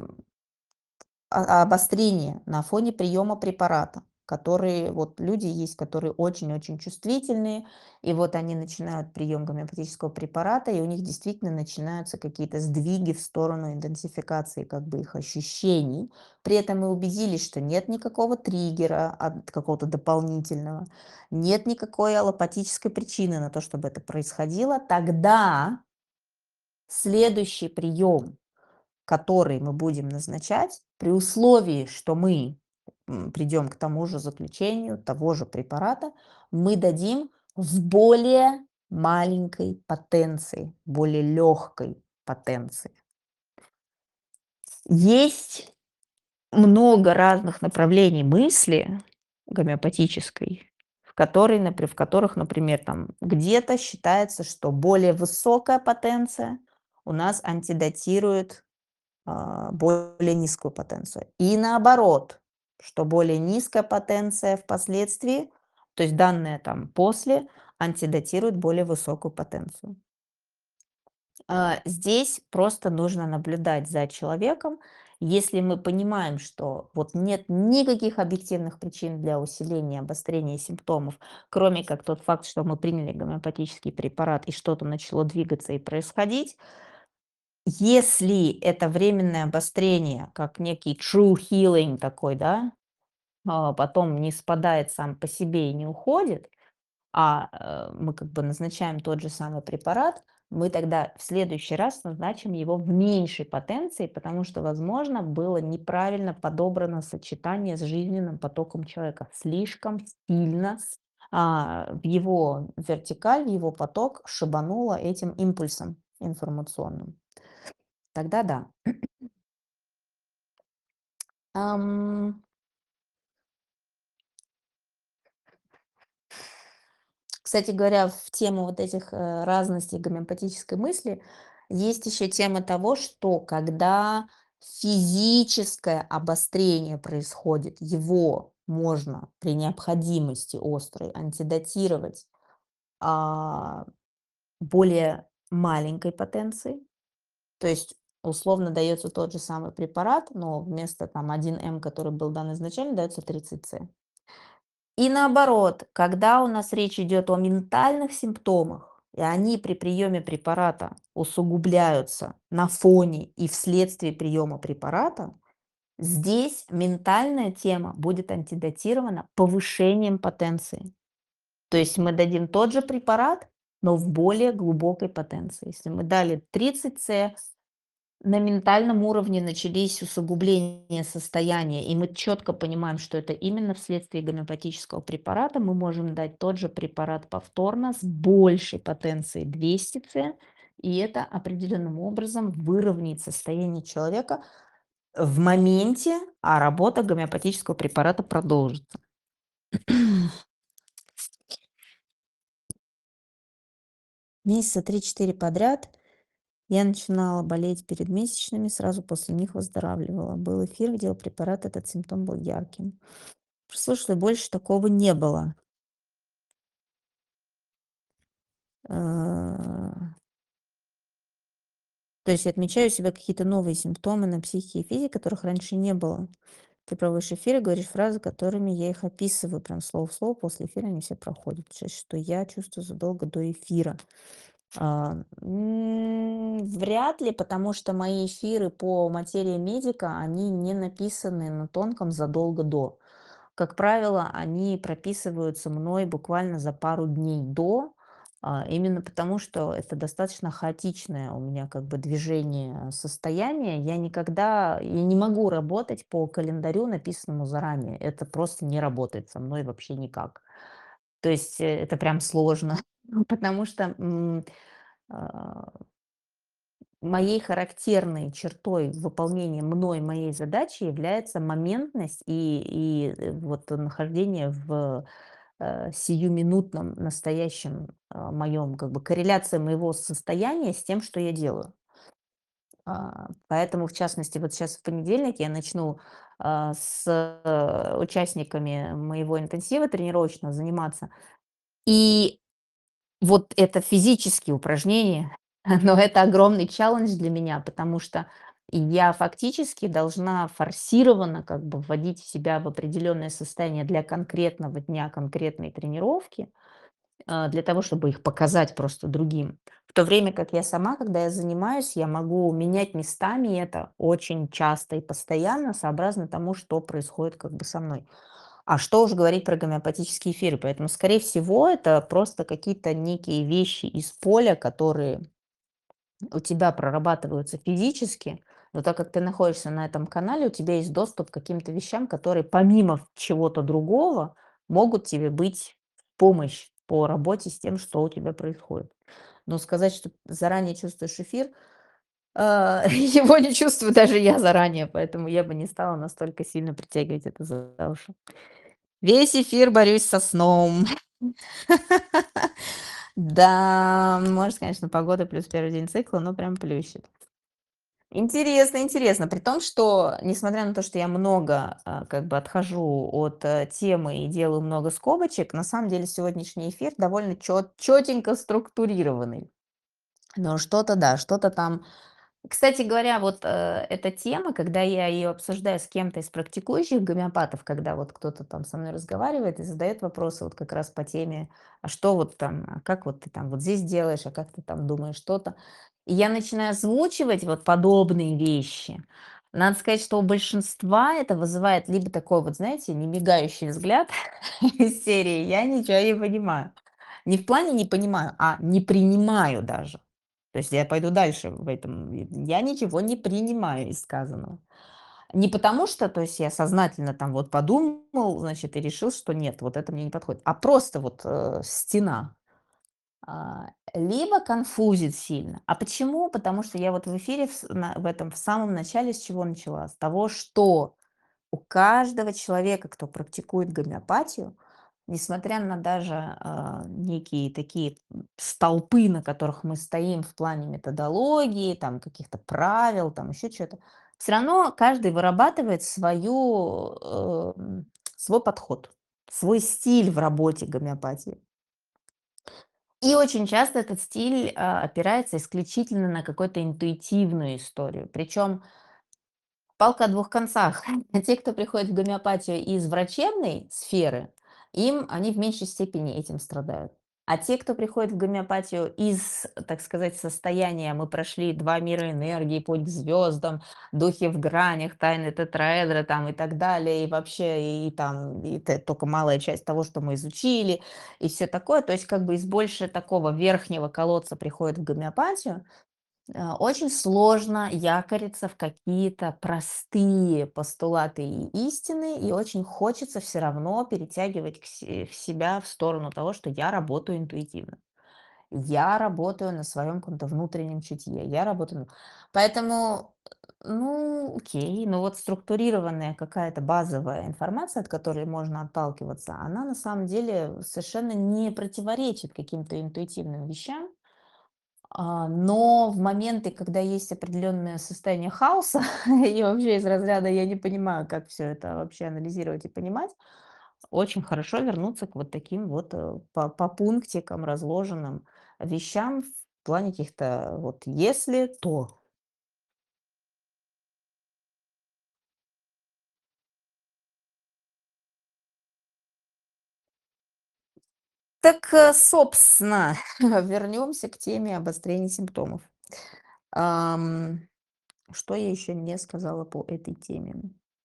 а обострение на фоне приема препарата, которые вот люди есть, которые очень-очень чувствительные, и вот они начинают прием гомеопатического препарата, и у них действительно начинаются какие-то сдвиги в сторону идентификации как бы их ощущений. При этом мы убедились, что нет никакого триггера от какого-то дополнительного, нет никакой аллопатической причины на то, чтобы это происходило. Тогда следующий прием, который мы будем назначать, при условии, что мы м, придем к тому же заключению, того же препарата, мы дадим в более маленькой потенции, более легкой потенции. Есть много разных направлений мысли гомеопатической, в, которой, напри- в которых, например, там где-то считается, что более высокая потенция у нас антидотирует а, более низкую потенцию. И наоборот, что более низкая потенция впоследствии, то есть данные там после, антидотирует более высокую потенцию. А, Здесь просто нужно наблюдать за человеком. Если мы понимаем, что вот нет никаких объективных причин для усиления, обострения симптомов, кроме как тот факт, что мы приняли гомеопатический препарат и что-то начало двигаться и происходить, если это временное обострение, как некий true healing такой, да, а, потом не спадает сам по себе и не уходит, а э, мы как бы назначаем тот же самый препарат, мы тогда в следующий раз назначим его в меньшей потенции, потому что, возможно, было неправильно подобрано сочетание с жизненным потоком человека. Слишком сильно а, в его вертикаль, в его поток шибануло этим импульсом информационным. Тогда да. Ам, Кстати говоря, в тему вот этих э, разностей гомеопатической мысли есть еще тема того, что когда физическое обострение происходит, его можно при необходимости острой антидотировать а, более маленькой потенцией. То есть условно дается тот же самый препарат, но вместо там один эм, который был дан изначально, дается тридцать цэ. И наоборот, когда у нас речь идет о ментальных симптомах, и они при приеме препарата усугубляются на фоне и вследствие приема препарата, здесь ментальная тема будет антидотирована повышением потенции. То есть мы дадим тот же препарат, но в более глубокой потенции. Если мы дали тридцать цэ, на ментальном уровне начались усугубления состояния, и мы четко понимаем, что это именно вследствие гомеопатического препарата. Мы можем дать тот же препарат повторно с большей потенцией двести цэ, И это определенным образом выровняет состояние человека в моменте, а работа гомеопатического препарата продолжится. Месяца три-четыре подряд я начинала болеть перед месячными, сразу после них выздоравливала. Был эфир, где препарат, этот симптом был ярким. Слушай, больше такого не было. А, То есть я отмечаю у себя какие-то новые симптомы на психике и физике, которых раньше не было. Ты проводишь эфир и говоришь фразы, которыми я их описываю, прям слово в слово, после эфира они все проходят. То есть, что я чувствую задолго до эфира. А, м, вряд ли, потому что мои эфиры по материи медика, они не написаны на тонком задолго до. Как правило, они прописываются мной буквально за пару дней до, а, именно потому, что это достаточно хаотичное у меня как бы движение состояния. Я никогда, я не могу работать по календарю, написанному заранее. Это просто не работает со мной вообще никак. То есть э, это прям сложно, потому что м, а, моей характерной чертой выполнения мной моей задачи является моментность и, и э, вот нахождение в э, сиюминутном настоящем моем, как бы корреляция моего состояния с тем, что я делаю. А, Поэтому, в частности, вот сейчас в понедельник я начну а, с э, участниками моего интенсива тренировочного заниматься. И вот это физические упражнения, но это огромный челлендж для меня, потому что я фактически должна форсированно как бы вводить себя в определенное состояние для конкретного дня, конкретной тренировки, а, для того, чтобы их показать просто другим. В то время как я сама, когда я занимаюсь, я могу менять местами это очень часто и постоянно, сообразно тому, что происходит как бы со мной. А что уж говорить про гомеопатические эфиры. Поэтому, скорее всего, это просто какие-то некие вещи из поля, которые у тебя прорабатываются физически, но так как ты находишься на этом канале, у тебя есть доступ к каким-то вещам, которые помимо чего-то другого могут тебе быть в помощь по работе с тем, что у тебя происходит. Но сказать, что заранее чувствуешь эфир, а, его не чувствую даже я заранее, поэтому я бы не стала настолько сильно притягивать это за уши. Весь эфир борюсь со сном. Да, может, конечно, погода плюс первый день цикла, но прям плющит. Интересно, интересно. При том, что, несмотря на то, что я много, а, как бы отхожу от, э, темы и делаю много скобочек, на самом деле сегодняшний эфир довольно чёт чётенько структурированный. Но что-то, да, что-то там. Кстати говоря, вот, э, эта тема, когда я ее обсуждаю с кем-то из практикующих гомеопатов, когда вот кто-то там со мной разговаривает и задает вопросы вот как раз по теме: "А что вот там, а как вот ты там вот здесь делаешь, а как ты там думаешь что-то?" И я начинаю озвучивать вот подобные вещи. Надо сказать, что у большинства это вызывает либо такой вот, знаете, немигающий взгляд из серии: "Я ничего не понимаю". Не в плане не понимаю, а не принимаю даже. То есть я пойду дальше в этом. Я ничего не принимаю из сказанного. Не потому что, то есть я сознательно там вот подумал, значит, и решил, что нет, вот это мне не подходит, а просто вот э, стена. А, Либо конфузит сильно. А почему? Потому что я вот в эфире в, с- на- в этом в самом начале с чего начала? С того, что у каждого человека, кто практикует гомеопатию, несмотря на даже а, некие такие м, столпы, на которых мы стоим в плане методологии, там каких-то правил, там еще что-то, все равно каждый вырабатывает свою, э, м, свой подход, свой стиль в работе гомеопатии. И очень часто этот стиль а, опирается исключительно на какую-то интуитивную историю. Причем палка о двух концах. Те, кто приходит в гомеопатию из врачебной сферы, им они в меньшей степени этим страдают. А те, кто приходит в гомеопатию из, так сказать, состояния, мы прошли два мира энергии, путь к звездам, духи в гранях, тайны тетраэдра там и так далее, и вообще, и там, и т- только малая часть того, что мы изучили, и все такое. То есть как бы из больше такого верхнего колодца приходит в гомеопатию, Э, очень сложно якориться в какие-то простые постулаты и истины, и очень хочется все равно перетягивать к се в себя в сторону того, что я работаю интуитивно. Я работаю на своем каком-то внутреннем чутье. Я работаю. Поэтому, ну, окей, но вот структурированная какая-то базовая информация, от которой можно отталкиваться, она на самом деле совершенно не противоречит каким-то интуитивным вещам. А, но в моменты, когда есть определенное состояние хаоса, и вообще из разряда я не понимаю, как все это вообще анализировать и понимать, очень хорошо вернуться к вот таким вот э, по, по пунктикам разложенным вещам в плане каких-то вот если, то. Так, э, собственно, вернемся к теме обострения симптомов. Ам, что я еще не сказала по этой теме?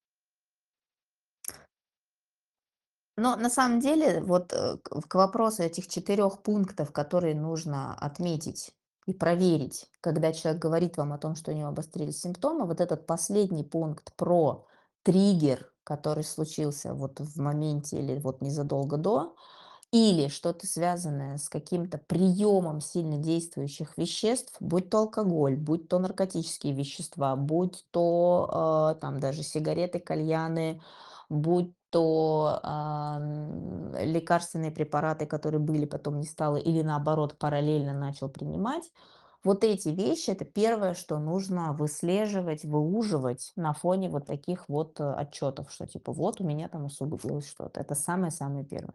Но на самом деле, вот, э, к к вопросу этих четырех пунктов, которые нужно отметить и проверить, когда человек говорит вам о том, что у него обострились симптомы, вот этот последний пункт про триггер, который случился вот в моменте или вот незадолго до, или что-то связанное с каким-то приемом сильно действующих веществ, будь то алкоголь, будь то наркотические вещества, будь то э, там даже сигареты, кальяны, будь то ам, лекарственные препараты, которые были, потом не стало, или наоборот параллельно начал принимать. Вот эти вещи– это первое, что нужно выслеживать, выуживать на фоне вот таких вот э, отчетов, что типа вот у меня там усугубилось что-то. Это самое-самое первое.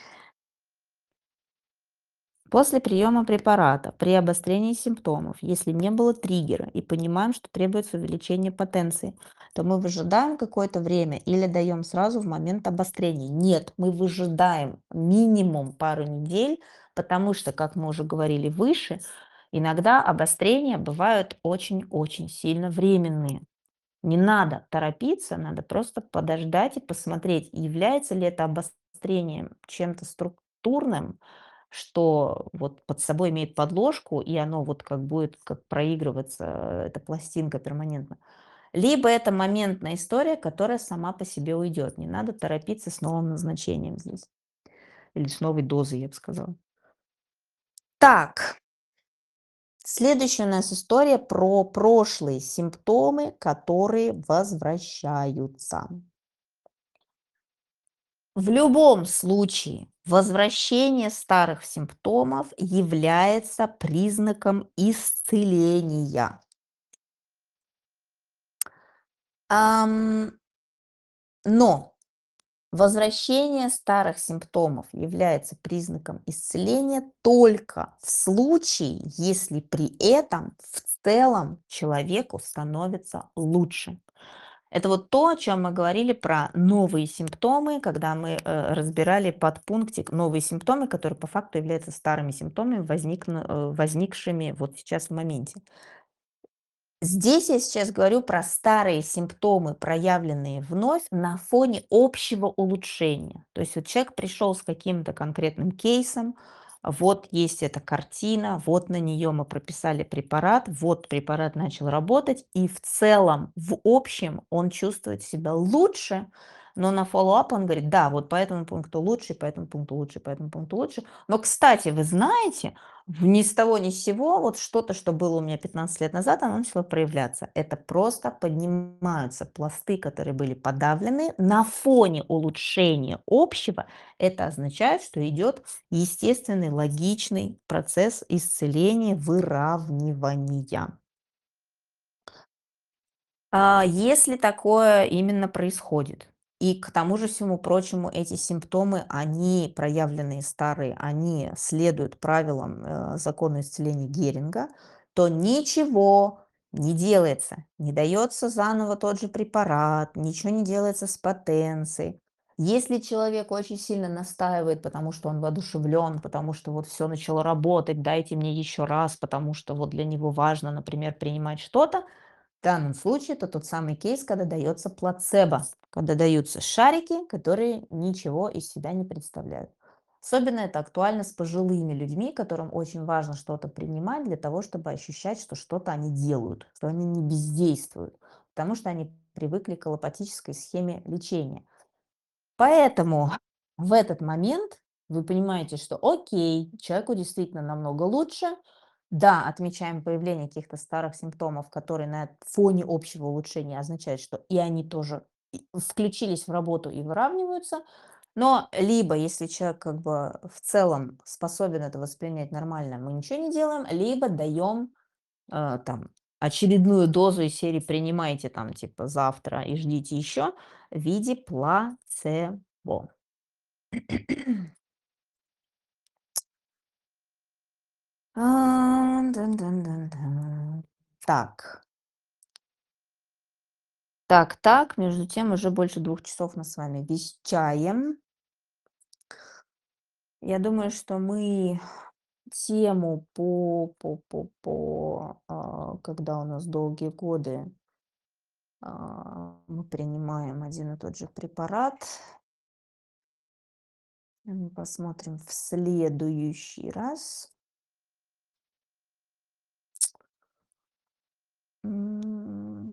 После приема препарата при обострении симптомов, если не было триггера и понимаем, что требуется увеличение потенции, то мы выжидаем какое-то время или даем сразу в момент обострения. Нет, мы выжидаем минимум пару недель, потому что, как мы уже говорили выше, иногда обострения бывают очень-очень сильно временные. Не надо торопиться, надо просто подождать и посмотреть, является ли это обострением чем-то структурным, что вот под собой имеет подложку, и оно вот как будет как проигрываться, э, эта пластинка перманентно. Либо это моментная история, которая сама по себе уйдет. Не надо торопиться с новым назначением здесь. Или с новой дозой, я бы сказала. Так, следующая у нас история про прошлые симптомы, которые возвращаются. В любом случае, возвращение старых симптомов является признаком исцеления. Ам, но возвращение старых симптомов является признаком исцеления только в случае, если при этом в целом человеку становится лучше. Это вот то, о чем мы говорили про новые симптомы, когда мы э, разбирали подпунктик новые симптомы, которые по факту являются старыми симптомами, возникну- э, возникшими вот сейчас в моменте. Здесь я сейчас говорю про старые симптомы, проявленные вновь на фоне общего улучшения. То есть вот человек пришел с каким-то конкретным кейсом, вот есть эта картина, вот на нее мы прописали препарат, вот препарат начал работать, и в целом, в общем, он чувствует себя лучше, но на фоллоуап он говорит, да, вот по этому пункту лучше, по этому пункту лучше, по этому пункту лучше. Но, кстати, вы знаете, в ни с того ни с сего, вот что-то, что было у меня пятнадцать лет назад, оно начало проявляться. Это просто поднимаются пласты, которые были подавлены на фоне улучшения общего. Это означает, что идет естественный, логичный процесс исцеления, выравнивания. А, если такое именно происходит, и к тому же всему прочему эти симптомы, они проявленные старые, они следуют правилам э, закона исцеления Геринга, то ничего не делается, не дается заново тот же препарат, ничего не делается с потенцией. Если человек очень сильно настаивает, потому что он воодушевлен, потому что вот все начало работать, дайте мне еще раз, потому что вот для него важно, например, принимать что-то, в данном случае это тот самый кейс, когда дается плацебо, когда даются шарики, которые ничего из себя не представляют. Особенно это актуально с пожилыми людьми, которым очень важно что-то принимать для того, чтобы ощущать, что что-то они делают, что они не бездействуют, потому что они привыкли к аллопатической схеме лечения. Поэтому в этот момент Вы понимаете, что окей, человеку действительно намного лучше. Да, отмечаем появление каких-то старых симптомов, которые на фоне общего улучшения означают, что и они тоже и включились в работу и выравниваются. Но либо, если человек как бы в целом способен это воспринять нормально, мы ничего не делаем, либо даем э, там очередную дозу из серии «принимайте там типа завтра и ждите еще» в виде плацебо. А, дын-дын-дын-дын. Так, так, так, между тем уже больше двух часов мы с вами вещаем. Я думаю, что мы тему по по по по, а, когда у нас долгие годы, а, мы принимаем один и тот же препарат, мы посмотрим в следующий раз. М.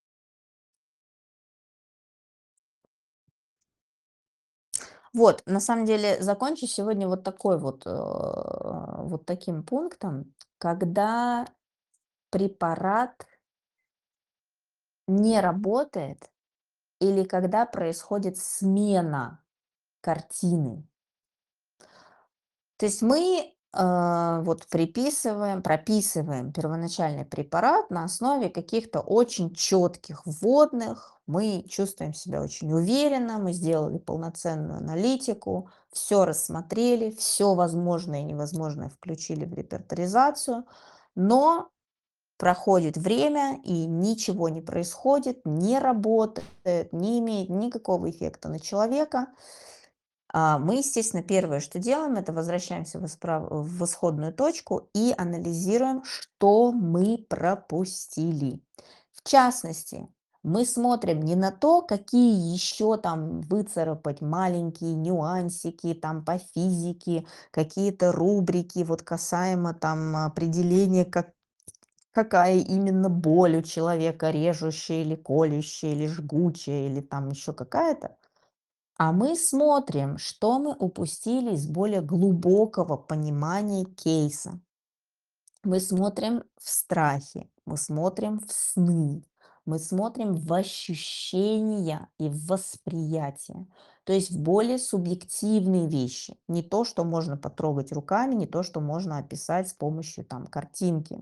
Вот, на самом деле закончу сегодня вот такой вот, э, вот таким пунктом. Когда препарат не работает или когда происходит смена картины. То есть мы, э, вот приписываем, прописываем первоначальный препарат на основе каких-то очень четких вводных. Мы чувствуем себя очень уверенно, мы сделали полноценную аналитику, все рассмотрели, все возможное и невозможное включили в репертуаризацию, но проходит время и ничего не происходит, не работает, не имеет никакого эффекта на человека. А, мы, естественно, первое, что делаем, это возвращаемся в исправ в исходную точку и анализируем, что мы пропустили. В частности, мы смотрим не на то, какие еще там выцарапать маленькие нюансики там по физике, какие-то рубрики, вот касаемо там определения, как какая именно боль у человека, режущая или колющая, или жгучая, или там еще какая-то. А мы смотрим, что мы упустили из более глубокого понимания кейса. Мы смотрим в страхе, мы смотрим в сны, мы смотрим в ощущения и в восприятие. То есть в более субъективные вещи. Не то, что можно потрогать руками, не то, что можно описать с помощью там картинки.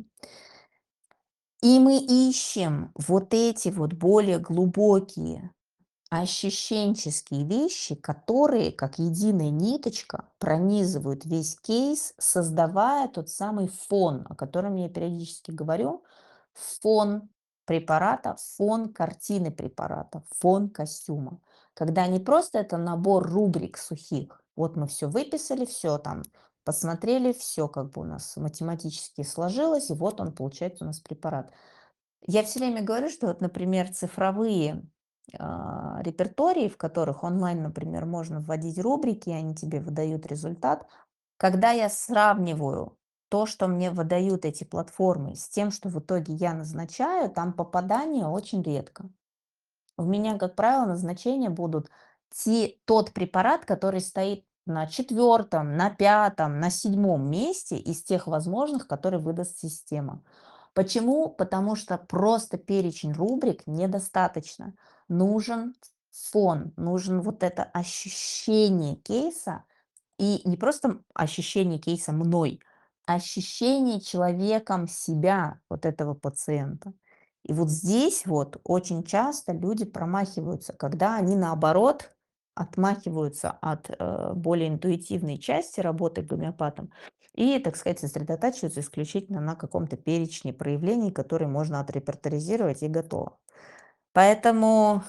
И мы ищем вот эти вот более глубокие ощущенческие вещи, которые, как единая ниточка, пронизывают весь кейс, создавая тот самый фон, о котором я периодически говорю, фон препарата, фон картины препарата, фон костюма. Когда не просто это набор рубрик сухих, вот мы все выписали, все там посмотрели, все как бы у нас математически сложилось, и вот он получается у нас препарат. Я все время говорю, что вот, например, цифровые, а, репертуарии, в которых онлайн, например, можно вводить рубрики, и они тебе выдают результат. Когда я сравниваю то, что мне выдают эти платформы, с тем, что в итоге я назначаю, там попадания очень редко. У меня, как правило, назначения будут те тот препарат, который стоит на четвертом, на пятом, на седьмом месте из тех возможных, которые выдаст система. Почему? Потому что просто перечень рубрик недостаточно. Нужен фон, нужен вот это ощущение кейса, и не просто ощущение кейса мной, а ощущение человеком себя, вот этого пациента. И вот здесь вот очень часто люди промахиваются, когда они наоборот отмахиваются от э, более интуитивной части работы гомеопатом и, так сказать, сосредотачиваются исключительно на каком-то перечне проявлений, которые можно отрепертаризировать и готово. Поэтому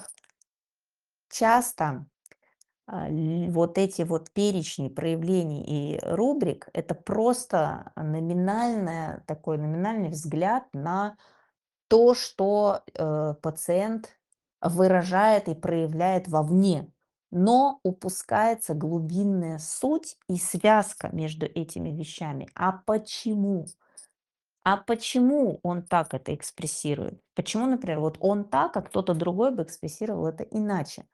часто а, ль вот эти вот перечни проявлений и рубрик — это просто номинальное такой номинальный взгляд на то, что, э, пациент выражает и проявляет вовне, но упускается глубинная суть и связка между этими вещами. А почему? А почему он так это экспрессирует? Почему, например, вот он так, а кто-то другой бы экспрессировал это иначе?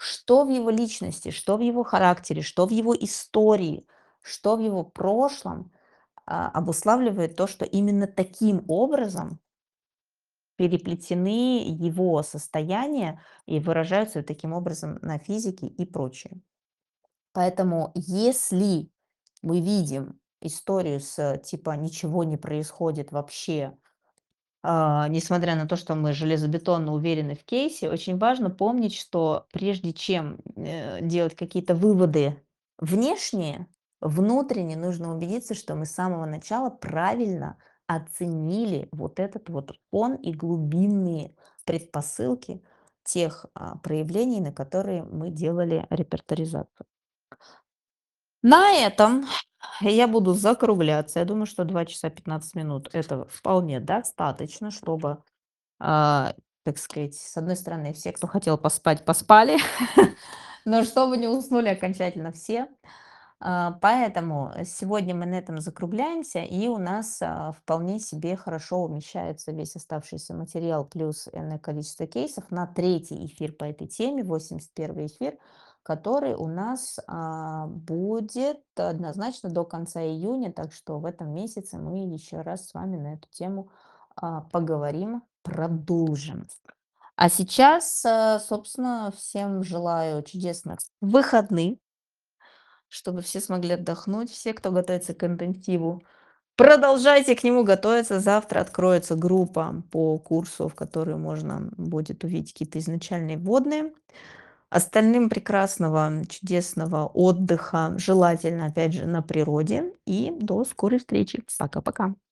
Что в его личности, что в его характере, что в его истории, что в его прошлом а, обуславливает то, что именно таким образом переплетены его состояния и выражаются таким образом на физике и прочее. Поэтому если мы видим историю с типа ничего не происходит вообще, а, несмотря на то, что мы железобетонно уверены в кейсе, очень важно помнить, что прежде чем э, делать какие-то выводы внешние, внутренне нужно убедиться, что мы с самого начала правильно оценили вот этот вот фон и глубинные предпосылки тех а, проявлений, на которые мы делали репертуаризацию. На этом я буду закругляться. Я думаю, что два часа пятнадцать минут это вполне достаточно, чтобы, а, так сказать, с одной стороны, все, кто хотел поспать, поспали, но чтобы не уснули окончательно все. А, Поэтому сегодня мы на этом закругляемся, и у нас а, вполне себе хорошо умещается весь оставшийся материал плюс энное количество кейсов на третий эфир по этой теме, восемьдесят первый эфир, который у нас а, будет однозначно до конца июня, так что в этом месяце мы еще раз с вами на эту тему а, поговорим, продолжим. А сейчас, а, собственно, всем желаю чудесных выходных, чтобы все смогли отдохнуть, все, кто готовится к интенсиву. Продолжайте к нему готовиться. Завтра откроется группа по курсу, в которой можно будет увидеть какие-то изначальные вводные. Остальным прекрасного, чудесного отдыха, желательно, опять же, на природе. И до скорой встречи. Пока-пока.